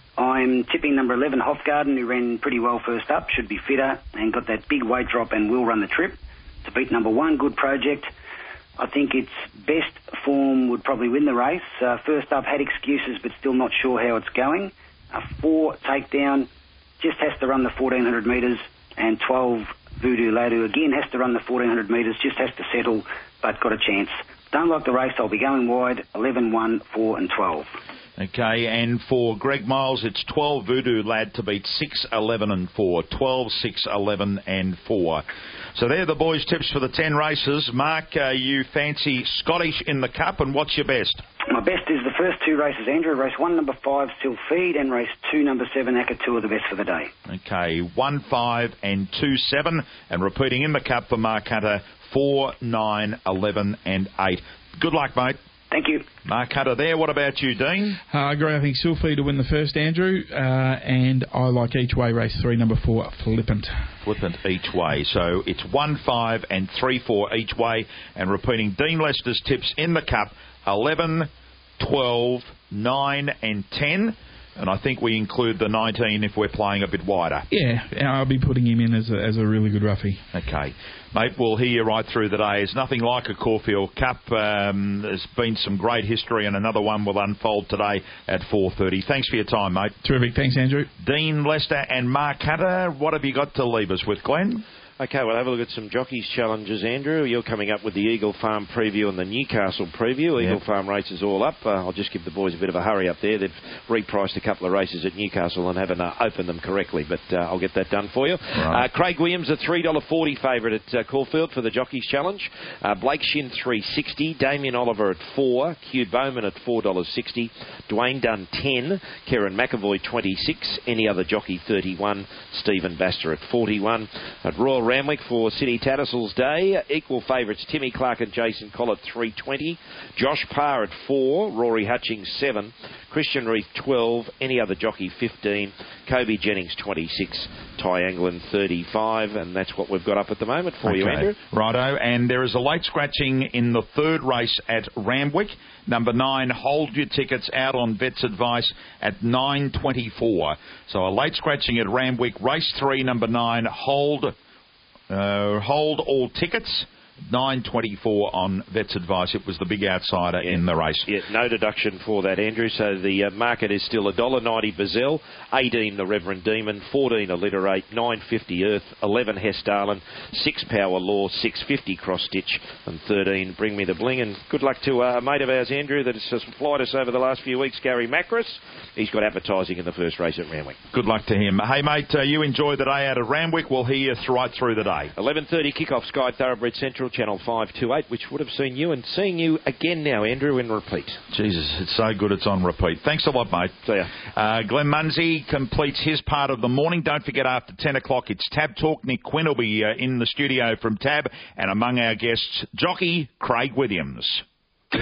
Speaker 22: I'm tipping number eleven, Hofgarden, who ran pretty well first up, should be fitter and got that big weight drop and will run the trip. To beat number one, Good Project. I think its best form would probably win the race. Uh, first up, had excuses, but still not sure how it's going. Uh, four, Takedown, just has to run the fourteen hundred metres. And twelve, Voodoo Lad, who again has to run the fourteen hundred metres, just has to settle, but got a chance. Don't like the race, I'll be going wide, eleven, one, four and twelve.
Speaker 1: Okay, and for Greg Miles, it's twelve, Voodoo Lad to beat six, eleven and four. twelve, six, eleven and four. So they're the boys' tips for the ten races. Mark, uh, you fancy Scottish in the Cup, and what's your best?
Speaker 22: My best is the first two races, Andrew. Race one, number five, Still Feed, and race two, number seven, Akatu are the best for the day.
Speaker 1: Okay, one, five and two, seven. And repeating in the Cup for Mark Hunter, four, nine, eleven and eight. Good luck, mate.
Speaker 22: Thank you.
Speaker 1: Mark Hunter there. What about you, Dean?
Speaker 3: Uh, I agree. I think Sylphy to win the first, Andrew. Uh, and I like each way race three, number four, Flippant.
Speaker 1: Flippant each way. So it's one, five and three, four each way. And repeating Dean Lester's tips in the Cup, eleven, twelve, nine and ten. And I think we include the nineteen if we're playing a bit wider.
Speaker 3: Yeah, I'll be putting him in as a, as a really good roughie.
Speaker 1: Okay. Mate, we'll hear you right through the day. It's nothing like a Caulfield Cup. Um, there's been some great history, and another one will unfold today at four thirty. Thanks for your time, mate.
Speaker 3: Terrific. Thanks, Andrew.
Speaker 1: Dean Lester and Mark Hunter, what have you got to leave us with, Glenn?
Speaker 10: Okay, we'll have a look at some jockeys' challenges, Andrew. You're coming up with the Eagle Farm preview and the Newcastle preview. Eagle
Speaker 1: Yep.
Speaker 10: Farm races all up. Uh, I'll just give the boys a bit of a hurry up there. They've repriced a couple of races at Newcastle and haven't uh, opened them correctly, but uh, I'll get that done for you.
Speaker 1: Right.
Speaker 10: Uh, Craig Williams, a three dollars forty favourite at uh, Caulfield for the jockeys' challenge. Uh, Blake Shin, three dollars sixty. Damien Oliver at four. Hugh Bowman at four dollars sixty. Dwayne Dunn, ten. Kieran McAvoy, twenty-six. Any other jockey, thirty-one. Stephen Baster at forty-one. At Royal Randwick for City Tattersalls Day, equal favourites Timmy Clark and Jason Collett, three twenty. Josh Parr at four. Rory Hutchings, seven. Christian Reith, twelve. Any other jockey, fifteen. Kobe Jennings, twenty-six. Ty Anglin, thirty-five. And that's what we've got up at the moment for
Speaker 1: okay.
Speaker 10: you, Andrew.
Speaker 1: Righto. And there is a late scratching in the third race at Randwick. Number nine, Hold Your Tickets, out on Vet's Advice at nine twenty-four. So a late scratching at Randwick. Race three, number nine, Hold... Uh, hold all tickets, nine twenty-four on Vet's Advice. It was the big outsider yeah. in the race.
Speaker 10: Yeah, no deduction for that, Andrew. So the uh, market is still one dollar ninety Bazell, eighteen the Reverend Demon, fourteen Alliterate, nine fifty Earth, eleven Hess Darlin, six Power Law, six fifty Cross Stitch, and thirteen Bring Me the Bling. And good luck to uh, a mate of ours, Andrew, that has supplied us over the last few weeks, Gary Macris. He's got advertising in the first race at Randwick.
Speaker 1: Good luck to him. Hey, mate, uh, you enjoy the day out of Randwick. We'll hear you th- right through the day.
Speaker 10: eleven thirty kick-off, Sky Thoroughbred Central, Channel five twenty-eight, which would have seen you and seeing you again now, Andrew, in repeat.
Speaker 1: Jesus, it's so good it's on repeat. Thanks a lot, mate.
Speaker 10: See ya.
Speaker 1: Uh, Glenn Munsey completes his part of the morning. Don't forget, after ten o'clock, it's Tab Talk. Nick Quinn will be uh, in the studio from Tab, and among our guests, jockey Craig Williams.
Speaker 18: The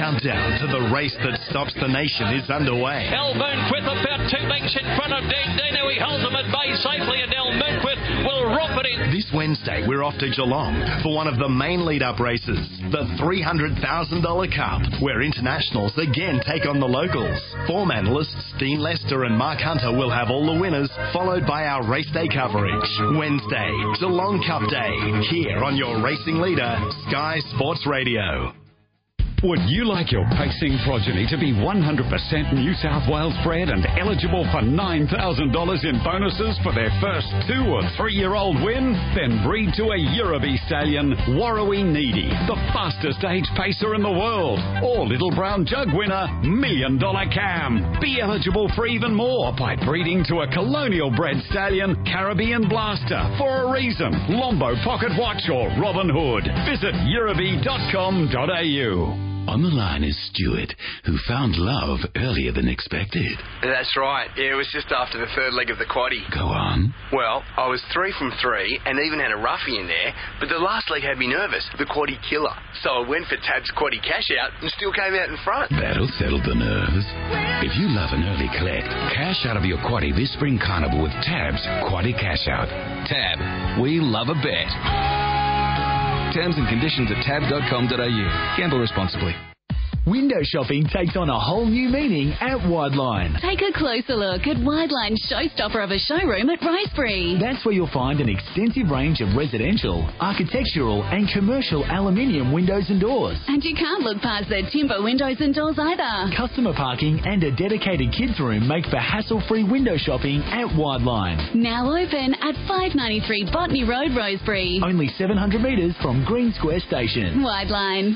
Speaker 2: countdown to the race that stops the nation is underway.
Speaker 9: El Moonquith about two lengths in front of Dean Dino. He holds them at bay safely, and El Moonquith will romp it in.
Speaker 2: This Wednesday, we're off to Geelong for one of the main lead-up races, the three hundred thousand dollars Cup, where internationals again take on the locals. Form analysts Dean Lester and Mark Hunter will have all the winners, followed by our race day coverage. Wednesday, Geelong Cup Day, here on your racing leader, Sky Sports Radio.
Speaker 23: Would you like your pacing progeny to be one hundred percent New South Wales bred and eligible for nine thousand dollars in bonuses for their first two or three-year-old win? Then breed to a Euroby stallion, Warrawee Needy, the fastest age pacer in the world, or Little Brown Jug winner, Million Dollar Cam. Be eligible for even more by breeding to a colonial bred stallion, Caribbean Blaster, for a reason, Lombo Pocket Watch or Robin Hood. Visit euroby dot com dot a u.
Speaker 6: On the line is Stuart, who found love earlier than expected.
Speaker 24: That's right. Yeah, it was just after the third leg of the quaddie.
Speaker 6: Go on.
Speaker 24: Well, I was three from three and even had a roughie in there, but the last leg had me nervous, the quaddie killer. So I went for Tab's quaddie cash out and still came out in front.
Speaker 6: That'll settle the nerves. If you love an early collect, cash out of your quaddie this spring carnival with Tab's Quaddie Cash Out.
Speaker 25: Tab, we love a bet. Terms and conditions at tab dot com dot a u. Gamble responsibly.
Speaker 16: Window shopping takes on a whole new meaning at Wideline.
Speaker 17: Take a closer look at Wideline's showstopper of a showroom at Rosebery.
Speaker 16: That's where you'll find an extensive range of residential, architectural and commercial aluminium windows and doors.
Speaker 17: And you can't look past their timber windows and doors either.
Speaker 16: Customer parking and a dedicated kids room make for hassle-free window shopping at Wideline.
Speaker 17: Now open at five ninety-three Botany Road, Rosebery.
Speaker 16: Only seven hundred metres from Green Square Station.
Speaker 17: Wideline.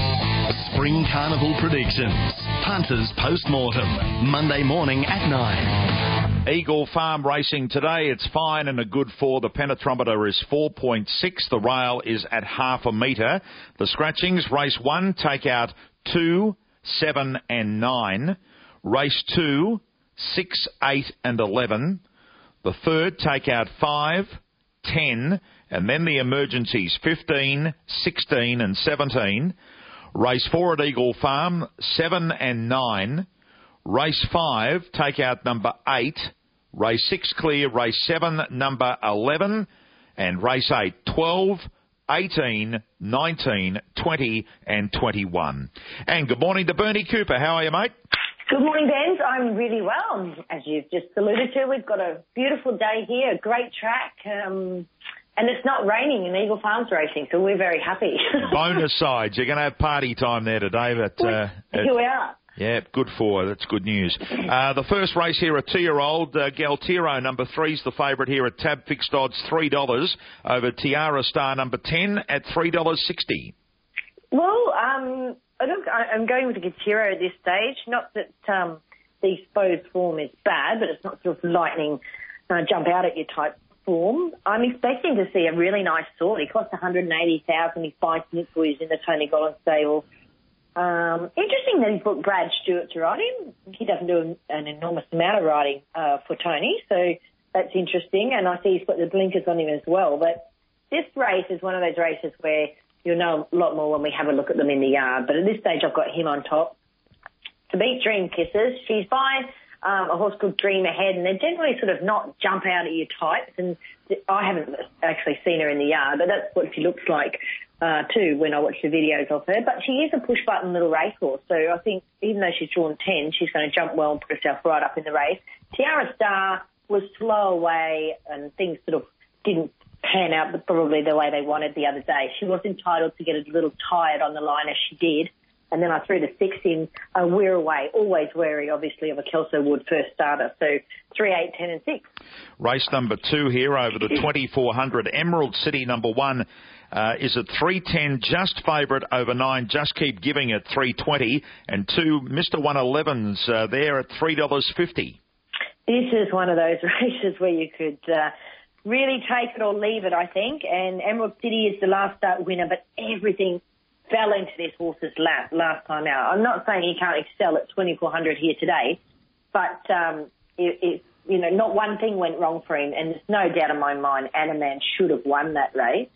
Speaker 2: Spring Carnival predictions. Punters post-mortem. Monday morning at nine.
Speaker 1: Eagle Farm racing today. It's fine and a good four. The penetrometer is four point six. The rail is at half a metre. The scratchings, race one, take out two, seven and nine. Race two, six, eight and eleven. The third, take out five, ten, and then the emergencies, fifteen, sixteen and seventeen. Race four at Eagle Farm, seven and nine. Race five, take out number eight. Race six clear. Race seven, number eleven. And race eight, twelve, eighteen, nineteen, twenty and twenty-one. And good morning to Bernie Cooper. How are you, mate?
Speaker 26: Good morning, Ben. I'm really well. As you've just alluded to, we've got a beautiful day here, a great track. Um, And it's not raining in Eagle Farms racing, so we're very happy.
Speaker 1: Bonus sides. You're going to have party time there today. But, uh,
Speaker 26: Here we are.
Speaker 1: Yeah, good for. That's good news. Uh, the first race here, a two-year-old, uh, Galtiro, number three's the favourite here at Tab Fixed Odds, three dollars, over Tiara Star, number ten, at three dollars sixty.
Speaker 26: Well, um, look, I, I'm going with the Galtiro at this stage. Not that um, the exposed form is bad, but it's not sort of lightning uh, jump out at you type form. I'm expecting to see a really nice sort. He cost one hundred eighty thousand dollars. He fights Nichols in the Tony Gollan stable. Um, interesting that he's booked Brad Stewart to ride him. He doesn't do an, an enormous amount of riding uh, for Tony, so that's interesting. And I see he's got the blinkers on him as well. But this race is one of those races where you'll know a lot more when we have a look at them in the yard. But at this stage, I've got him on top. To beat Dream Kisses, she's by Um, a horse called Dream Ahead, and they're generally sort of not jump out at you types, and I haven't actually seen her in the yard, but that's what she looks like uh, too when I watch the videos of her. But she is a push-button little racehorse, so I think even though she's drawn ten, she's going to jump well and put herself right up in the race. Tiara Star was slow away, and things sort of didn't pan out probably the way they wanted the other day. She was entitled to get a little tired on the line as she did. And then I threw the six in, uh, we're away, always wary, obviously, of a Kelso Wood first starter. So three, eight, ten and six.
Speaker 1: Race number two here over the twenty-four hundred. Emerald City number one uh, is at three ten, just favourite over nine. Just Keep Giving at three twenty. And two, Mister one eleven's uh, there at three dollars fifty.
Speaker 26: This is one of those races where you could uh, really take it or leave it, I think. And Emerald City is the last start winner, but everything fell into this horse's lap last time out. I'm not saying he can't excel at twenty-four hundred here today, but um, it, it, you know, not one thing went wrong for him, and there's no doubt in my mind Anaman should have won that race.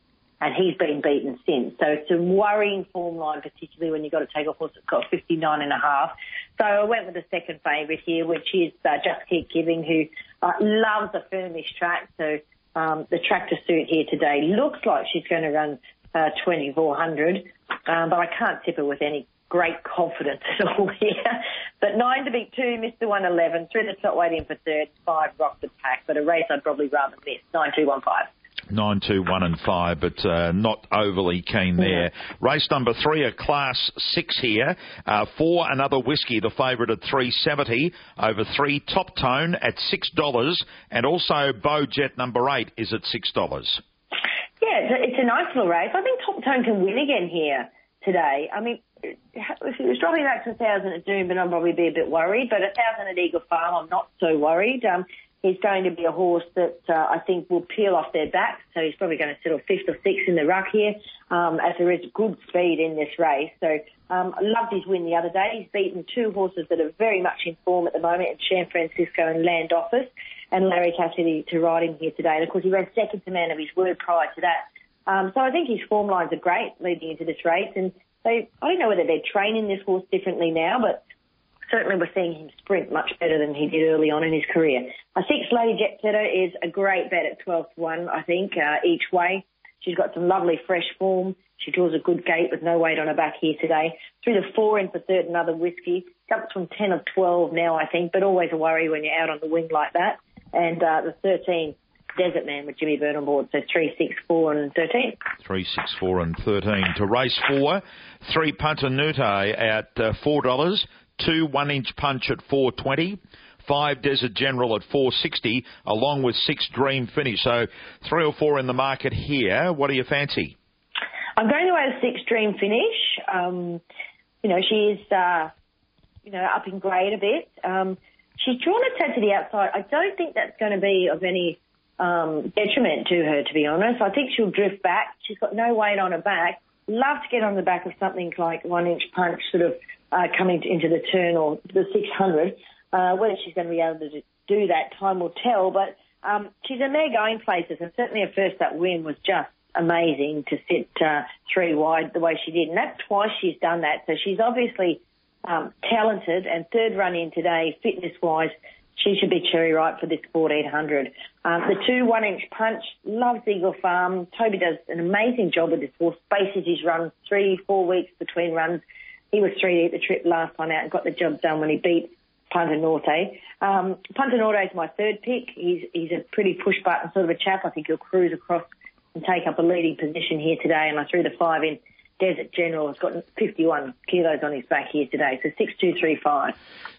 Speaker 26: and he's been beaten since. So it's a worrying form line, particularly when you've got to take a horse that's got fifty-nine and a half. So I went with the second favourite here, which is uh, Just Keep Giving, who uh, loves a firmish track. So um, the tractor suit here today looks like she's going to run uh, twenty-four hundred, um, but I can't tip her with any great confidence at all here. But nine to beat two, Mister one eleven, through the top weight in for third, five Rock the Pack, but a race I'd probably rather miss, nine two one five.
Speaker 1: Nine, two, one and five, but uh, not overly keen there. Yeah. Race number three, a class six here. Uh, four, another whiskey, the favourite at three seventy. Over three, Top Tone at six dollars. And also Beau Jet number eight is at six dollars.
Speaker 26: Yeah, it's a, it's a nice little race. I think Top Tone can win again here today. I mean, if he was dropping back to a thousand at Doomben, I'd probably be a bit worried, but a thousand at Eagle Farm, I'm not so worried. Um, he's going to be a horse that uh, I think will peel off their backs, so he's probably going to settle fifth or sixth in the ruck here, um, as there is good speed in this race. So um, I loved his win the other day. He's beaten two horses that are very much in form at the moment, in San Francisco and Land Office, and Larry Cassidy to ride him here today. And, of course, he ran second to Man of His Word prior to that. Um, so I think his form lines are great leading into this race, and they, I don't know whether they're training this horse differently now, but certainly we're seeing him sprint much better than he did early on in his career. I think Lady Jet Setter is a great bet at twelve to one, I think, uh, each way. She's got some lovely fresh form. She draws a good gate with no weight on her back here today. Through the four in for third, another whiskey. Jumps from ten of twelve now, I think, but always a worry when you're out on the wing like that. And uh, the thirteen, Desert Man with Jimmy Byrne on board, so three, six, four and thirteen.
Speaker 1: three, six, four and thirteen. To race four, three Punta Nute at uh, four dollars, two one-inch punch at four twenty, five Desert General at four sixty, along with six Dream Finish. So three or four in the market here. What do you fancy?
Speaker 26: I'm going to add six Dream Finish. Um, you know, she is, uh, you know, up in grade a bit. Um, she's drawn a tad to the outside. I don't think that's going to be of any Um, detriment to her, to be honest. I think she'll drift back. She's got no weight on her back. Love to get on the back of something like one inch punch sort of uh, coming to, into the turn or the six hundred. Uh, whether she's going to be able to do that, time will tell. But um, she's a mare going places, and certainly her first up win was just amazing to sit uh, three wide the way she did. And that's twice she's done that. So she's obviously um, talented, and third run in today, fitness-wise, she should be cherry ripe for this fourteen hundred. Um, the two one-inch punch, loves Eagle Farm. Toby does an amazing job with this horse. Spaces his run three, four weeks between runs. He was three to eat the trip last time out and got the job done when he beat Punta Norte. Um, Punta Norte is my third pick. He's, he's a pretty push-button sort of a chap. I think he'll cruise across and take up a leading position here today. And I threw the five in. Desert General has got fifty-one kilos on his back here today, so six two three five.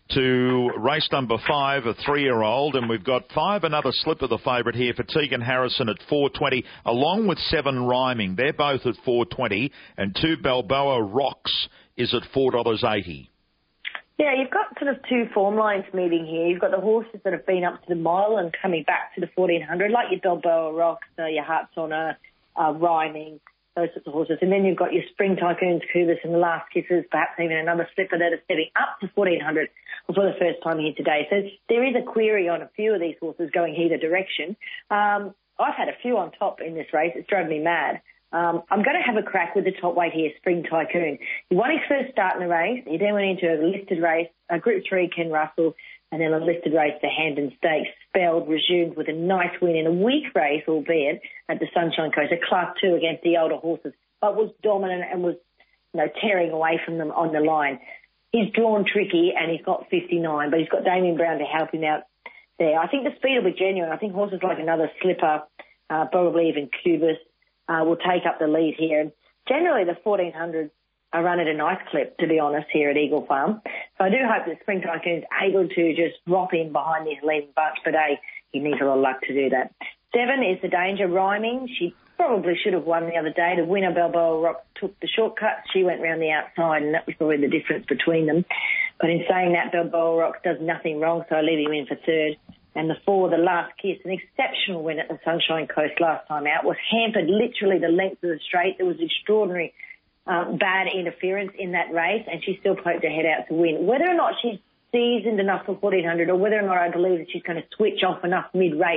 Speaker 1: To race number five, a three-year-old, and we've got five, another slip of the favourite here for Tegan Harrison at four twenty, along with seven Rhyming. They're both at four twenty, and two Balboa Rocks is at four dollars eighty.
Speaker 26: Yeah, you've got sort of two form lines meeting here. You've got the horses that have been up to the mile and coming back to the fourteen hundred, like your Balboa Rocks, uh, your Hearts on a uh, Rhyming, those sorts of horses. And then you've got your Spring Tycoons, Cubis and the Last Kisses, perhaps even another slipper that are stepping up to fourteen hundred for the first time here today. So there is a query on a few of these horses going either direction. Um, I've had a few on top in this race. It's drove me mad. Um, I'm going to have a crack with the top weight here, Spring Tycoon. He won his first start in the race. He then went into a listed race, a Group three, Ken Russell, and then a listed race, the Hamden Stakes. Spelled resumed with a nice win in a weak race, albeit, at the Sunshine Coast, a Class two against the older horses, but was dominant and was, you know, tearing away from them on the line. He's drawn tricky and he's got fifty-nine, but he's got Damien Brown to help him out there. I think the speed will be genuine. I think horses like another Slipper, uh, probably even Cubis, uh, will take up the lead here. And generally, the fourteen hundred are run at a nice clip, to be honest, here at Eagle Farm. So I do hope that Spring Tycoon's able to just drop in behind this leading bunch, but hey, he needs a lot of luck to do that. Seven is the Danger Rhyming. She probably should have won the other day. The winner, Balboa Rock, took the shortcut. She went round the outside, and that was probably the difference between them. But in saying that, Balboa Rock does nothing wrong, so I leave him in for third. And the four, The Last Kiss, an exceptional win at the Sunshine Coast last time out, was hampered literally the length of the straight. There was extraordinary um, bad interference in that race, and she still poked her head out to win. Whether or not she's seasoned enough for fourteen hundred, or whether or not I believe that she's going to switch off enough mid-race,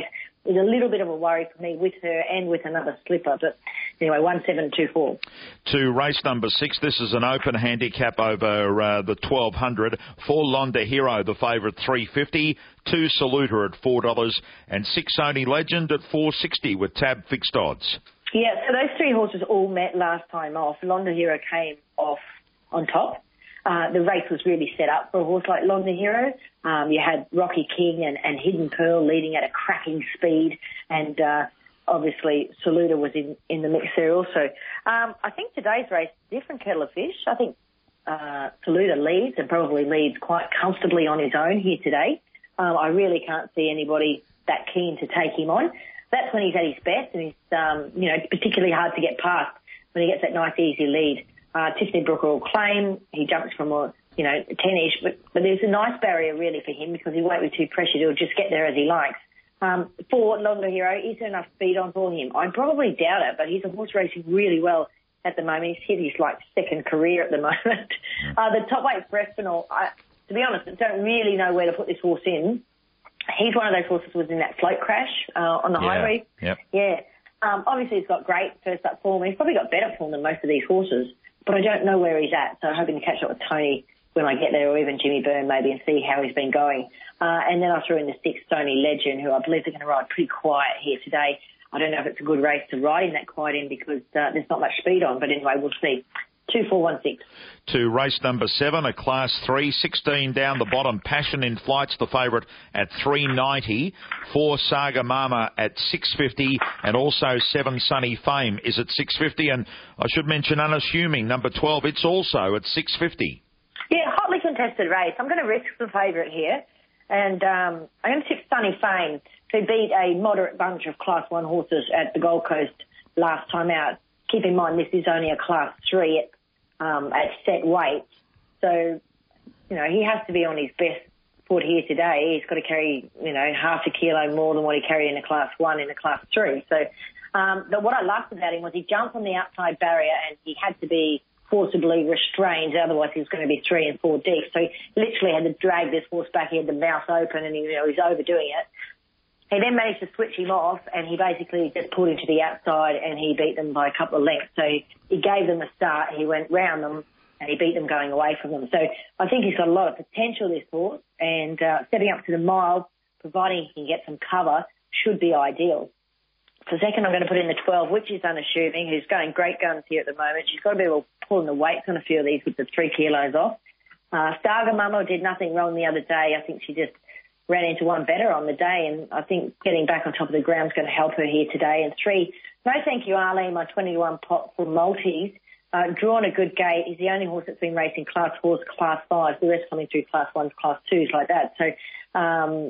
Speaker 26: is a little bit of a worry for me with her and with another slipper. But anyway, one seven two four.
Speaker 1: To race number six, this is an open handicap over uh, the twelve hundred. For Londa Hero, the favourite three fifty. Two Saluta at four dollars and six Sony Legend at four sixty with tab fixed odds.
Speaker 26: Yeah, so those three horses all met last time off. Londa Hero came off on top. Uh, the race was really set up for a horse like Londa Hero. Um, you had Rocky King and, and Hidden Pearl leading at a cracking speed, and uh, obviously Saluta was in, in the mix there also. Um, I think today's race is a different kettle of fish. I think uh, Saluta leads and probably leads quite comfortably on his own here today. Um, I really can't see anybody that keen to take him on. That's when he's at his best, and he's, um, you know, it's particularly hard to get past when he gets that nice easy lead. Uh, Tiffany Brooker will claim. He jumps from a, you know, ten-ish, but, but there's a nice barrier really for him because he won't be too pressured. He'll just get there as he likes. Um, for Londa Hero, is there enough speed on for him? I probably doubt it, but he's a horse racing really well at the moment. He's hit his, like, second career at the moment. uh, the top weight for Espinal, I, to be honest, I don't really know where to put this horse in. He's one of those horses who was in that float crash uh, on the
Speaker 1: yeah.
Speaker 26: highway.
Speaker 1: Yep.
Speaker 26: Yeah. Um, obviously, he's got great first-up form. He's probably got better form than most of these horses, but I don't know where he's at, so I'm hoping to catch up with Tony when I get there, or even Jimmy Byrne maybe, and see how he's been going. Uh, and then I threw in the six, Sony Legend, who I believe they're going to ride pretty quiet here today. I don't know if it's a good race to ride in that quiet end because uh, there's not much speed on, but anyway, we'll see. two four one six.
Speaker 1: To race number seven, a class three, sixteen down the bottom. Passion in Flight's the favourite at three ninety. Four Saga Mama at six fifty, and also seven Sunny Fame is at six fifty. And I should mention Unassuming, number twelve, it's also at six fifty.
Speaker 26: Yeah, hotly contested race. I'm going to risk the favourite here, and um, I'm going to tip Sunny Fame, who beat a moderate bunch of class one horses at the Gold Coast last time out. Keep in mind, this is only a class three at Um, at set weight. So, you know, he has to be on his best foot here today. He's got to carry, you know, half a kilo more than what he carried in a class one in a class three. So, um, but what I loved about him was he jumped on the outside barrier and he had to be forcibly restrained, otherwise he was going to be three and four deep. So he literally had to drag this horse back. He had the mouth open and he, you know, he was overdoing it. He then managed to switch him off, and he basically just pulled him to the outside, and he beat them by a couple of lengths. So he gave them a start. He went round them, and he beat them going away from them. So I think he's got a lot of potential, this horse, and uh, stepping up to the mile, providing he can get some cover, should be ideal. For second, I'm going to put in the twelve, which is Unassuming, who's going great guns here at the moment. She's got to be able to pull the weights on a few of these with the three kilos off. Uh, Starga Mama did nothing wrong the other day. I think she just ran into one better on the day, and I think getting back on top of the ground is going to help her here today. And three, No Thank You Arlene, my twenty-one pot for Maltese, uh, drawn a good gate. He's the only horse that's been racing class fours, class fives, the rest coming through class ones, class twos like that. So um,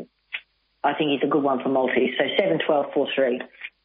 Speaker 26: I think he's a good one for Maltese. So seven, twelve, four, three.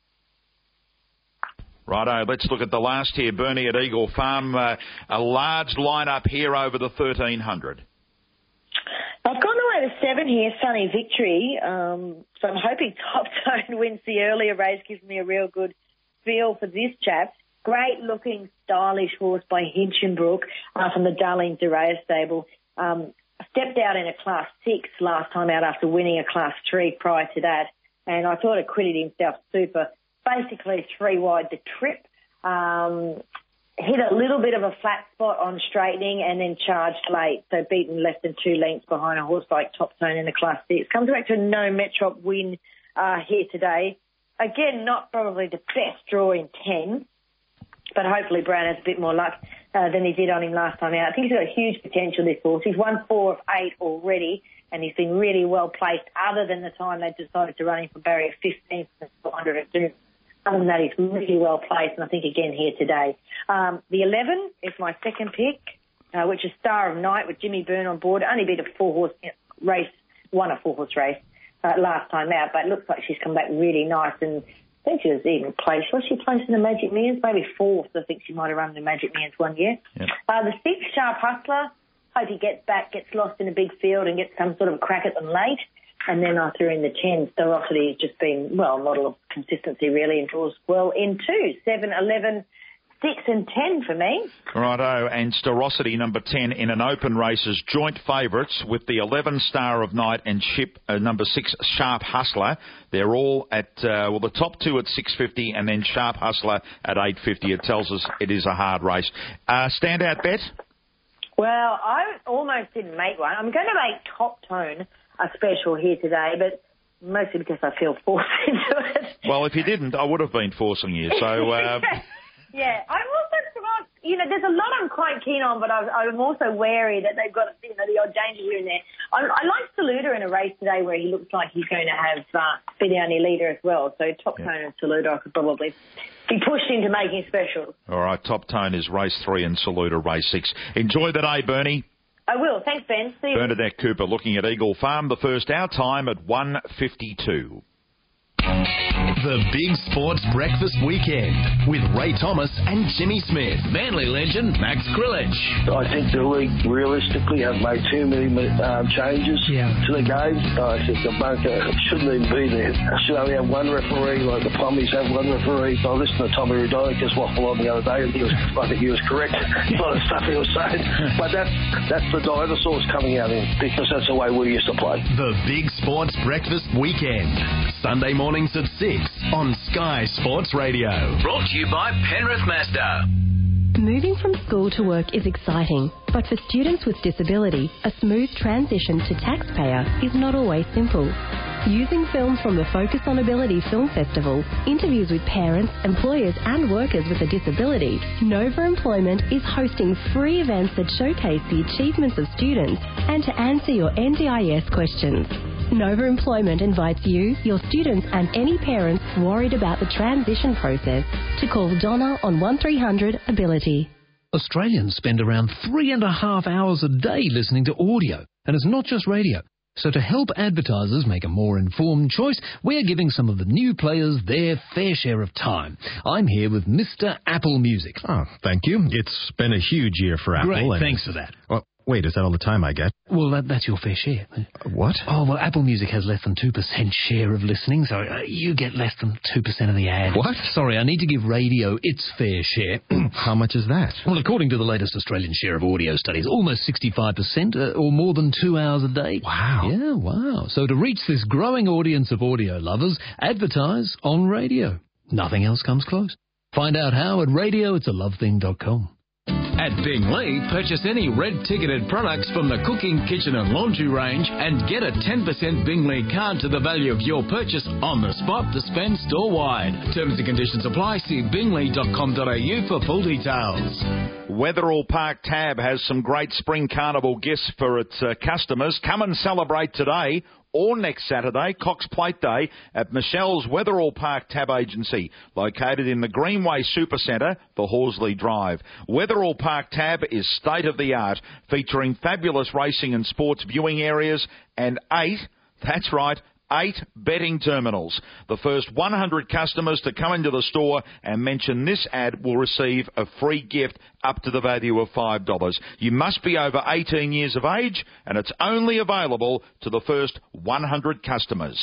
Speaker 1: Righto, let's look at the last here. Bernie at Eagle Farm, uh, a large lineup here over the thirteen hundred.
Speaker 26: I've gone away to seven here, Sunny Victory. Um, so I'm hoping Top Tone wins the earlier race, gives me a real good feel for this chap. Great looking, stylish horse by Hinchinbrook uh, from the Darlene Durea stable. Um, stepped out in a class six last time out after winning a class three prior to that. And I thought acquitted himself super. Basically three wide the trip. Um, hit a little bit of a flat spot on straightening and then charged late, so beaten less than two lengths behind a horse like Top Tone in the class six. Comes back to a no Metrop win uh, here today. Again, not probably the best draw in ten, but hopefully Brown has a bit more luck uh, than he did on him last time out. I think he's got huge potential, this horse. He's won four of eight already, and he's been really well placed other than the time they decided to run him for barrier fifteen for four hundred at Doom. Other than that, he's really well placed, and I think again here today. Um, the eleven is my second pick, uh, which is Star of Night with Jimmy Byrne on board. Only beat a four-horse race, won a four-horse race uh, last time out, but it looks like she's come back really nice, and I think she was even placed. Was she placed in the Magic Millions? Maybe fourth. I think she might have run the Magic Millions one year. Yep. Uh, the six, Sharp Hustler. Hope he gets back, gets lost in a big field, and gets some sort of crack at them late. And then I threw in the ten. Starosity has just been, well, a model of consistency, really, and draws well in two. seven, eleven, six and ten for me.
Speaker 1: Righto, and Storosity, number ten, in an open race is joint favourites with the eleven Star of Night and ship uh, number six, Sharp Hustler. They're all at, uh, well, the top two at six fifty and then Sharp Hustler at eight fifty. It tells us it is a hard race. Uh, standout bet?
Speaker 26: Well, I almost didn't make one. I'm going to make Top Tone a special here today, but mostly because I feel forced into it.
Speaker 1: Well, if you didn't, I would have been forcing you. So, uh...
Speaker 26: yeah, I'm also not, you know, there's a lot I'm quite keen on, but I'm, I'm also wary that they've got, you know, the odd danger here and there. I, I like Saluda in a race today where he looks like he's going to have uh, be the only leader as well. So Top Tone yeah. and Saluda I could probably be pushed into making specials.
Speaker 1: All right, Top Tone is race three and Saluda race six. Enjoy the day, Bernie.
Speaker 26: I will. Thanks, Ben. See you.
Speaker 1: Bernadette Cooper looking at Eagle Farm. The first out time at one fifty-two.
Speaker 2: The Big Sports Breakfast Weekend with Ray Thomas and Jimmy Smith.
Speaker 8: Manly legend Max Krilich.
Speaker 4: I think the league realistically have made too many um, changes
Speaker 8: yeah.
Speaker 4: to the game. I think the bunker shouldn't even be there. Should only have one referee, like the Plumbies have one referee. I listened to Tommy Rudonikas waffle on the other day, and he was, I think he was correct. A lot of stuff he was saying. But that's, that's the dinosaurs coming out in, because that's the way we used to play.
Speaker 2: The Big Sports Breakfast Weekend. Sunday mornings at six on Sky Sports Radio.
Speaker 8: Brought to you by Penrith Mazda.
Speaker 20: Moving from school to work is exciting, but for students with disability, a smooth transition to taxpayer is not always simple. Using film from the Focus on Ability Film Festival, interviews with parents, employers and workers with a disability, Nova Employment is hosting free events that showcase the achievements of students and to answer your N D I S questions. Nova Employment invites you, your students and any parents worried about the transition process to call Donna on one three hundred ability.
Speaker 7: Australians spend around three and a half hours a day listening to audio, and it's not just radio. So to help advertisers make a more informed choice, we're giving some of the new players their fair share of time. I'm here with Mister Apple Music.
Speaker 11: Oh, thank you. It's been a huge year for Apple.
Speaker 7: Great, thanks for that.
Speaker 11: Well, wait, is that all the time I get?
Speaker 7: Well, that, that's your fair share.
Speaker 11: What?
Speaker 7: Oh, well, Apple Music has less than two percent share of listening, so uh, you get less than two percent of the ad.
Speaker 11: What?
Speaker 7: Sorry, I need to give radio its fair share.
Speaker 11: How much is that?
Speaker 7: Well, according to the latest Australian share of audio studies, almost sixty-five percent, uh, or more than two hours a day.
Speaker 11: Wow.
Speaker 7: Yeah, wow. So to reach this growing audience of audio lovers, advertise on radio. Nothing else comes close. Find out how at radio it's a love thing dot com.
Speaker 8: At Bingley, purchase any red-ticketed products from the cooking, kitchen and laundry range and get a ten percent Bingley card to the value of your purchase on the spot to spend store-wide. Terms and conditions apply. See bingley dot com dot a u for full details.
Speaker 1: Wetherill Park Tab has some great spring carnival gifts for its uh, customers. Come and celebrate today or next Saturday, Cox Plate Day, at Michelle's Wetherill Park Tab Agency, located in the Greenway Supercentre for Horsley Drive. Wetherill Park Tab is state-of-the-art, featuring fabulous racing and sports viewing areas and eight, that's right, eight betting terminals. The first one hundred customers to come into the store and mention this ad will receive a free gift up to the value of five dollars. You must be over eighteen years of age, and it's only available to the first one hundred customers.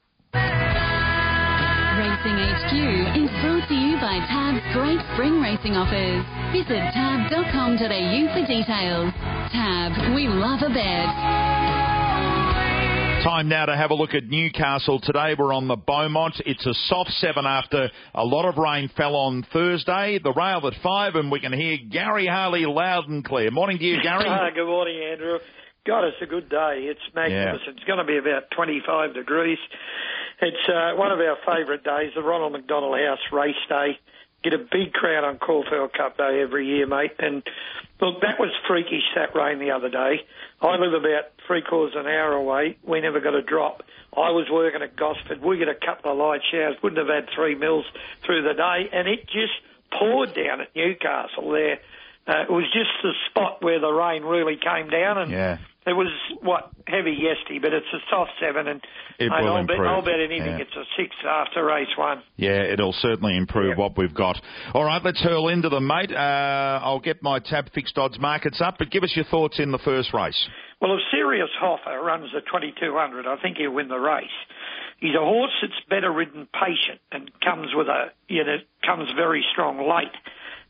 Speaker 17: Racing H Q is brought to you by Tab's great spring racing offers. Visit tab dot com dot a u for details. Tab, we love a bet.
Speaker 1: Time now to have a look at Newcastle. Today we're on the Beaumont. It's a soft seven after a lot of rain fell on Thursday. The rail at five, and we can hear Gary Harley loud and clear. Morning to you, Gary.
Speaker 12: Ah, good morning, Andrew. God, it's a good day. It's magnificent. Yeah. It's going to be about twenty-five degrees. It's uh, one of our favourite days, the Ronald McDonald House Race Day. Get a big crowd on Caulfield Cup Day every year, mate. And look, that was freakish, that rain the other day. I live about three quarters of an hour away. We never got a drop. I was working at Gosford. We get a couple of light showers. Wouldn't have had three mils through the day. And it just poured down at Newcastle there. Uh, it was just the spot where the rain really came down. And
Speaker 1: yeah.
Speaker 12: It was, what, heavy yesterday, but it's a soft seven, and
Speaker 1: it
Speaker 12: mate,
Speaker 1: will
Speaker 12: I'll,
Speaker 1: improve.
Speaker 12: bet, I'll bet anything
Speaker 1: yeah.
Speaker 12: it's a six after race one.
Speaker 1: Yeah, it'll certainly improve
Speaker 12: yep.
Speaker 1: what we've got. All right, let's hurl into them, mate. Uh, I'll get my Tab Fixed Odds markets up, but give us your thoughts in the first race.
Speaker 12: Well, if Sirius Hoffer runs the twenty-two hundred, I think he'll win the race. He's a horse that's better ridden patient and comes with a, you know, comes very strong late.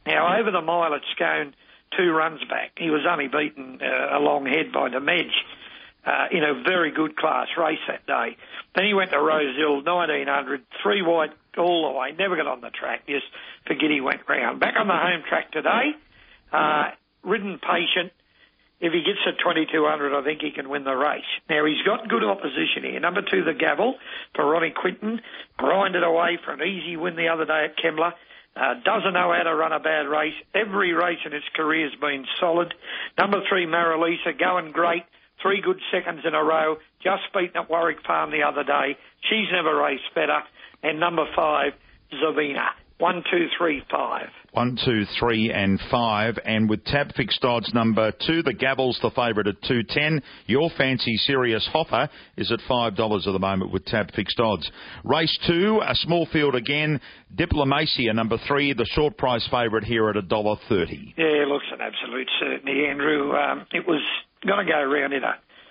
Speaker 12: Now, over the mile, it's going two runs back. He was only beaten uh, a long head by the Medj uh, in a very good class race that day. Then he went to Rosehill, nineteen hundred, three wide all the way, never got on the track, just forget he went round. Back on the home track today, uh, ridden patient. If he gets to twenty-two hundred, I think he can win the race. Now, he's got good opposition here. Number two, the Gavel, for Ronnie Quinton, grinded away for an easy win the other day at Kembla. Uh, doesn't know how to run a bad race. Every race in his career has been solid. Number three, Marilisa, going great. Three good seconds in a row. Just beaten at Warwick Farm the other day. She's never raced better. And number five, Zavina. One, two, three, five.
Speaker 1: One, two, three, and five. And with tab fixed odds number two, the Gavel's the favourite at two ten. Your fancy Sirius Hoffer is at five dollars at the moment with tab fixed odds. Race two, a small field again. Diplomacia number three, the short price favourite here at one dollar thirty.
Speaker 12: Yeah, it looks an absolute certainty, Andrew. Um, it was going to go around in a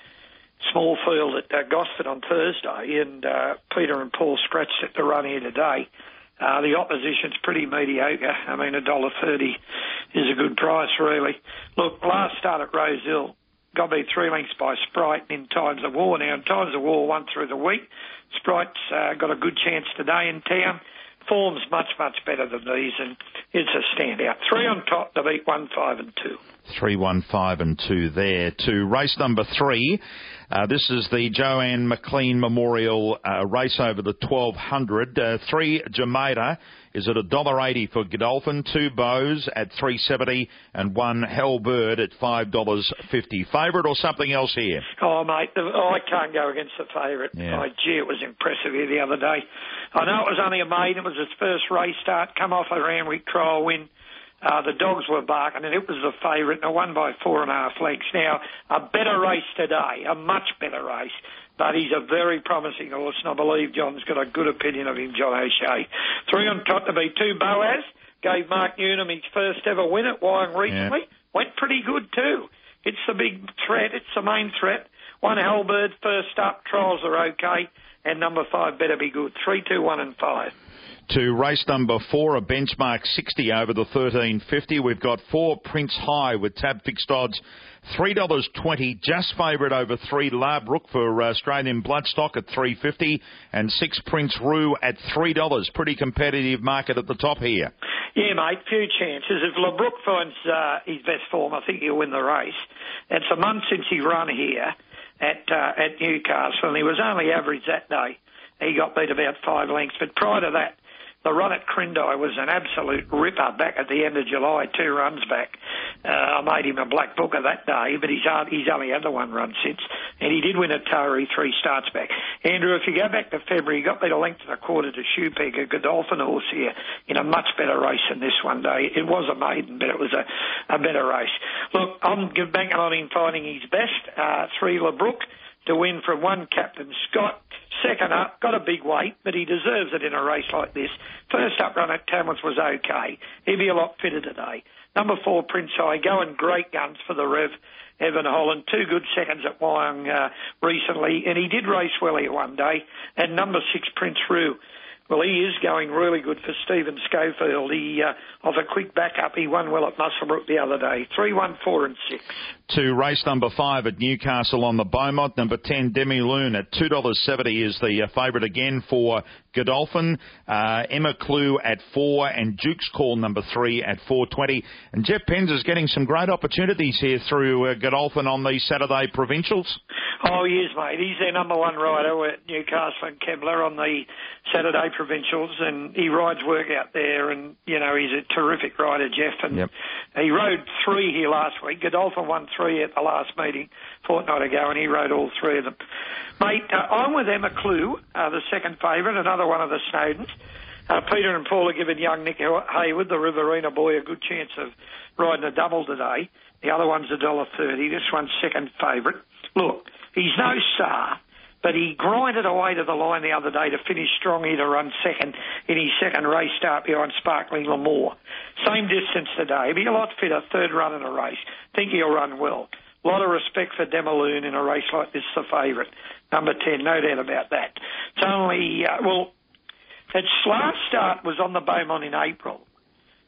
Speaker 12: small field at uh, Gosford on Thursday, and uh, Peter and Paul scratched at the run here today. Uh, the opposition's pretty mediocre. I mean, one dollar thirty is a good price, really. Look, last start at Rosehill, got to be three lengths by Sprite in Times of War. Now, in Times of War, one through the week. Sprite's uh, got a good chance today in town. Form's much, much better than these, and it's a standout. Three on top to beat one, five, and two.
Speaker 1: Three, one, five, and two there. To race number three. Uh, this is the Joanne McLean Memorial uh, race over the twelve hundred. Uh, three, Jamaica, is at one dollar eighty for Godolphin. Two, Bows at three seventy, and one, Hellbird at five dollars fifty. Favourite or something else here?
Speaker 12: Oh, mate, the, oh, I can't go against the favourite.
Speaker 1: Yeah.
Speaker 12: Oh, gee, it was impressive here the other day. I know it was only a maiden. It was its first race start, come off a Randwick trial win. Uh, the dogs were barking, and it was the favourite, and it won by four and a half lengths. Now, a better race today, a much better race, but he's a very promising horse, and I believe John's got a good opinion of him, John O'Shea. Three on top to be two, Boaz, gave Mark Newnham his first ever win at Wyong recently. Yeah. Went pretty good too. It's the big threat, it's the main threat. One, Hellbird, first up, trials are okay, and number five better be good. Three, two, one, and five.
Speaker 1: To race number four, a benchmark sixty over the thirteen fifty. We've got four, Prince High with tab fixed odds, three dollars twenty. Just favourite over three, La Brook for Australian Bloodstock at three fifty, and six, Prince Rue at three dollars. Pretty competitive market at the top here.
Speaker 12: Yeah, mate, few chances. If La Brook finds uh, his best form, I think he'll win the race. It's a month since he run here at uh, at Newcastle, and he was only average that day. He got beat about five lengths, but prior to that, the run at Crindai was an absolute ripper back at the end of July, two runs back. Uh, I made him a black booker that day, but he's, he's only had the one run since. And he did win at Tory three starts back. Andrew, if you go back to February, he got beat a length and a quarter to Shoepeg, a Godolphin horse here, in a much better race than this one day. It was a maiden, but it was a, a better race. Look, I'm banking on him finding his best. Uh, three, La Brook to win from one, Captain Scott. Second up, got a big weight, but he deserves it in a race like this. First up run at Tamworth was okay. He'll be a lot fitter today. Number four, Prince High, going great guns for the Rev, Evan Holland. Two good seconds at Wyong uh, recently, and he did race well here one day. And number six, Prince Rue. Well, he is going really good for Stephen Schofield. He, uh, off a quick backup, he won well at Muswellbrook the other day. Three, one, four, and six.
Speaker 1: To race number five at Newcastle on the Beaumont. Number ten, Demi Loon at two dollars seventy is the uh, favourite again for Godolphin. Uh, Emma Clue at four, and Duke's Call number three at four twenty. And Jeff Penns is getting some great opportunities here through uh, Godolphin on the Saturday provincials.
Speaker 12: Oh, he is, mate. He's their number one rider at Newcastle and Kembla on the Saturday provincials, and he rides work out there, and, you know, he's a terrific rider, Jeff. And
Speaker 1: yep.
Speaker 12: He rode three here last week. Godolphin won three at the last meeting a fortnight ago, and he rode all three of them. Mate, uh, I'm with Emma Clue, uh, the second favourite, another one of the Snowdens. Uh, Peter and Paul are giving young Nick Hayward, the Riverina boy, a good chance of riding a double today. The other one's one dollar thirty. This one's second favourite. Look, he's no star, but he grinded away to the line the other day to finish strong here to run second in his second race start behind Sparkling L'Amour. Same distance today. Be a lot fitter, third run in a race. Think he'll run well. A lot of respect for Demaloon in a race like this, the favourite. Number ten, no doubt about that. It's only, uh, well, its last start was on the Beaumont in April.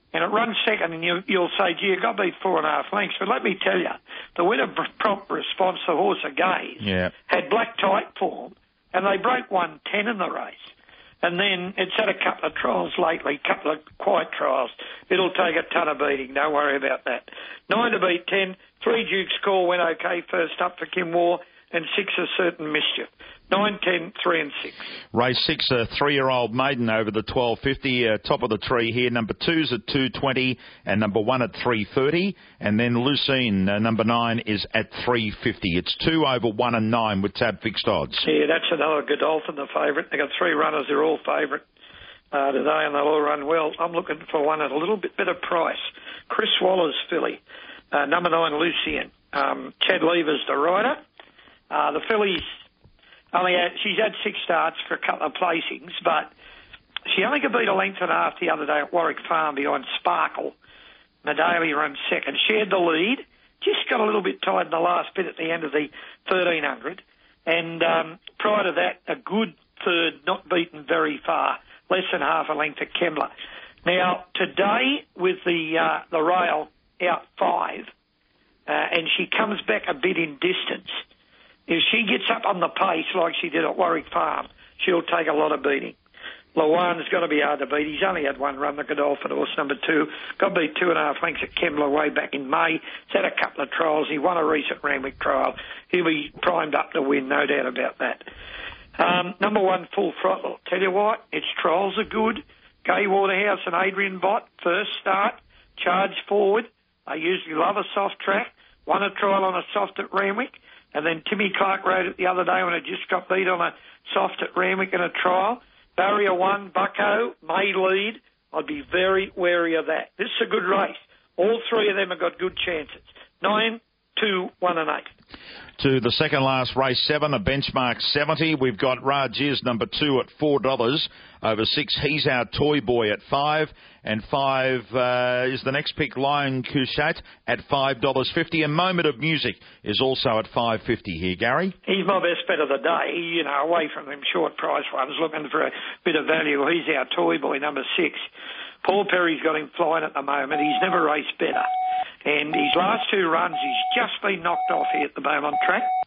Speaker 12: and it runs second, and you, you'll say, gee, it got beat four and a half lengths. But let me tell you, the winner prompt response, the horse a gaze,
Speaker 1: Yeah.
Speaker 12: had black tight form, and they broke one ten in the race. And then it's had a couple of trials lately, couple of quiet trials. It'll take a ton of beating, don't worry about that. Nine to beat ten, three Duke's Call went okay first up for Kim War, and six a Certain Mischief. Nine, ten, three and six.
Speaker 1: Race six, a three-year-old maiden over the twelve fifty, uh, top of the tree here. Number two's at two twenty and number one at three thirty. And then Lucene, uh, number nine, is at three fifty. It's two over one and nine with tab fixed odds.
Speaker 12: Yeah, that's another Godolphin, the favourite. They've got three runners, they're all favourite uh, today, and they'll all run well. I'm looking for one at a little bit better price. Chris Waller's filly, uh, number nine, Lucien. Um, Chad Lever's the rider. Uh, the fillies... Only had, she's had six starts for a couple of placings, but she only could beat a length and a half the other day at Warwick Farm behind Sparkle. Medaille runs second. She had the lead, just got a little bit tight in the last bit at the end of the thirteen hundred. And um, prior to that, a good third, not beaten very far, less than half a length at Kembla. Now, today with the, uh, the rail out five, uh, and she comes back a bit in distance, if she gets up on the pace like she did at Warwick Farm, she'll take a lot of beating. Lawan's got to be hard to beat. He's only had one run, the Godolphin horse, number two. Got beat two and a half lengths at Kembla way back in May. He's had a couple of trials. He won a recent Randwick trial. He'll be primed up to win, no doubt about that. Um, number one, Full Throttle. Tell you what, its trials are good. Gay Waterhouse and Adrian Bott, first start, charge forward. I usually love a soft track. Won a trial on a soft at Randwick. And then Timmy Clark rode it the other day when it just got beat on a soft at Randwick in a trial. Barrier one, Bucko, may lead. I'd be very wary of that. This is a good race. All three of them have got good chances. Nine, two, one and eight.
Speaker 1: To the second last race, seven, a benchmark seventy. We've got Rajiz, number two, at four dollars. Over six, He's Our Toy Boy at five. And five uh, is the next pick, Lion Couchat, at five dollars fifty. A Moment of Music is also at five fifty here, Gary.
Speaker 12: He's my best bet of the day, you know, away from them short price ones, looking for a bit of value. He's Our Toy Boy, number six. Paul Perry's got him flying at the moment. He's never raced better. And his last two runs, he's just been knocked off here at the Beaumont track.